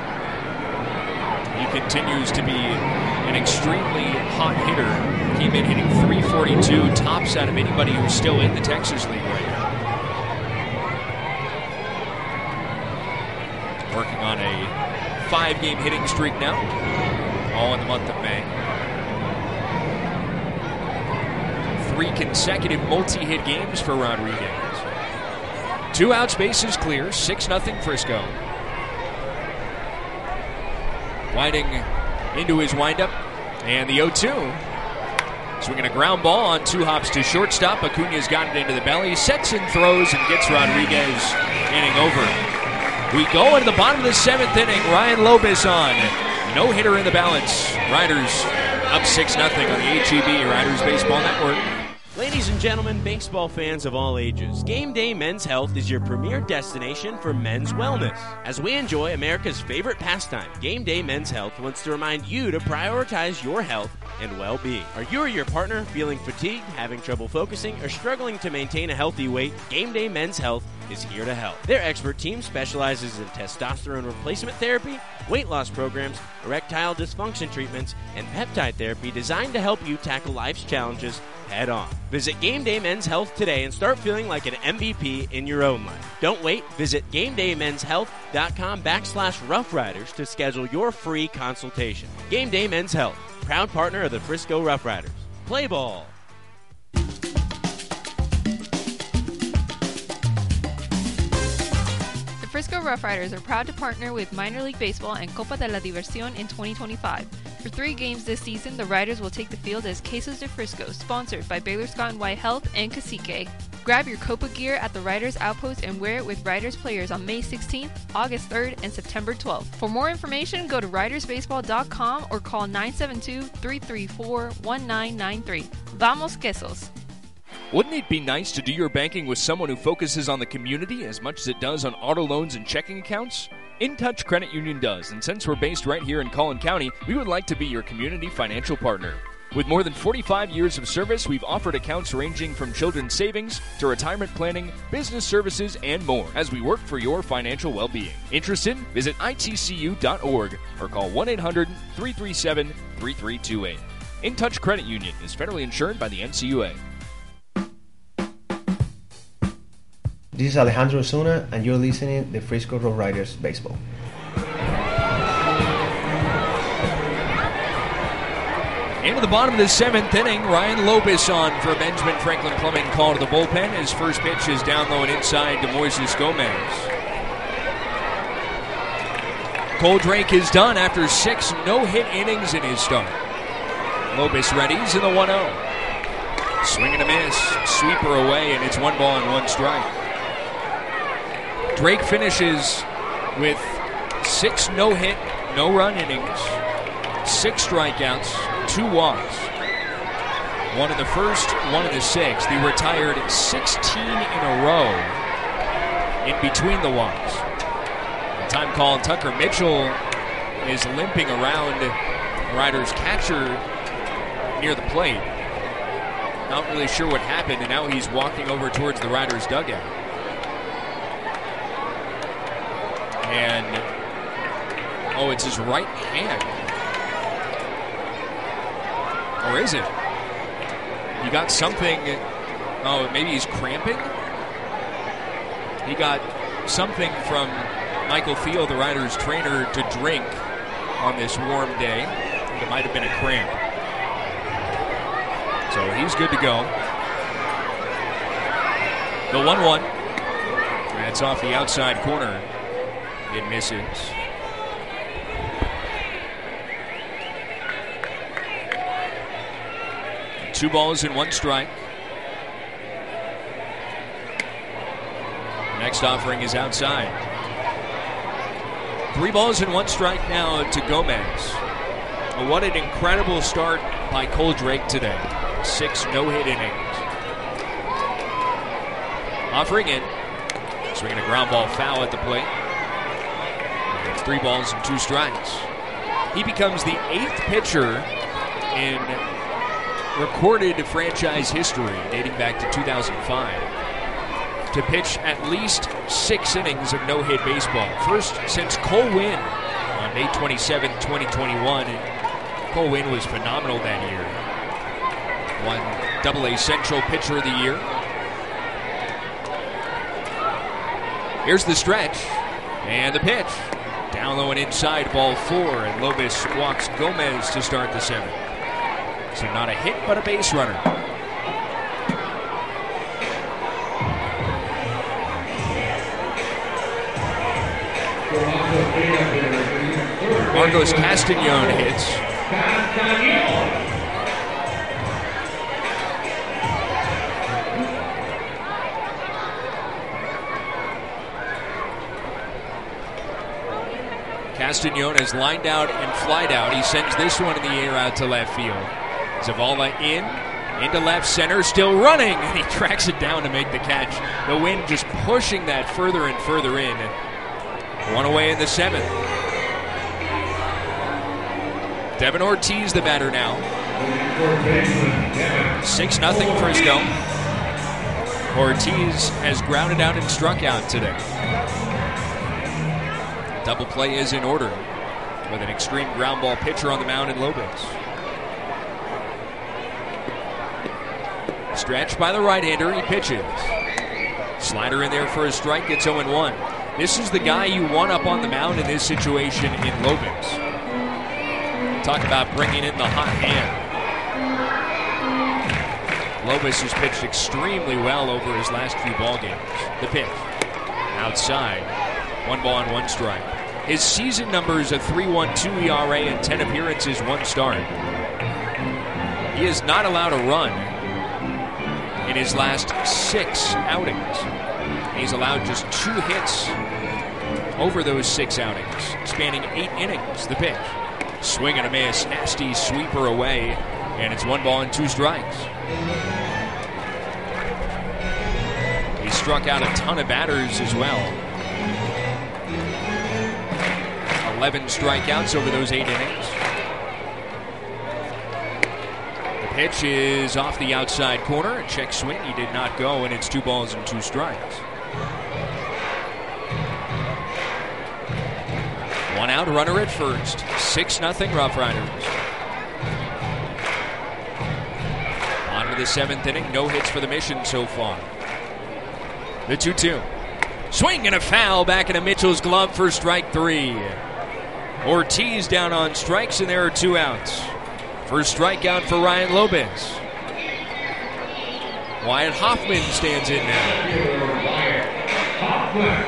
He continues to be an extremely hot hitter. Came in hitting three forty-two, tops out of anybody who's still in the Texas League right now. Working on a five-game hitting streak now, all in the month of May. Three consecutive multi-hit games for Rodriguez. Two outs, bases clear, six nothing Frisco. Whiting into his windup, and the oh two. Swinging a ground ball on two hops to shortstop. Acuna's got it into the belly, sets and throws, and gets Rodriguez inning over. We go into the bottom of the seventh inning. Ryan Lobus on. No hitter in the balance. Riders up six nothing on the H E B Riders Baseball Network. Ladies and gentlemen, baseball fans of all ages, Game Day Men's Health is your premier destination for men's wellness. As we enjoy America's favorite pastime, Game Day Men's Health wants to remind you to prioritize your health and well-being. Are you or your partner feeling fatigued, having trouble focusing, or struggling to maintain a healthy weight? Game Day Men's Health is here to help. Their expert team specializes in testosterone replacement therapy, weight loss programs, erectile dysfunction treatments, and peptide therapy designed to help you tackle life's challenges head on. Visit Game Day Men's Health today and start feeling like an M V P in your own life. Don't wait. Visit GameDayMen'sHealth.com backslash Rough Riders to schedule your free consultation. Game Day Men's Health, proud partner of the Frisco Rough Riders. Play ball. The Frisco Rough Riders are proud to partner with Minor League Baseball and Copa de la Diversión in twenty twenty-five. For three games this season, the Riders will take the field as Quesos de Frisco, sponsored by Baylor Scott and White Health and Cacique. Grab your Copa gear at the Riders Outpost and wear it with Riders players on May sixteenth, August third, and September twelfth. For more information, go to riders baseball dot com or call nine seven two, three three four, one nine nine three. Vamos Quesos! Wouldn't it be nice to do your banking with someone who focuses on the community as much as it does on auto loans and checking accounts? InTouch Credit Union does, and since we're based right here in Collin County, we would like to be your community financial partner. With more than forty-five years of service, we've offered accounts ranging from children's savings to retirement planning, business services, and more as we work for your financial well-being. Interested? Visit I T C U dot org or call one eight hundred, three three seven, three three two eight. InTouch Credit Union is federally insured by the N C U A. This is Alejandro Osuna, and you're listening to the Frisco Rough Riders Baseball. Into the bottom of the seventh inning, Ryan Lopez on for Benjamin Franklin Plumbing call to the bullpen. His first pitch is down low and inside to Moises Gomez. Cole Drake is done after six no-hit innings in his start. Lopez readies in the one oh. Swing and a miss, sweeper away, and it's one ball and one strike. Drake finishes with six no-hit, no-run innings, six strikeouts, two walks. One in the first, one in the sixth. He retired sixteen in a row in between the walks. The time call, Tucker Mitchell is limping around the Riders' catcher near the plate. Not really sure what happened, and now he's walking over towards the Riders' dugout. And, oh, it's his right hand. Or is it? He got something, oh, maybe he's cramping? He got something from Michael Thiel, the Riders' trainer, to drink on this warm day. I think it might have been a cramp. So he's good to go. The one one. That's off the outside corner. It misses. Two balls and one strike. Next offering is outside. Three balls and one strike now to Gomez. Well, what an incredible start by Cole Drake today. Six no-hit innings. Offering it. Swinging a ground ball foul at the plate. And it's three balls and two strikes. He becomes the eighth pitcher in recorded franchise history dating back to two thousand five to pitch at least six innings of no-hit baseball. First since Cole Winn on May twenty-seventh, twenty twenty-one. And Cole Winn was phenomenal that year. Won Double A Central Pitcher of the Year. Here's the stretch and the pitch. Down low and inside, ball four, and Lopez walks Gomez to start the seventh. So not a hit, but a base runner. Marcos Castañon hits. Castañon is lined out and flied out. He sends this one in the air out to left field. Zavala in, into left center, still running, and he tracks it down to make the catch. The wind just pushing that further and further in. One away in the seventh. Devin Ortiz, the batter now. six nothing Frisco. Ortiz has grounded out and struck out today. Double play is in order with an extreme ground ball pitcher on the mound in Lopez. Stretched by the right-hander, he pitches. Slider in there for a strike, gets oh and one. This is the guy you want up on the mound in this situation in Lopez. Talk about bringing in the hot hand. Lopez has pitched extremely well over his last few ball games. The pitch. Outside. One ball and one strike. His season numbers a three point one two E R A and ten appearances, one start. He is not allowed a run in his last six outings. He's allowed just two hits over those six outings, spanning eight innings. The pitch. Swing and a miss. Nasty sweeper away, and it's one ball and two strikes. He struck out a ton of batters as well. eleven strikeouts over those eight innings. The pitch is off the outside corner. A check swing. He did not go, and it's two balls and two strikes. One out, runner at first. six nothing Rough Riders. On to the seventh inning. No hits for the Mission so far. The two two. Swing and a foul back into Mitchell's glove for strike three. Ortiz down on strikes, and there are two outs. First strikeout for Ryan Lopez. Wyatt Hoffman stands in now.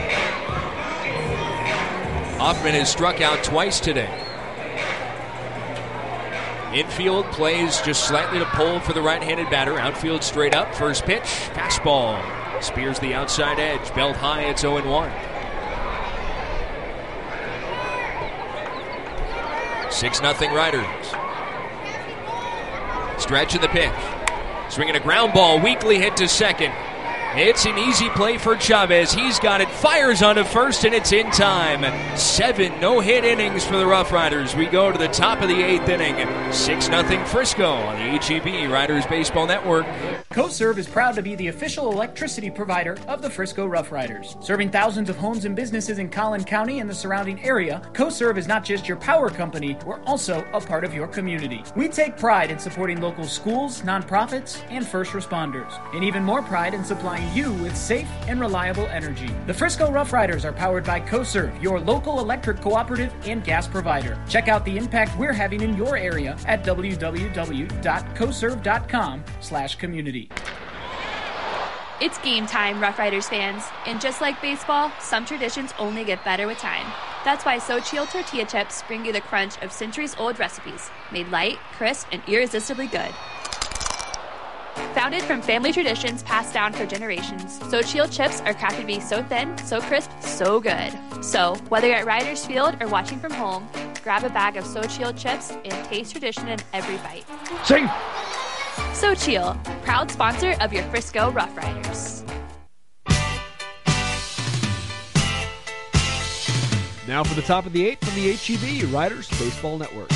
Hoffman has struck out twice today. Infield plays just slightly to pull for the right-handed batter. Outfield straight up. First pitch, fastball. Spears the outside edge. Belt high, it's oh and one. six nothing Riders. Stretch of the pitch. Swinging a ground ball. Weakly hit to second. It's an easy play for Chavez. He's got it. Fires onto first, and it's in time. Seven no-hit innings for the Rough Riders. We go to the top of the eighth inning. six nothing Frisco on the H E B Riders Baseball Network. CoServe is proud to be the official electricity provider of the Frisco Rough Riders. Serving thousands of homes and businesses in Collin County and the surrounding area, CoServe is not just your power company, we're also a part of your community. We take pride in supporting local schools, nonprofits, and first responders, and even more pride in supplying you with safe and reliable energy. The Frisco Rough Riders are powered by CoServe, your local electric cooperative and gas provider. Check out the impact we're having in your area at w w w dot coserve dot com slash community. It's game time, Rough Riders fans. And just like baseball, some traditions only get better with time. That's why Xochitl tortilla chips bring you the crunch of centuries-old recipes, made light, crisp, and irresistibly good. Founded from family traditions passed down for generations, Xochitl chips are crafted to be so thin, so crisp, so good. So, whether you're at Riders Field or watching from home, grab a bag of Xochitl chips and taste tradition in every bite. Sing! Xochitl, proud sponsor of your Frisco Rough Riders. Now for the top of the eighth from the H E B Riders Baseball Network.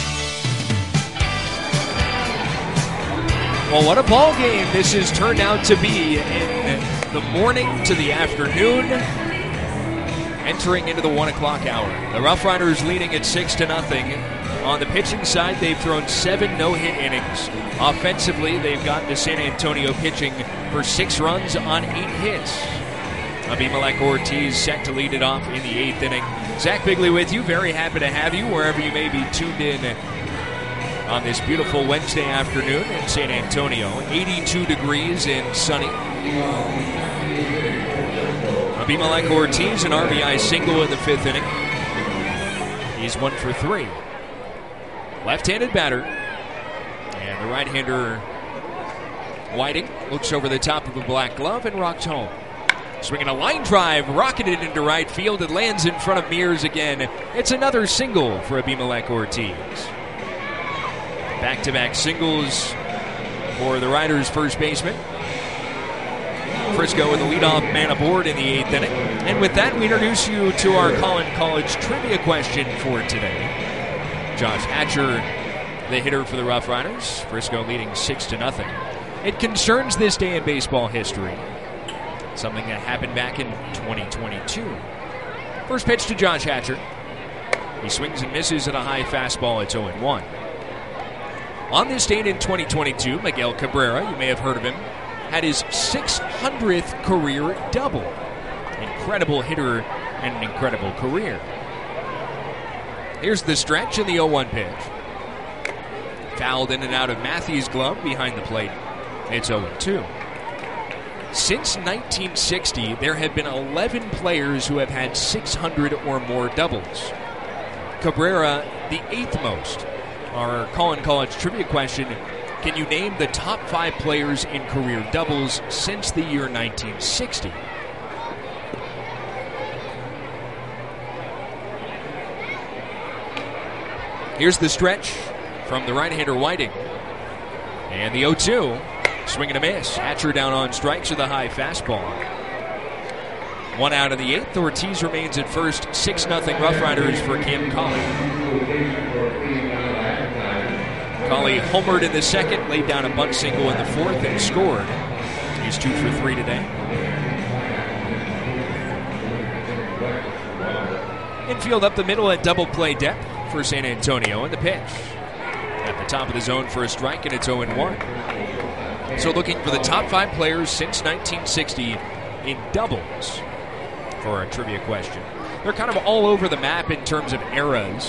Well, what a ball game this has turned out to be in the morning to the afternoon, entering into the one o'clock hour. The Rough Riders leading at six to nothing. On the pitching side, they've thrown seven no-hit innings. Offensively, they've gotten to San Antonio pitching for six runs on eight hits. Abimelec Ortiz set to lead it off in the eighth inning. Zach Bigley with you. Very happy to have you wherever you may be tuned in on this beautiful Wednesday afternoon in San Antonio. eighty-two degrees and sunny. Abimelec Ortiz, an R B I single in the fifth inning. He's one for three. Left-handed batter. And the right-hander Whiting looks over the top of a black glove and rocked home. Swinging a line drive, rocketed into right field. It lands in front of Mears again. It's another single for Abimelec Ortiz. Back-to-back singles for the Riders' first baseman. Frisco with the leadoff man aboard in the eighth inning. And with that, we introduce you to our Collin College trivia question for today. Josh Hatcher, the hitter for the Rough Riders. Frisco leading six to nothing. It concerns this day in baseball history. Something that happened back in twenty twenty-two. First pitch to Josh Hatcher. He swings and misses at a high fastball. It's oh and one. On this date in twenty twenty-two, Miguel Cabrera, you may have heard of him, had his six hundredth career double. Incredible hitter and an incredible career. Here's the stretch and the oh one pitch. Fouled in and out of Matthews' glove behind the plate. It's oh and two. Since nineteen sixty, there have been eleven players who have had six hundred or more doubles. Cabrera, the eighth most. Our Colin College trivia question, can you name the top five players in career doubles since the year nineteen sixty? Here's the stretch from the right-hander Whiting. And the oh two, swing and a miss. Hatcher down on strikes with a high fastball. One out of the eighth. Ortiz remains at first. six nothing Rough Riders for Cam Colley. Colley homered in the second, laid down a bunt single in the fourth, and scored. He's two for three today. Infield up the middle at double play depth for San Antonio, and the pitch. At the top of the zone for a strike, and it's oh and one. So looking for the top five players since nineteen sixty in doubles for a trivia question. They're kind of all over the map in terms of eras.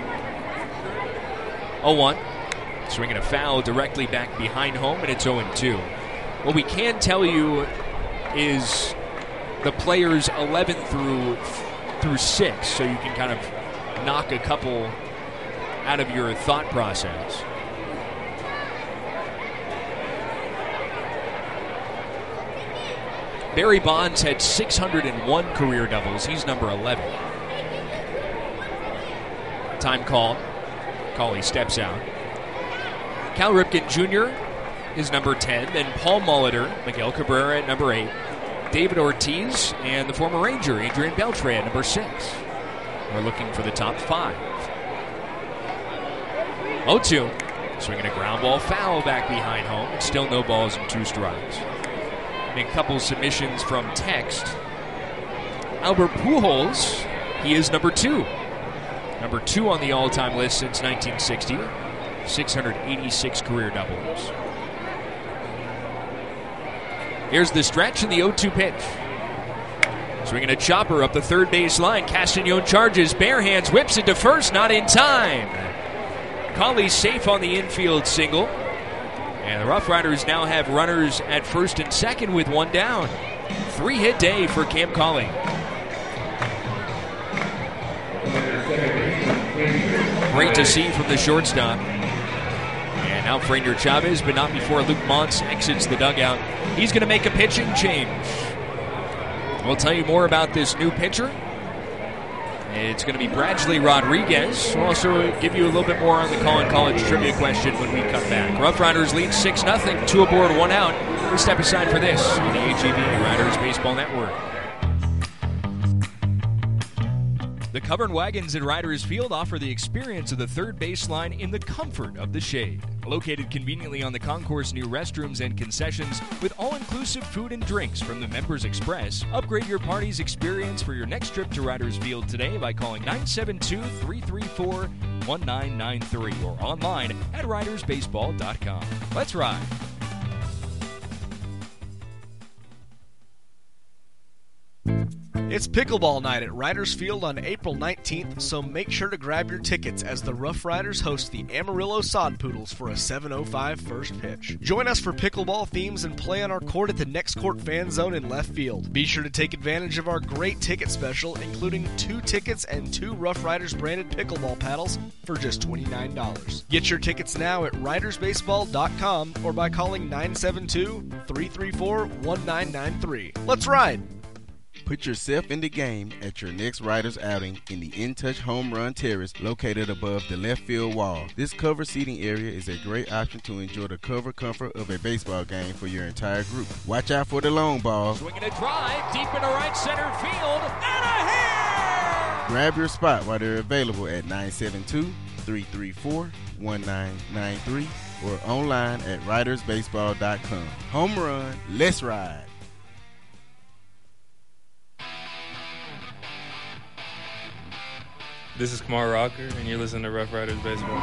oh one. Swinging a foul directly back behind home, and it's oh and two. What we can tell you is the players eleven through through six, so you can kind of knock a couple out of your thought process. Barry Bonds had six hundred one career doubles. He's number eleven. Time call. Colley steps out. Cal Ripken Junior is number ten. Then Paul Molitor, Miguel Cabrera at number eight. David Ortiz and the former Ranger, Adrian Beltre, at number six. We're looking for the top five. oh two. Swinging a ground ball foul back behind home. It's still no balls and two strikes. And a couple submissions from text. Albert Pujols, he is number two. Number two on the all-time list since nineteen sixty. six hundred eighty-six career doubles. Here's the stretch and the oh two pitch. Swinging a chopper up the third base line. Castañon charges, bare hands, whips it to first, not in time. Colley safe on the infield single. And the Rough Riders now have runners at first and second with one down. Three-hit day for Cam Colley. Great to see from the shortstop. And now Franier Chavez, but not before Luke Montz exits the dugout. He's going to make a pitching change. We'll tell you more about this new pitcher. It's going to be Bradley Rodriguez. We'll also give you a little bit more on the Colin College trivia question when we come back. Rough Riders lead six nothing, two aboard, one out. We step aside for this on the H E B Riders Baseball Network. The covered wagons at Riders Field offer the experience of the third baseline in the comfort of the shade. Located conveniently on the concourse near restrooms and concessions with all-inclusive food and drinks from the Members Express, upgrade your party's experience for your next trip to Riders Field today by calling nine seven two, three three four, one nine nine three or online at riders baseball dot com. Let's ride. It's pickleball night at Riders Field on April nineteenth, so make sure to grab your tickets as the Rough Riders host the Amarillo Sod Poodles for a seven oh five first pitch. Join us for pickleball themes and play on our court at the Next Court Fan Zone in left field. Be sure to take advantage of our great ticket special, including two tickets and two Rough Riders branded pickleball paddles for just twenty-nine dollars. Get your tickets now at riders baseball dot com or by calling nine seven two, three three four, one nine nine three. Let's ride! Put yourself in the game at your next Riders outing in the In Touch Home Run Terrace located above the left field wall. This covered seating area is a great option to enjoy the cover comfort of a baseball game for your entire group. Watch out for the long ball. Swinging a drive deep into right center field and a hit! Grab your spot while they're available at nine seven two, three three four, one nine nine three or online at riders baseball dot com. Home run, let's ride. This is Kamar Rocker, and you're listening to Rough Riders Baseball.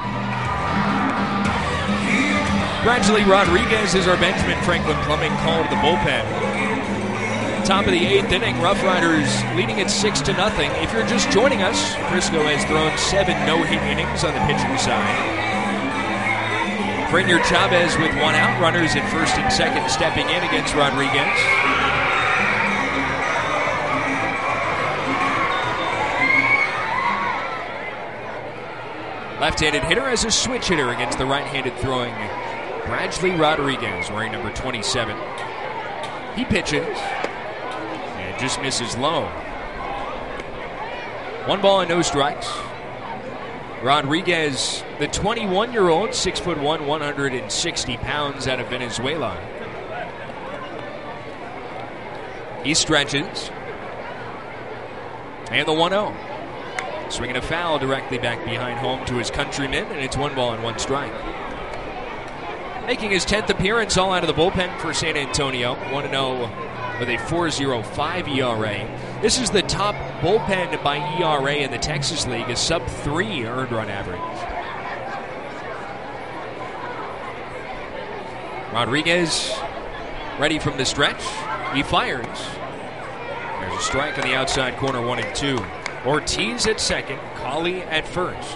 Bradley Rodriguez is our Benjamin Franklin Plumbing call to the bullpen. Top of the eighth inning, Rough Riders leading at six to nothing. If you're just joining us, Frisco has thrown seven no-hit innings on the pitching side. Frenier Chavez with one out, runners at first and second stepping in against Rodriguez. Left-handed hitter as a switch hitter against the right-handed throwing Bradley Rodriguez, wearing number twenty-seven. He pitches and just misses low. One ball and no strikes. Rodriguez, the twenty-one-year-old, six foot one, one hundred sixty pounds, out of Venezuela. He stretches. And the one oh. Swinging a foul directly back behind home to his countrymen, and it's one ball and one strike. Making his tenth appearance, all out of the bullpen for San Antonio. one oh with a four point oh five E R A. This is the top bullpen by E R A in the Texas League, a sub three earned run average. Rodriguez ready from the stretch. He fires. There's a strike on the outside corner, one and two. Ortiz at second, Colley at first.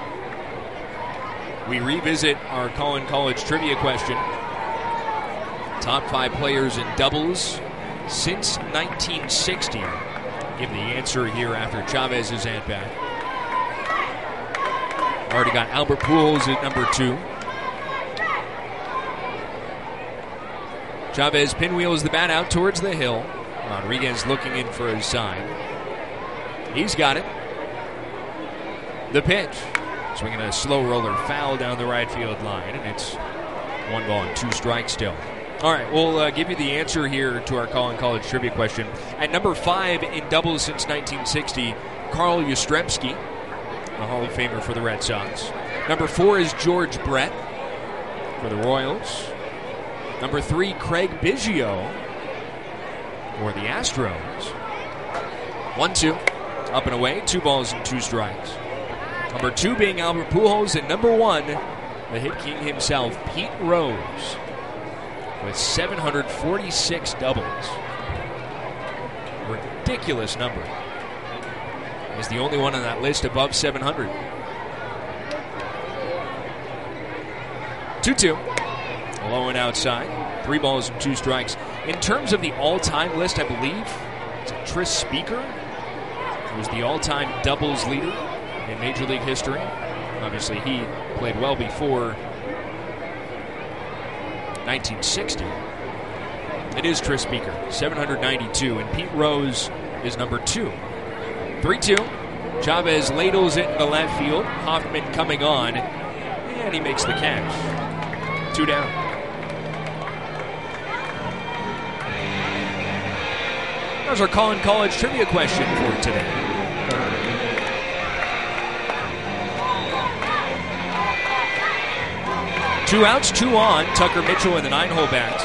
We revisit our Collin College trivia question. Top five players in doubles since nineteen sixty. Give the answer here after Chavez's at-bat. Already got Albert Pujols at number two. Chavez pinwheels the bat out towards the hill. Rodriguez looking in for his sign. He's got it. The pitch. Swinging a slow roller foul down the right field line, and it's one ball and two strikes still. All right, we'll uh, give you the answer here to our Collin College trivia question. At number five in doubles since nineteen sixty, Carl Yastrzemski, a Hall of Famer for the Red Sox. Number four is George Brett for the Royals. Number three, Craig Biggio for the Astros. One, two. Up and away, two balls and two strikes. Number two being Albert Pujols, and number one, the hit king himself, Pete Rose, with seven hundred forty-six doubles. Ridiculous number. He's the only one on that list above seven hundred. two two. Low and outside. Three balls and two strikes. In terms of the all-time list, I believe it's Tris Speaker, who was the all-time doubles leader in Major League history. Obviously, he played well before nineteen sixty. It is Tris Speaker, seven hundred ninety-two, and Pete Rose is number two. three two. Chavez ladles it in the left field. Hoffman coming on, and he makes the catch. Two down. There's our Collin College trivia question for today. Two outs, two on. Tucker Mitchell in the nine-hole bats.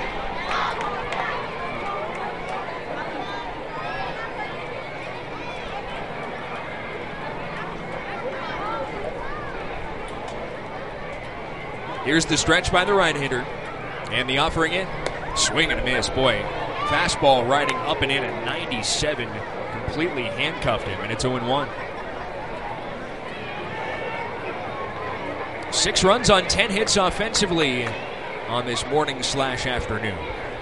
Here's the stretch by the right-hander. And the offering in. Swing and a miss. Boy, fastball riding up and in at ninety-seven. Completely handcuffed him, and it's oh one. Six runs on ten hits offensively on this morning slash afternoon.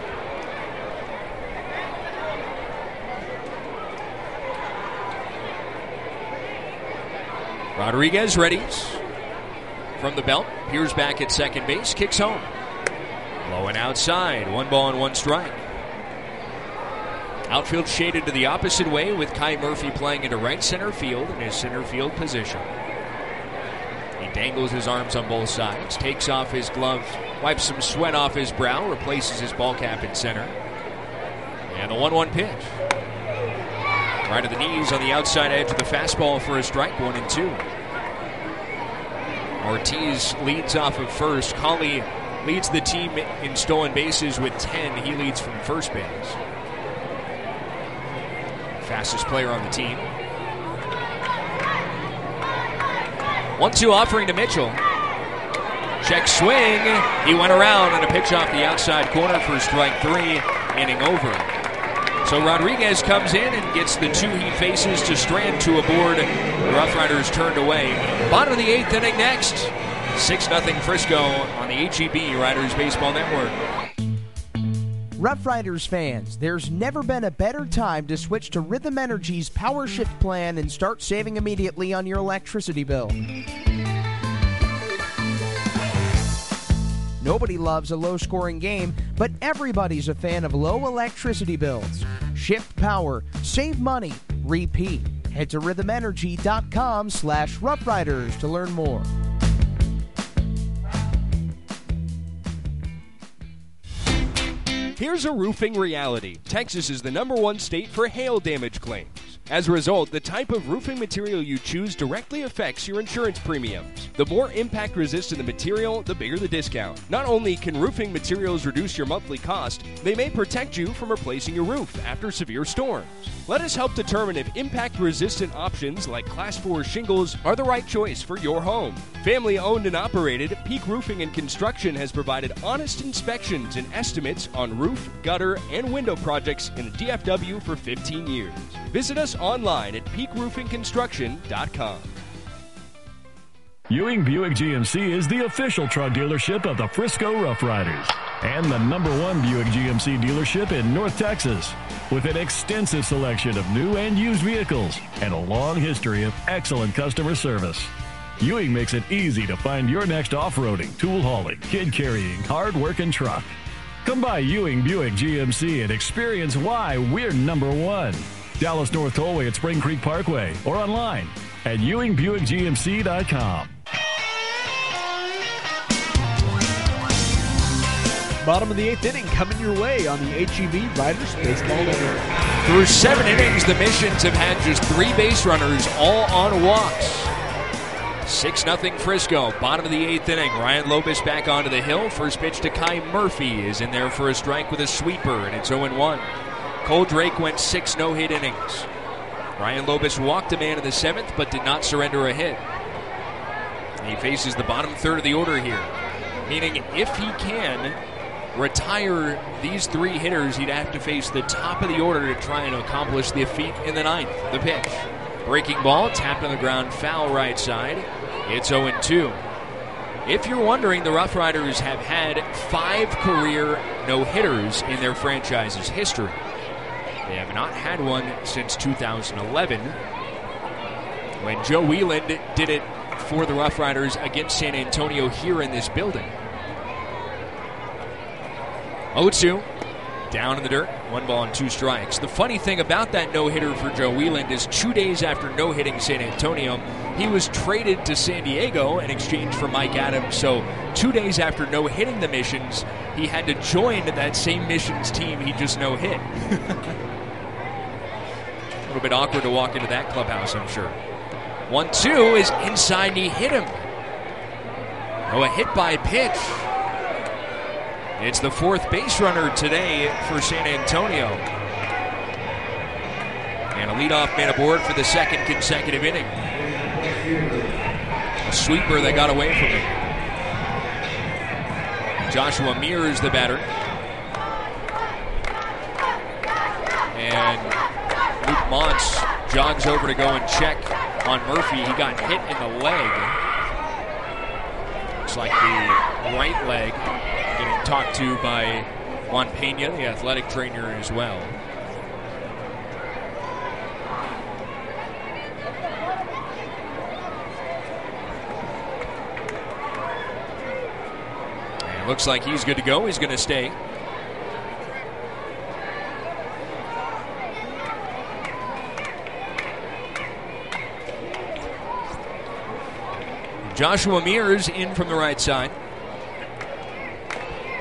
Rodriguez readies from the belt. Peers back at second base, kicks home. Low and outside, one ball and one strike. Outfield shaded to the opposite way with Kai Murphy playing into right center field in his center field position. He dangles his arms on both sides, takes off his glove, wipes some sweat off his brow, replaces his ball cap in center. And the one one pitch. Right to the knees on the outside edge of the fastball for a strike, one and two. Ortiz leads off of first. Colley leads the team in stolen bases with ten. He leads from first base. Fastest player on the team. one two offering to Mitchell. Check swing. He went around on a pitch off the outside corner for strike three, inning over. So Rodriguez comes in and gets the two he faces to strand to aboard. The Rough Riders turned away. Bottom of the eighth inning next. six nothing Frisco on the H E B Riders Baseball Network. Rough Riders fans, there's never been a better time to switch to Rhythm Energy's Power Shift plan and start saving immediately on your electricity bill. Nobody loves a low-scoring game, but everybody's a fan of low electricity bills. Shift power, save money, repeat. Head to rhythm energy dot com slash Rough Riders to learn more. Here's a roofing reality. Texas is the number one state for hail damage claims. As a result, the type of roofing material you choose directly affects your insurance premiums. The more impact-resistant the material, the bigger the discount. Not only can roofing materials reduce your monthly cost, they may protect you from replacing your roof after severe storms. Let us help determine if impact-resistant options like Class four shingles are the right choice for your home. Family-owned and operated, Peak Roofing and Construction has provided honest inspections and estimates on roof, gutter, and window projects in the D F W for fifteen years. Visit us online at peak roofing construction dot com. Ewing Buick G M C is the official truck dealership of the Frisco Rough Riders and the number one Buick G M C dealership in North Texas, with an extensive selection of new and used vehicles and a long history of excellent customer service. Ewing makes it easy to find your next off-roading, tool hauling, kid carrying, hard-working truck. Come by Ewing Buick G M C and experience why we're number one. Dallas North Tollway at Spring Creek Parkway or online at ewing buick g m c dot com. Bottom of the eighth inning coming your way on the H E B Riders Baseball Network. Through seven innings, the Missions have had just three base runners, all on walks. six nothing Frisco, bottom of the eighth inning. Ryan Lopez back onto the hill. First pitch to Kai Murphy is in there for a strike with a sweeper, and it's oh and one. Cole Drake went six no-hit innings. Ryan Lopez walked a man in the seventh, but did not surrender a hit. He faces the bottom third of the order here, meaning if he can retire these three hitters, he'd have to face the top of the order to try and accomplish the feat in the ninth. The pitch. Breaking ball, tapped on the ground, foul right side. It's oh and two. If you're wondering, the Rough Riders have had five career no-hitters in their franchise's history. They have not had one since two thousand eleven, when Joe Wieland did it for the Rough Riders against San Antonio here in this building. oh two, down in the dirt, one ball and two strikes. The funny thing about that no-hitter for Joe Wieland is two days after no-hitting San Antonio, he was traded to San Diego in exchange for Mike Adams. So two days after no-hitting the Missions, he had to join that same Missions team he just no-hit. A little bit awkward to walk into that clubhouse, I'm sure. one two is inside, and he hit him. Oh, a hit by pitch. It's the fourth base runner today for San Antonio. And a leadoff man aboard for the second consecutive inning. A sweeper that got away from him. Joshua Mears, the batter. And Luke Montz jogs over to go and check on Murphy. He got hit in the leg. Looks like the right leg. Getting talked to by Juan Pena, the athletic trainer, as well. And it looks like he's good to go. He's going to stay. Joshua Mears in from the right side.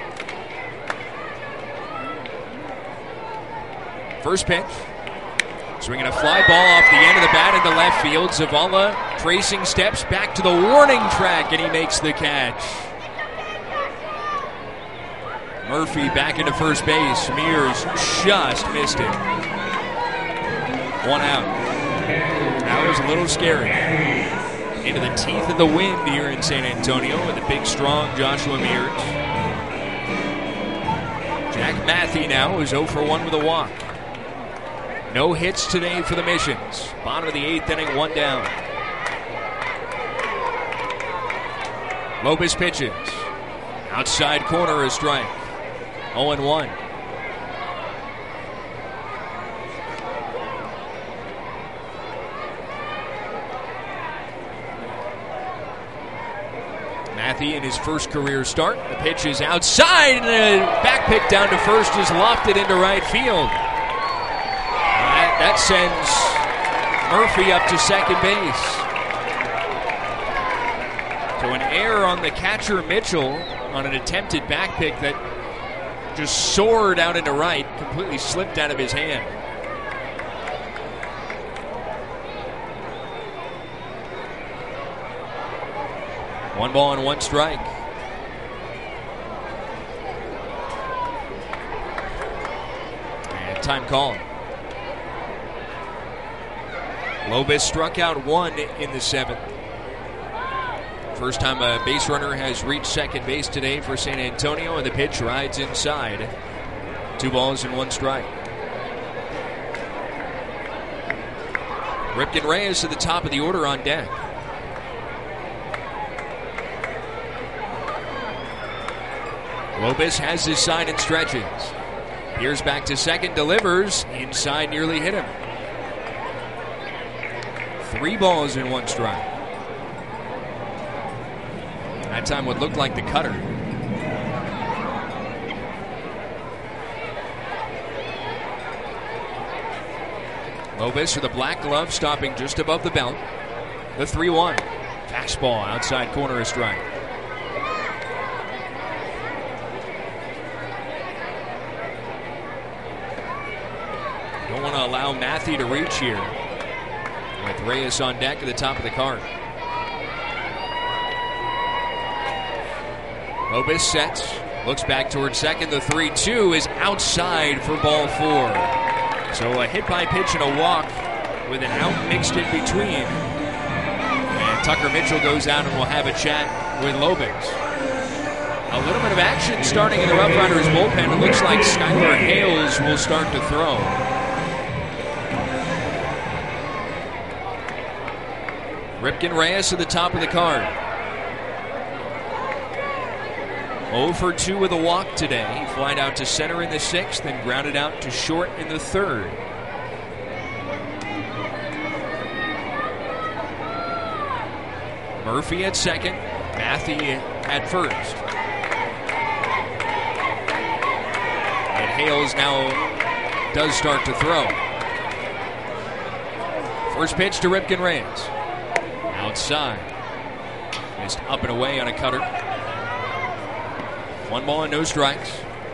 First pitch. Swinging a fly ball off the end of the bat into left field. Zavala tracing steps back to the warning track, and he makes the catch. Murphy back into first base. Mears just missed it. One out. That was a little scary. Into the teeth of the wind here in San Antonio with the big, strong Joshua Mears. Jack Matthey now is oh for one with a walk. No hits today for the Missions. Bottom of the eighth inning, one down. Lopez pitches. Outside corner, a strike. oh and one. Matthey in his first career start. The pitch is outside, and the back pick down to first is lofted into right field. That, that sends Murphy up to second base. So an error on the catcher Mitchell on an attempted back pick that just soared out into right, completely slipped out of his hand. One ball and one strike. And time called. Lopez struck out one in the seventh. First time a base runner has reached second base today for San Antonio, and the pitch rides inside. Two balls and one strike. Ripken Reyes to the top of the order on deck. Lopez has his side and stretches. Here's back to second, delivers. Inside, nearly hit him. Three balls and one strike. That time would look like the cutter. Lopez with a black glove stopping just above the belt. The three one. Fastball outside corner, a strike. Don't want to allow Matthey to reach here. With Reyes on deck at the top of the card. Lopez sets, looks back towards second. The three two is outside for ball four. So a hit by pitch and a walk with an out mixed in between. And Tucker Mitchell goes out and will have a chat with Lopez. A little bit of action starting in the Rough Riders bullpen. It looks like Skylar Hales will start to throw. Ripken Reyes to the top of the card. oh for two with a walk today. He flied out to center in the sixth and grounded out to short in the third. Murphy at second, Matthey at first. And Hales now does start to throw. First pitch to Ripken Reyes. Outside. Missed up and away on a cutter. One ball and no strikes.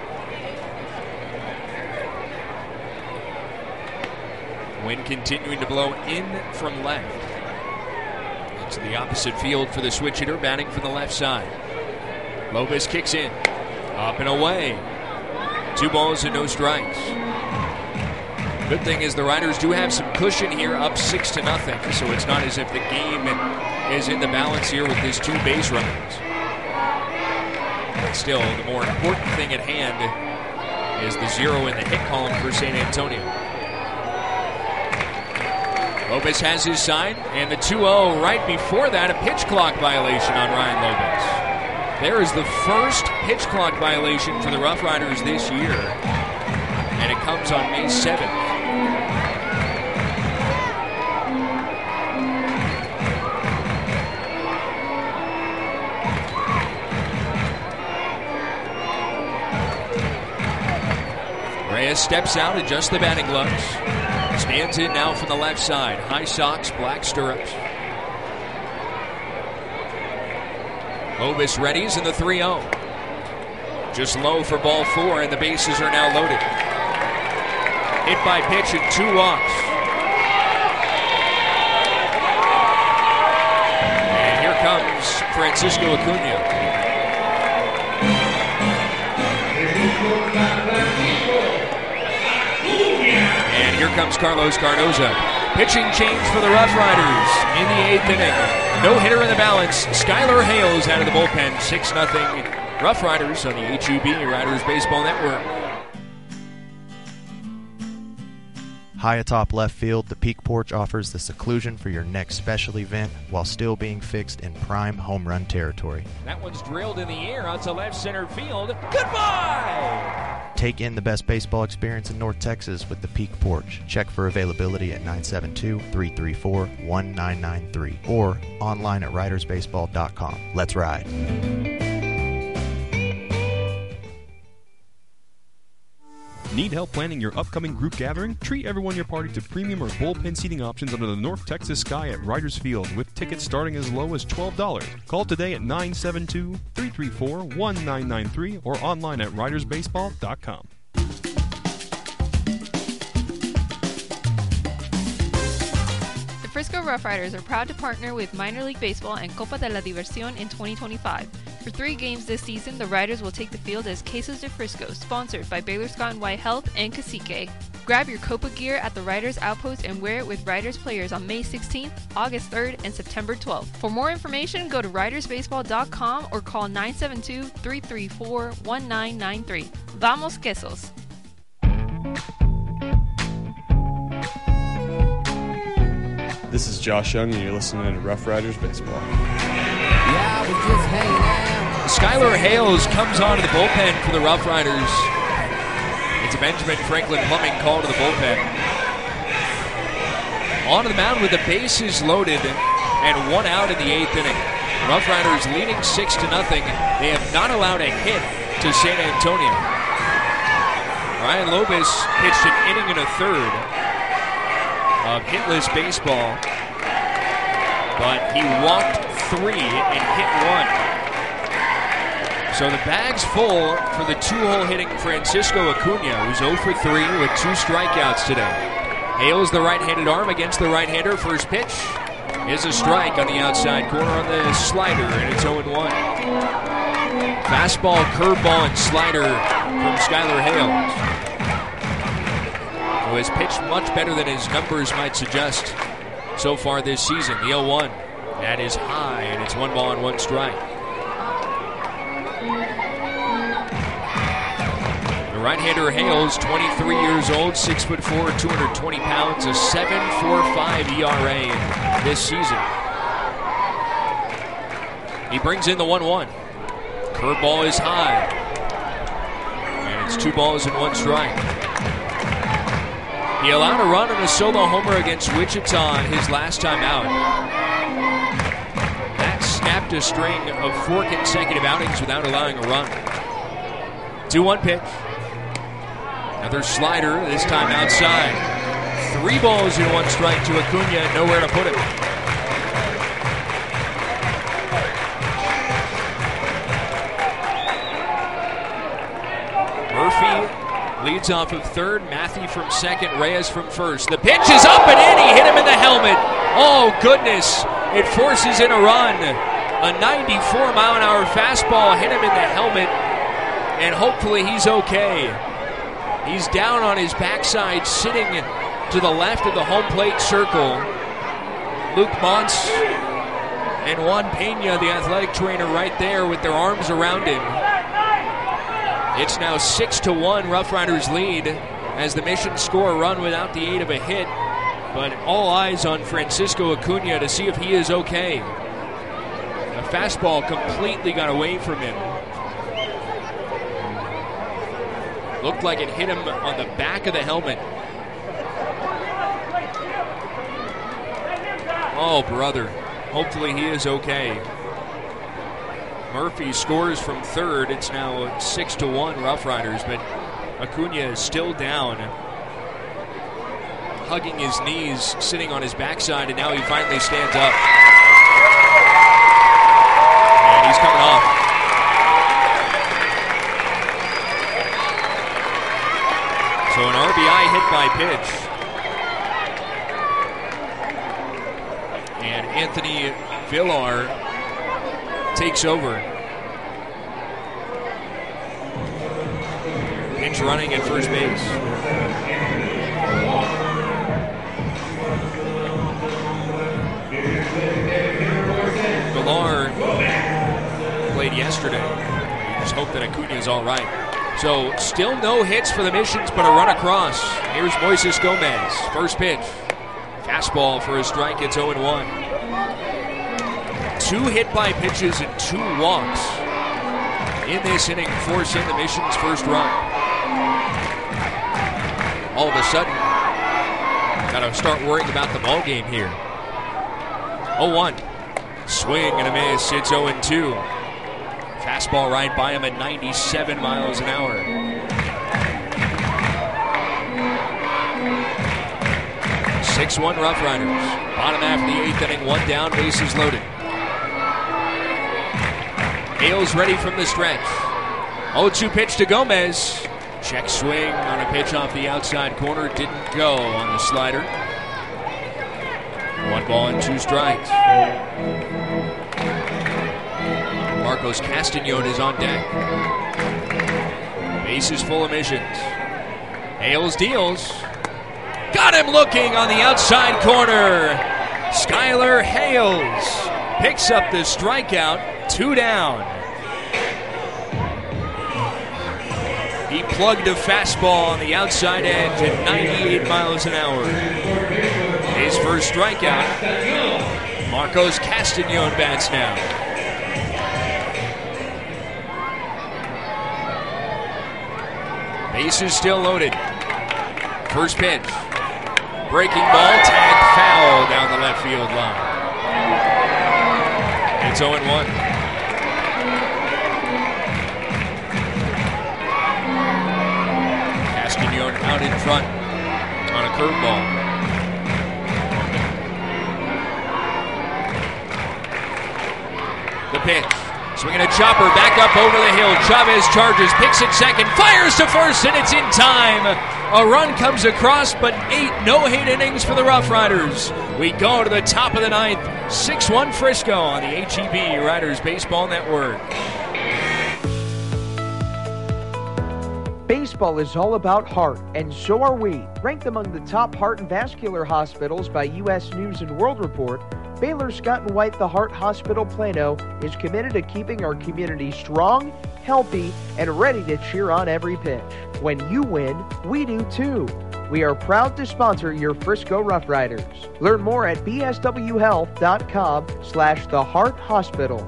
Wind continuing to blow in from left. It's the opposite field for the switch hitter, batting from the left side. Lopez kicks in. Up and away. Two balls and no strikes. Good thing is the Riders do have some cushion here, up six to nothing, so it's not as if the game is in the balance here with these two base runners. But still, the more important thing at hand is the zero in the hit column for San Antonio. Lopez has his sign, and the two oh right before that, a pitch clock violation on Ryan Lopez. There is the first pitch clock violation for the Rough Riders this year, and it comes on May seventh. Reyes steps out, adjusts the batting gloves. Stands in now from the left side. High socks, black stirrups. Lopez readies in the three oh. Just low for ball four, and the bases are now loaded. Hit by pitch and two walks. Francisco Acuna. And here comes Carlos Cardoza. Pitching change for the Rough Riders in the eighth inning. No hitter in the balance. Skylar Hales out of the bullpen. six nothing Rough Riders on the H E B Riders Baseball Network. High atop left field, the Peak Porch offers the seclusion for your next special event while still being fixed in prime home run territory. That one's drilled in the air out to left center field. Goodbye! Take in the best baseball experience in North Texas with the Peak Porch. Check for availability at nine seven two, three three four, one nine nine three or online at riders baseball dot com. Let's ride. Need help planning your upcoming group gathering? Treat everyone in your party to premium or bullpen seating options under the North Texas sky at Riders Field with tickets starting as low as twelve dollars. Call today at nine seven two, three three four, one nine nine three or online at riders baseball dot com. The Frisco Rough Riders are proud to partner with Minor League Baseball and Copa de la Diversión in twenty twenty-five. For three games this season, the Riders will take the field as Quesos de Frisco, sponsored by Baylor Scott and White Health and Cacique. Grab your Copa gear at the Riders Outpost and wear it with Riders players on May sixteenth, August third, and September twelfth. For more information, go to riders baseball dot com or call nine seven two, three three four, one nine nine three. Vamos Quesos! This is Josh Young, and you're listening to Rough Riders Baseball. Skylar Hales comes onto the bullpen for the Rough Riders. It's a Benjamin Franklin plumbing call to the bullpen. Onto the mound with the bases loaded and one out in the eighth inning. Rough Riders leading six to nothing. They have not allowed a hit to San Antonio. Ryan Lopez pitched an inning and a third of hitless baseball, but he walked three and hit one. So the bag's full for the two-hole hitting Francisco Acuna, who's oh for three with two strikeouts today. Hales the right-handed arm against the right-hander. First pitch is a strike on the outside corner on the slider, and it's oh and one. Fastball, curveball, and slider from Skylar Hales, who has pitched much better than his numbers might suggest so far this season. The oh one. That is high, and it's one ball and one strike. The right-hander Hales, twenty-three years old, six foot four, two hundred twenty pounds, a seven point four five E R A this season. He brings in the one one. Curveball is high, and it's two balls and one strike. He allowed a run on a solo homer against Wichita his last time out. That snapped a string of four consecutive outings without allowing a run. two one pitch. Another slider, this time outside. Three balls and one strike to Acuna, nowhere to put him. Murphy leads off of third, Matthew from second, Reyes from first. The pitch is up and in, he hit him in the helmet. Oh goodness, it forces in a run. A ninety-four mile an hour fastball hit him in the helmet, and hopefully he's okay. He's down on his backside, sitting to the left of the home plate circle. Luke Montz and Juan Pena, the athletic trainer, right there with their arms around him. It's now six to one, Rough Riders lead as the Mission score a run without the aid of a hit. But all eyes on Francisco Acuna to see if he is okay. The fastball completely got away from him. Looked like it hit him on the back of the helmet. Oh, brother. Hopefully he is okay. Murphy scores from third. It's now six to one Rough Riders, but Acuna is still down, hugging his knees, sitting on his backside, and now he finally stands up. And he's coming off. So an R B I hit by pitch. And Anthony Villar takes over. Pitch running at first base. Villar played yesterday. We just hope that Acuna is all right. So still no hits for the Missions, but a run across. Here's Moises Gomez. First pitch. Fastball for a strike. It's oh and one. Two hit by pitches and two walks in this inning, forcing the Missions' first run. All of a sudden, got to start worrying about the ball game here. oh one. Swing and a miss. It's oh and two. Fastball right by him at ninety-seven miles an hour. six one Rough Riders. Bottom half of the eighth inning, one down, bases loaded. Hale's ready from the stretch. oh two pitch to Gomez. Check swing on a pitch off the outside corner. Didn't go on the slider. One ball and two strikes. Marcos Castañón is on deck. Bases full of Missions. Hales deals. Got him looking on the outside corner. Skylar Hales picks up the strikeout. Two down. He plugged a fastball on the outside edge at ninety-eight miles an hour. His first strikeout. Marcos Castañón bats now. Bases still loaded. First pitch. Breaking ball, tag foul down the left field line. It's oh and one. Castañón out in front on a curveball. The pitch. Swinging a chopper back up over the hill. Chavez charges, picks it second, fires to first, and it's in time. A run comes across, but eight no-hit innings for the Rough Riders. We go to the top of the ninth. six one Frisco on the H E B Riders Baseball Network. Baseball is all about heart, and so are we. Ranked among the top heart and vascular hospitals by U S News and World Report, Baylor Scott and White The Heart Hospital Plano is committed to keeping our community strong, healthy, and ready to cheer on every pitch. When you win, we do too. We are proud to sponsor your Frisco Rough Riders. Learn more at b s w health dot com slash the heart hospital.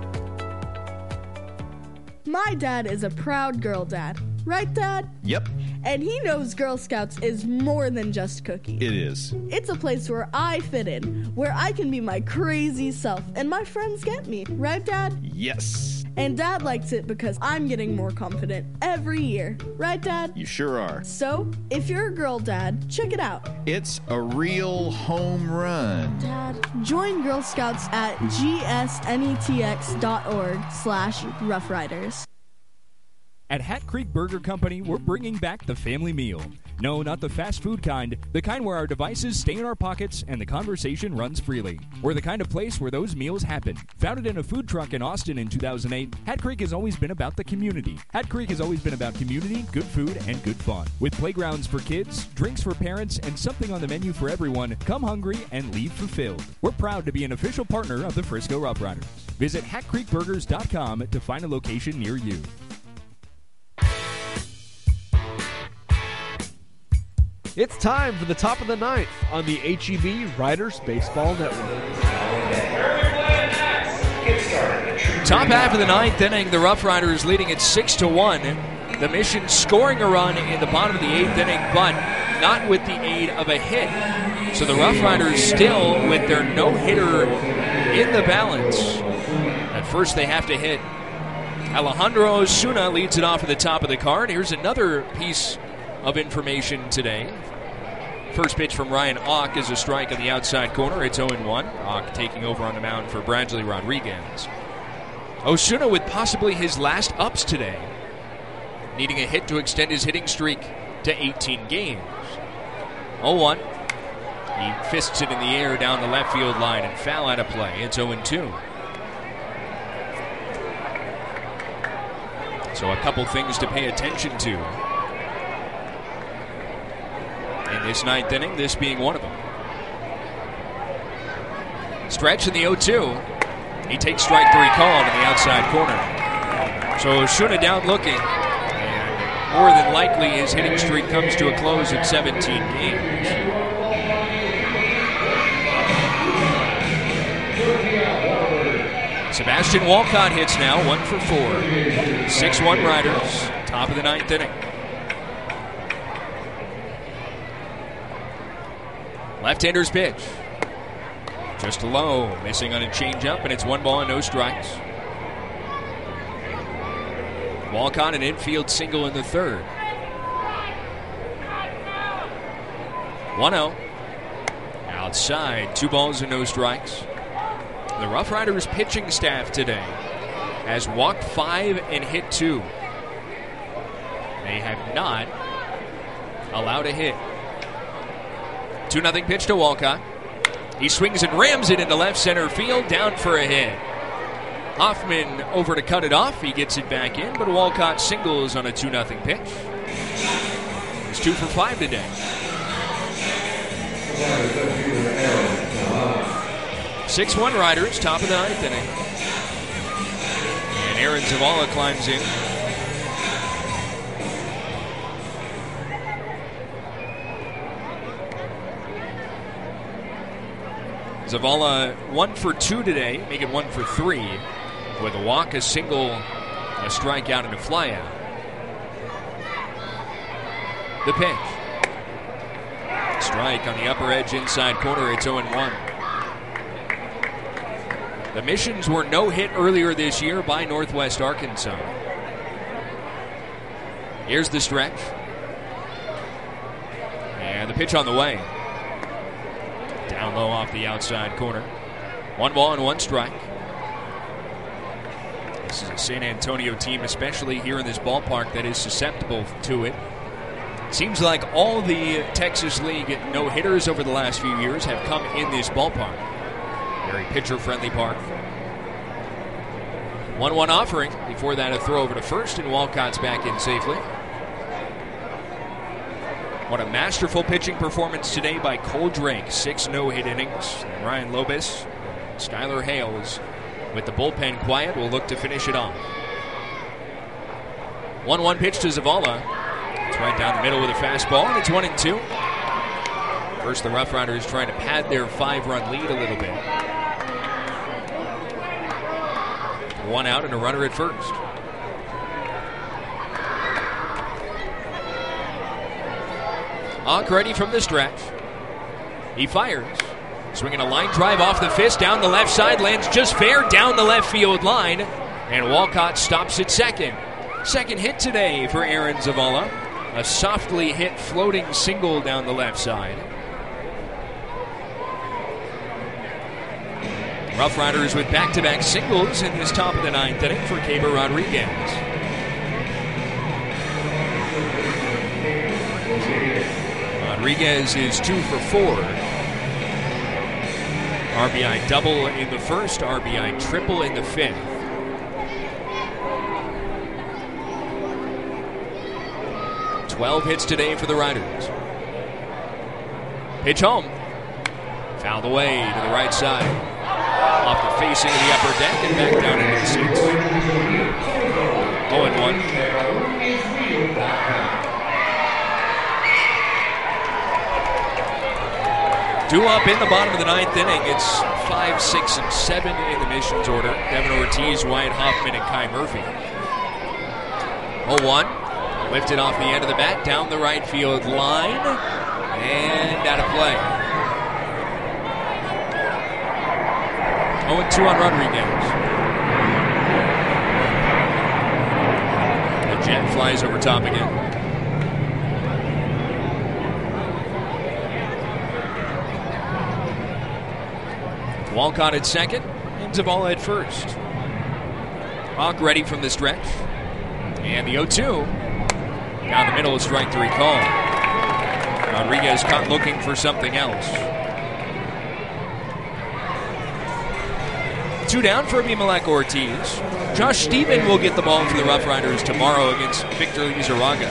My dad is a proud girl dad. Right, Dad? Yep. And he knows Girl Scouts is more than just cookies. It is. It's a place where I fit in, where I can be my crazy self, and my friends get me. Right, Dad? Yes. And Dad likes it because I'm getting more confident every year. Right, Dad? You sure are. So, if you're a girl dad, check it out. It's a real home run. Dad, join Girl Scouts at g s n e t x dot org slash Rough Riders. At Hat Creek Burger Company, we're bringing back the family meal. No, not the fast food kind, the kind where our devices stay in our pockets and the conversation runs freely. We're the kind of place where those meals happen. Founded in a food truck in Austin in two thousand eight, Hat Creek has always been about the community. Hat Creek has always been about community, good food, and good fun. With playgrounds for kids, drinks for parents, and something on the menu for everyone, come hungry and leave fulfilled. We're proud to be an official partner of the Frisco Rough Riders. Visit hat creek burgers dot com to find a location near you. It's time for the top of the ninth on the H E B Riders Baseball Network. Top half of the ninth inning, the Rough Riders leading at six to one. The Mission scoring a run in the bottom of the eighth inning, but not with the aid of a hit. So the Rough Riders still with their no-hitter in the balance. At first they have to hit. Alejandro Osuna leads it off at the top of the card. Here's another piece of information today. First pitch from Ryan Auk is a strike on the outside corner. It's oh and one. Auk taking over on the mound for Bradley Rodriguez. Osuna with possibly his last ups today, needing a hit to extend his hitting streak to eighteen games. oh one. He fists it in the air down the left field line and foul out of play. It's oh and two. So a couple things to pay attention to in this ninth inning, this being one of them. Stretch in the oh two. He takes strike three called in the outside corner. So Shuna down looking. And more than likely his hitting streak comes to a close at seventeen games. Sebastian Walcott hits now, one for four. six one Riders, top of the ninth inning. Left-hander's pitch. Just low, missing on a changeup, and it's one ball and no strikes. Walcott an infield single in the third. one oh. Outside, two balls and no strikes. The Rough Riders pitching staff today has walked five and hit two. They have not allowed a hit. two nothing pitch to Walcott. He swings and rams it into left center field, down for a hit. Hoffman over to cut it off. He gets it back in, but Walcott singles on a two nothing pitch. He's two for five today. six one Riders, top of the ninth inning. And Aaron Zavala climbs in. Zavala one for two today, making one for three. With a walk, a single, a strikeout, and a flyout. The pitch. Strike on the upper edge, inside corner. It's oh one. The Missions were no hit earlier this year by Northwest Arkansas. Here's the stretch. And the pitch on the way. Down low off the outside corner. One ball and one strike. This is a San Antonio team, especially here in this ballpark, that is susceptible to it. Seems like all the Texas League no-hitters over the last few years have come in this ballpark. Very pitcher-friendly park. one one offering. Before that, a throw over to first, and Walcott's back in safely. What a masterful pitching performance today by Cole Drake. Six no-hit innings. And Ryan Lobis, Skylar Hales, with the bullpen quiet, will look to finish it off. one one pitch to Zavala. It's right down the middle with a fastball, and it's one and two. First, the Rough Riders trying to pad their five-run lead a little bit. One out and a runner at first. Ock ready from the stretch. He fires. Swinging a line drive off the fist down the left side. Lands just fair down the left field line. And Walcott stops at second. Second hit today for Aaron Zavala. A softly hit floating single down the left side. Rough Riders with back-to-back singles in this top of the ninth inning for Caber Rodriguez. Rodriguez is two for four. R B I double in the first, R B I triple in the fifth. twelve hits today for the Riders. Pitch home. Fouled away to the right side. Off the facing of the upper deck and back down into the seats. oh and one. Due up in the bottom of the ninth inning. It's five, six, and seven in the Missions order. Devin Ortiz, Wyatt Hoffman, and Kai Murphy. oh one. Lifted off the end of the bat, down the right field line, and out of play. oh and two on Rodriguez. The jet flies over top again. Walcott at second, and Zavala at first. Hawk ready from the stretch. And the oh two. Down the middle, a strike three call. Rodriguez caught looking for something else. Two down for Abimelech Ortiz. Josh Stephen will get the ball for the Rough Riders tomorrow against Victor Lizarraga.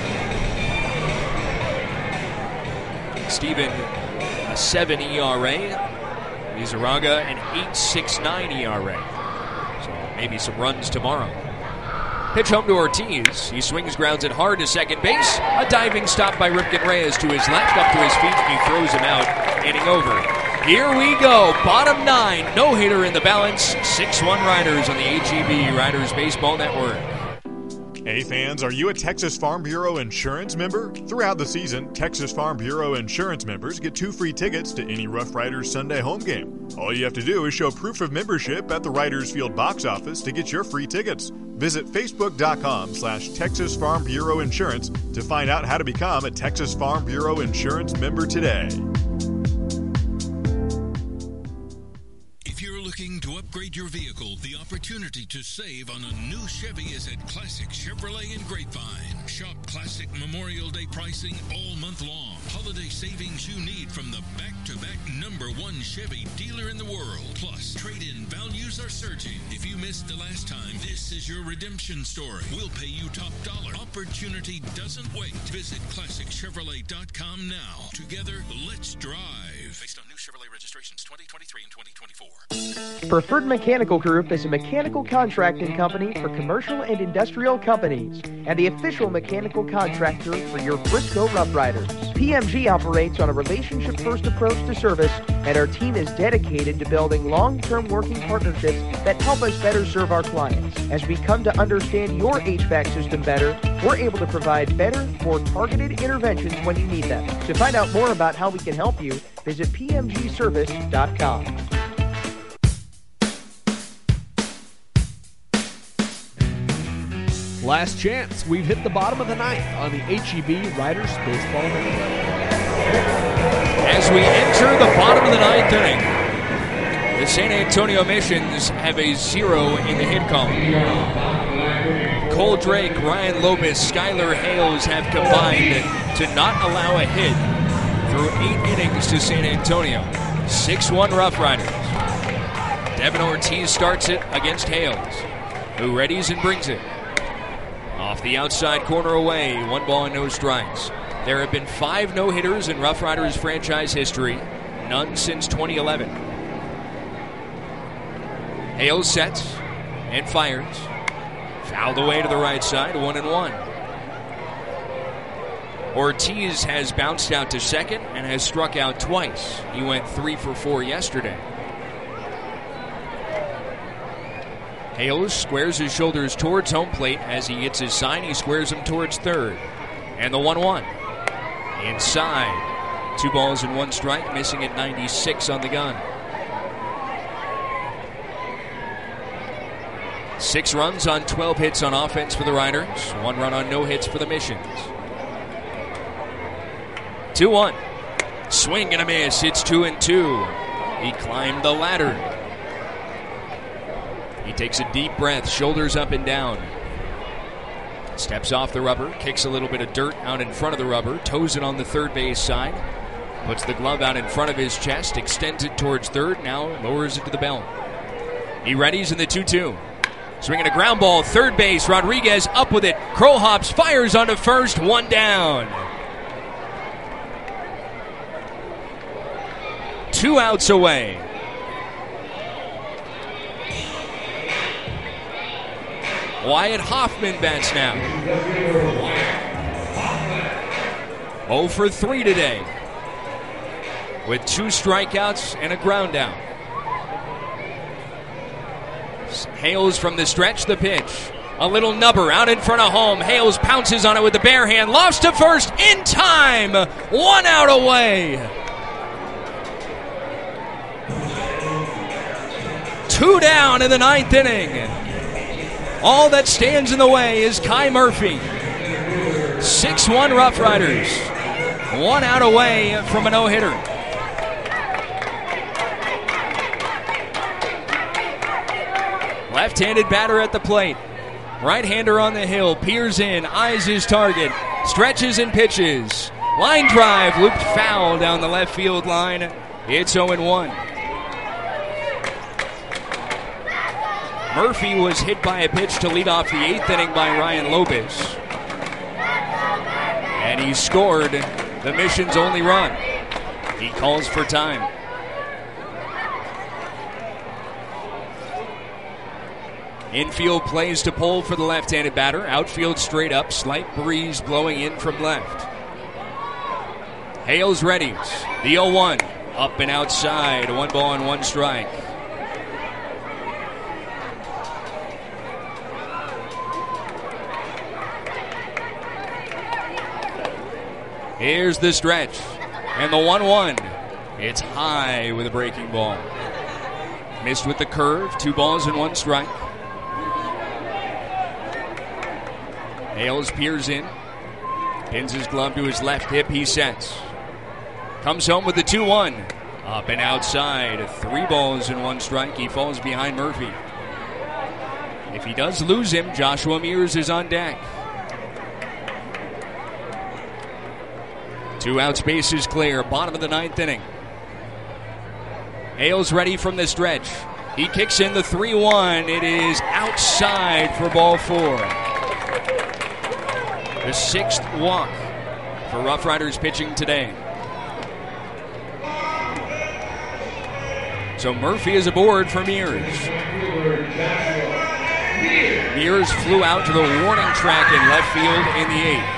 Stephen, a seven E R A. Lizarraga, an eight point six nine E R A. So maybe some runs tomorrow. Pitch home to Ortiz. He swings, grounds it hard to second base. A diving stop by Ripken Reyes to his left, up to his feet, and he throws him out, inning over. Here we go. Bottom nine. No-hitter in the balance. six one Riders on the H E B Riders Baseball Network. Hey fans, are you a Texas Farm Bureau insurance member? Throughout the season, Texas Farm Bureau insurance members get two free tickets to any Rough Riders Sunday home game. All you have to do is show proof of membership at the Riders Field box office to get your free tickets. Visit facebook.com slash Texas Farm Bureau Insurance to find out how to become a Texas Farm Bureau insurance member today. Looking to upgrade your vehicle, the opportunity to save on a new Chevy is at Classic Chevrolet in Grapevine. Shop Classic Memorial Day pricing all month long. Holiday savings you need from the back-to-back number one Chevy dealer in the world. Plus, trade-in values are surging. If you missed the last time, this is your redemption story. We'll pay you top dollar. Opportunity doesn't wait. Visit classic chevrolet dot com now. Together, let's drive. Based on new Chevrolet registrations twenty twenty-three and twenty twenty-four. Preferred Mechanical Group is a mechanical contracting company for commercial and industrial companies and the official mechanical contractor for your Frisco Rough Riders. P M G operates on a relationship-first approach to service, and our team is dedicated to building long-term working partnerships that help us better serve our clients. As we come to understand your H V A C system better, we're able to provide better, more targeted interventions when you need them. To find out more about how we can help you, visit p m g service dot com. Last chance. We've hit the bottom of the ninth on the H E B Riders Baseball Network. As we enter the bottom of the ninth inning, the San Antonio Missions have a zero in the hit column. Cole Drake, Ryan Lopez, Skylar Hales have combined to not allow a hit through eight innings to San Antonio. six one Rough Riders. Devin Ortiz starts it against Hales, who readies and brings it. Off the outside corner away, one ball and no strikes. There have been five no-hitters in Rough Riders franchise history, none since twenty eleven. Hales sets and fires. Fouled away to the right side, one and one. Ortiz has bounced out to second and has struck out twice. He went three for four yesterday. Hales squares his shoulders towards home plate. As he gets his sign, he squares them towards third. And the one one. Inside. Two balls and one strike, missing at ninety-six on the gun. Six runs on twelve hits on offense for the Riders. One run on no hits for the Missions. two one. Swing and a miss. It's two and two. He climbed the ladder. He takes a deep breath, shoulders up and down. Steps off the rubber, kicks a little bit of dirt out in front of the rubber, toes it on the third base side, puts the glove out in front of his chest, extends it towards third, now lowers it to the belt. He readies in the two two. Swinging a ground ball, third base, Rodriguez up with it. Kroll hops, fires onto first, one down. Two outs away. Wyatt Hoffman bats now. oh for three today, with two strikeouts and a ground out. Hales from the stretch, the pitch. A little nubber out in front of home. Hales pounces on it with the bare hand. Lofts to first in time. One out away. Two down in the ninth inning. All that stands in the way is Kai Murphy. six one Rough Riders. One out away from a no-hitter. Left-handed batter at the plate. Right-hander on the hill. Peers in, eyes his target. Stretches and pitches. Line drive, looped foul down the left field line. It's oh and one. Murphy was hit by a pitch to lead off the eighth inning by Ryan Lopez. And he scored the Mission's only run. He calls for time. Infield plays to pull for the left-handed batter. Outfield straight up. Slight breeze blowing in from left. Hales readies. The oh one. Up and outside. One ball and one strike. Here's the stretch. And the one one. It's high with a breaking ball. Missed with the curve. Two balls and one strike. Hales peers in. Pins his glove to his left hip. He sets. Comes home with the two one. Up and outside. Three balls and one strike. He falls behind Murphy. If he does lose him, Joshua Mears is on deck. Two outs, bases clear. Bottom of the ninth inning. Hales ready from the stretch. He kicks in the three one. It is outside for ball four. The sixth walk for Rough Riders pitching today. So Murphy is aboard for Mears. Mears flew out to the warning track in left field in the eighth.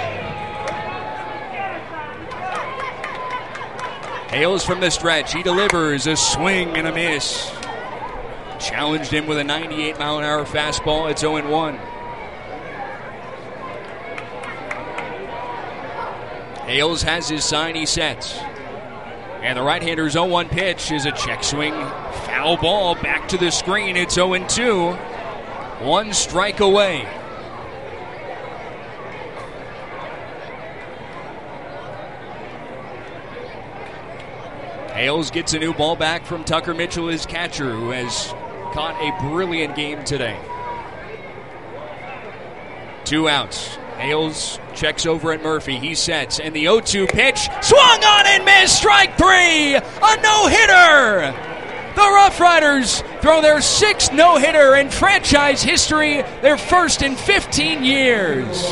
Hales from the stretch. He delivers a swing and a miss. Challenged him with a ninety-eight mile an hour fastball. It's oh one. Hales has his sign. He sets. And the right-hander's oh one pitch is a check swing. Foul ball back to the screen. It's oh two. One strike away. Hales gets a new ball back from Tucker Mitchell, his catcher, who has caught a brilliant game today. Two outs. Hales checks over at Murphy. He sets, and the oh two pitch swung on and missed. Strike three. A no-hitter. The Rough Riders throw their sixth no-hitter in franchise history, their first in fifteen years.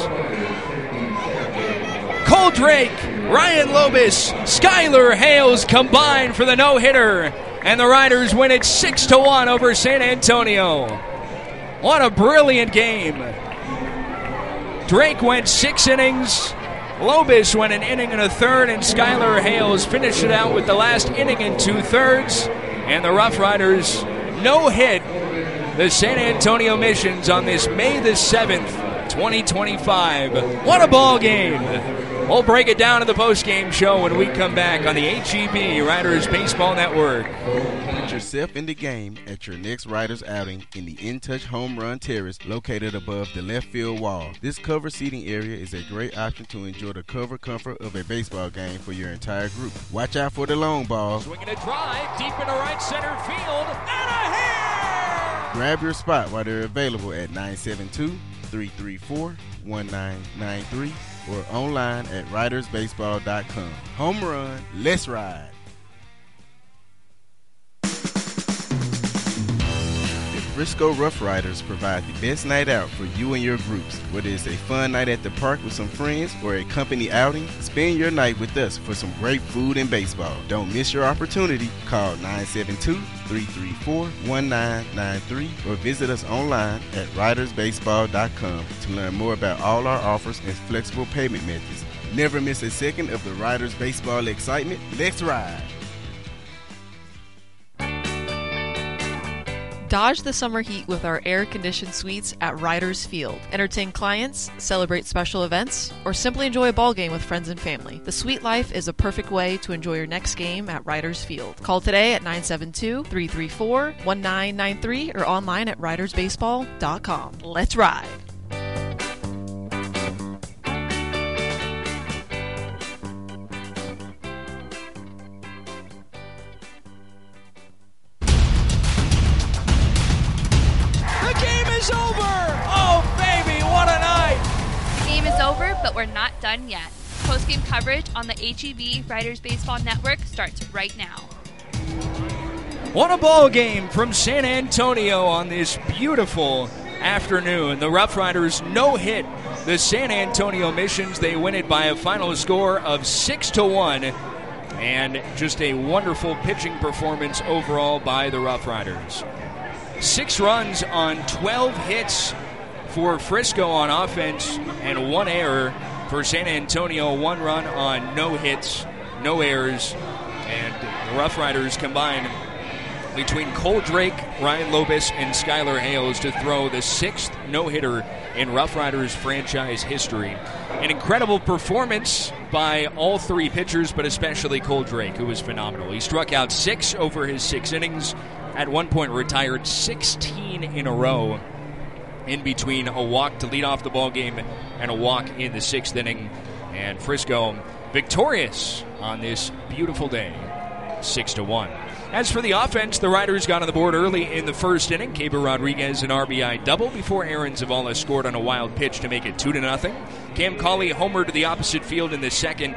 Cole Drake, Ryan Lobis, Skylar Hales combine for the no-hitter, and the Riders win it six to one over San Antonio. What a brilliant game. Drake went six innings, Lobis went an inning and a third, and Skylar Hales finished it out with the last inning and two-thirds, and the Rough Riders no-hit the San Antonio Missions on this May the seventh, twenty twenty-five. What a ball game. We'll break it down in the post-game show when we come back on the H E B Riders Baseball Network. Put yourself in the game at your next Riders outing in the In Touch Home Run Terrace located above the left field wall. This cover seating area is a great option to enjoy the cover comfort of a baseball game for your entire group. Watch out for the long ball. Swinging a drive deep into right center field, and a hit! Grab your spot while they're available at nine seven two, three three four, one nine nine three or online at riders baseball dot com. Home run, let's ride. The Frisco Rough Riders provide the best night out for you and your groups. Whether it's a fun night at the park with some friends or a company outing, spend your night with us for some great food and baseball. Don't miss your opportunity. Call nine seven two, three three four, one nine nine three or visit us online at riders baseball dot com to learn more about all our offers and flexible payment methods. Never miss a second of the Riders baseball excitement. Let's ride. Dodge the summer heat with our air-conditioned suites at Riders Field. Entertain clients, celebrate special events, or simply enjoy a ball game with friends and family. The suite life is a perfect way to enjoy your next game at Riders Field. Call today at nine seven two, three three four, one nine nine three or online at riders baseball dot com. Let's ride! But we're not done yet. Post-game coverage on the H E B Riders Baseball Network starts right now. What a ball game from San Antonio on this beautiful afternoon. The Rough Riders no-hit the San Antonio Missions. They win it by a final score of six to one, and just a wonderful pitching performance overall by the Rough Riders. Six runs on twelve hits for Frisco on offense, and one error for San Antonio. One run on no hits, no errors, and the Rough Riders combined between Cole Drake, Ryan Lobus, and Skylar Hales to throw the sixth no-hitter in Rough Riders franchise history. An incredible performance by all three pitchers, but especially Cole Drake, who was phenomenal. He struck out six over his six innings, at one point retired sixteen in a row, in between a walk to lead off the ball game and a walk in the sixth inning. And Frisco victorious on this beautiful day, six to one. As for the offense, the Riders got on the board early in the first inning. Keber Rodriguez an R B I double before Aaron Zavala scored on a wild pitch to make it two to nothing. Cam Cauley homered to the opposite field in the second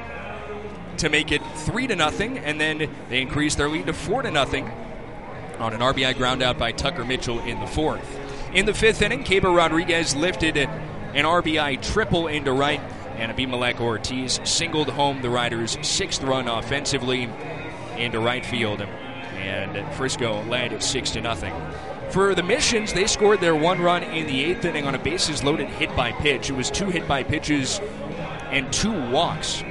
to make it three to nothing, and then they increased their lead to four to nothing on an R B I ground out by Tucker Mitchell in the fourth. In the fifth inning, Keber Rodriguez lifted an R B I triple into right, and Abimelech Ortiz singled home the Riders' sixth run offensively into right field, and Frisco led six to nothing. For the Missions, they scored their one run in the eighth inning on a bases-loaded hit-by-pitch. It was two hit-by-pitches and two walks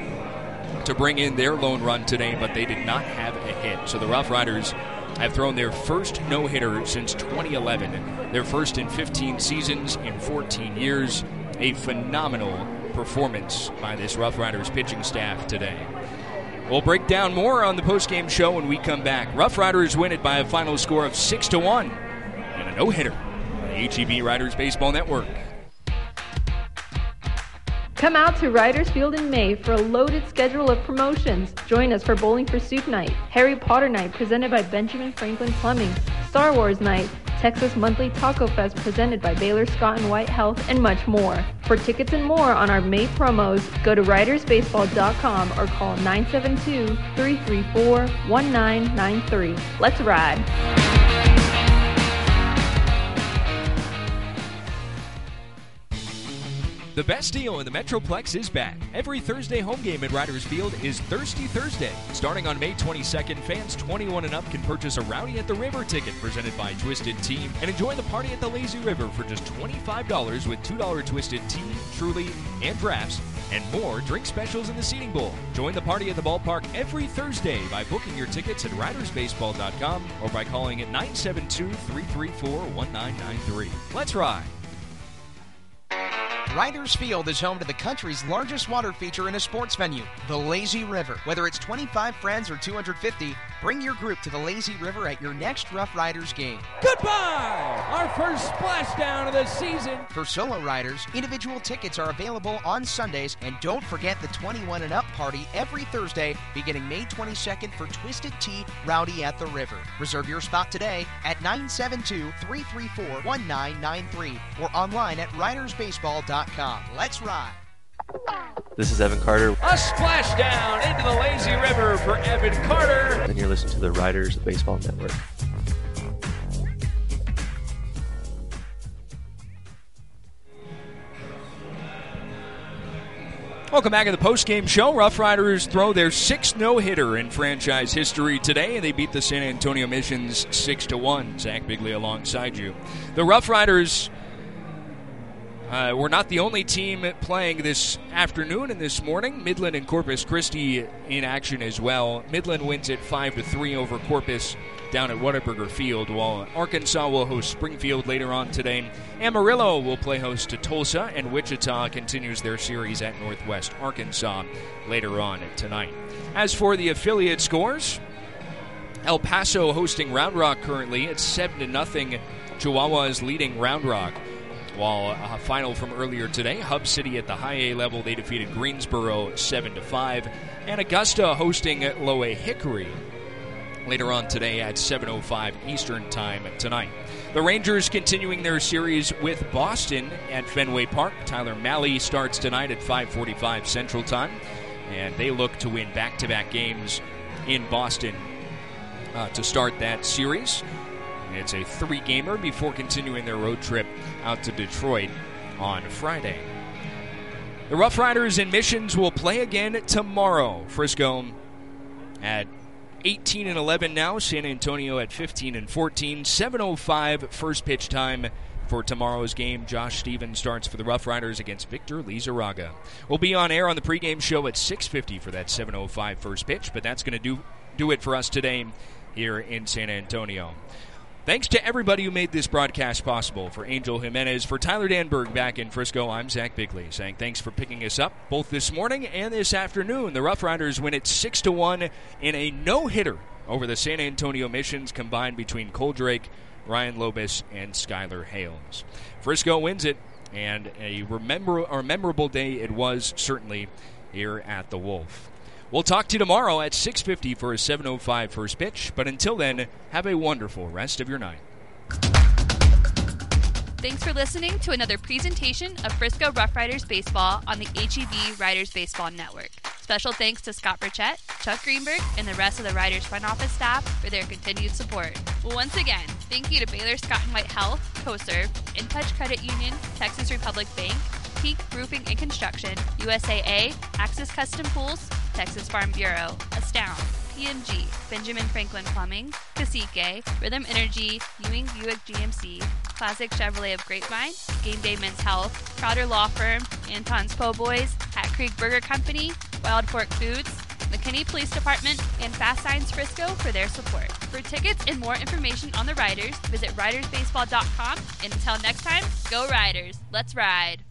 to bring in their lone run today, but they did not have a hit. So the Rough Riders have thrown their first no-hitter since twenty eleven, their first in fifteen seasons in fourteen years. A phenomenal performance by this Rough Riders pitching staff today. We'll break down more on the postgame show when we come back. Rough Riders win it by a final score of six to one and a no-hitter on the H E B Riders Baseball Network. Come out to Riders Field in May for a loaded schedule of promotions. Join us for Bowling for Soup Night, Harry Potter Night presented by Benjamin Franklin Plumbing, Star Wars Night, Texas Monthly Taco Fest presented by Baylor Scott and White Health, and much more. For tickets and more on our May promos, go to riders baseball dot com or call nine seven two, three three four, one nine nine three. Let's ride. The best deal in the Metroplex is back. Every Thursday home game at Riders Field is Thirsty Thursday. Starting on May twenty-second, fans twenty-one and up can purchase a Rowdy at the River ticket presented by Twisted Tea and enjoy the party at the Lazy River for just twenty-five dollars with two dollars Twisted Tea, Truly, and drafts, and more drink specials in the seating bowl. Join the party at the ballpark every Thursday by booking your tickets at riders baseball dot com or by calling at nine seven two, three three four, one nine nine three. Let's ride. Riders Field is home to the country's largest water feature in a sports venue, the Lazy River. Whether it's twenty-five friends or two hundred fifty, bring your group to the Lazy River at your next Rough Riders game. Goodbye! Our first splashdown of the season. For solo riders, individual tickets are available on Sundays, and don't forget the twenty-one and up party every Thursday beginning May twenty-second for Twisted Tea, Rowdy at the River. Reserve your spot today at nine seven two, three three four, one nine nine three or online at riders baseball dot com. Let's ride. This is Evan Carter. A splashdown into the Lazy River for Evan Carter. And you're listening to the Riders Baseball Network. Welcome back to the postgame show. Rough Riders throw their sixth no-hitter in franchise history today, and they beat the San Antonio Missions six to one. Zach Bigley alongside you. The Rough Riders Uh, we're not the only team playing this afternoon and this morning. Midland and Corpus Christi in action as well. Midland wins it five to three over Corpus down at Whataburger Field, while Arkansas will host Springfield later on today. Amarillo will play host to Tulsa, and Wichita continues their series at Northwest Arkansas later on tonight. As for the affiliate scores, El Paso hosting Round Rock currently. It's seven to nothing. Chihuahua is leading Round Rock. While a final from earlier today, Hub City at the high A level, they defeated Greensboro seven to five. And Augusta hosting Lower Hickory later on today at seven oh five Eastern Time tonight. The Rangers continuing their series with Boston at Fenway Park. Tyler Malley starts tonight at five forty-five Central Time, and they look to win back-to-back games in Boston uh, to start that series. It's a three-gamer before continuing their road trip out to Detroit on Friday. The Rough Riders and Missions will play again tomorrow. Frisco at eighteen and eleven now. San Antonio at fifteen and fourteen. seven oh five first pitch time for tomorrow's game. Josh Stevens starts for the Rough Riders against Victor Lizarraga. We'll be on air on the pregame show at six fifty for that seven oh five first pitch, but that's going to do do it for us today here in San Antonio. Thanks to everybody who made this broadcast possible. For Angel Jimenez, for Tyler Danberg back in Frisco, I'm Zach Bigley saying thanks for picking us up both this morning and this afternoon. The Rough Riders win it six to one in a no-hitter over the San Antonio Missions combined between Cole Drake, Ryan Lobus, and Skylar Hales. Frisco wins it, and a remember or memorable day it was certainly here at the Wolf. We'll talk to you tomorrow at six fifty for a seven oh five first pitch, but until then, have a wonderful rest of your night. Thanks for listening to another presentation of Frisco Rough Riders Baseball on the H E B Riders Baseball Network. Special thanks to Scott Burchett, Chuck Greenberg, and the rest of the Riders front office staff for their continued support. Once again, thank you to Baylor Scott and White Health, CoServe, InTouch Credit Union, Texas Republic Bank, Peak Roofing and Construction, U S A A, Axis Custom Pools, Texas Farm Bureau, Astound, P M G, Benjamin Franklin Plumbing, Cacique, Rhythm Energy, Ewing Buick G M C, Classic Chevrolet of Grapevine, Game Day Men's Health, Crowder Law Firm, Anton's Po' Boys, Hat Creek Burger Company, Wild Fork Foods, McKinney Police Department, and Fast Signs Frisco for their support. For tickets and more information on the Riders, visit riders baseball dot com. And until next time, go Riders. Let's ride.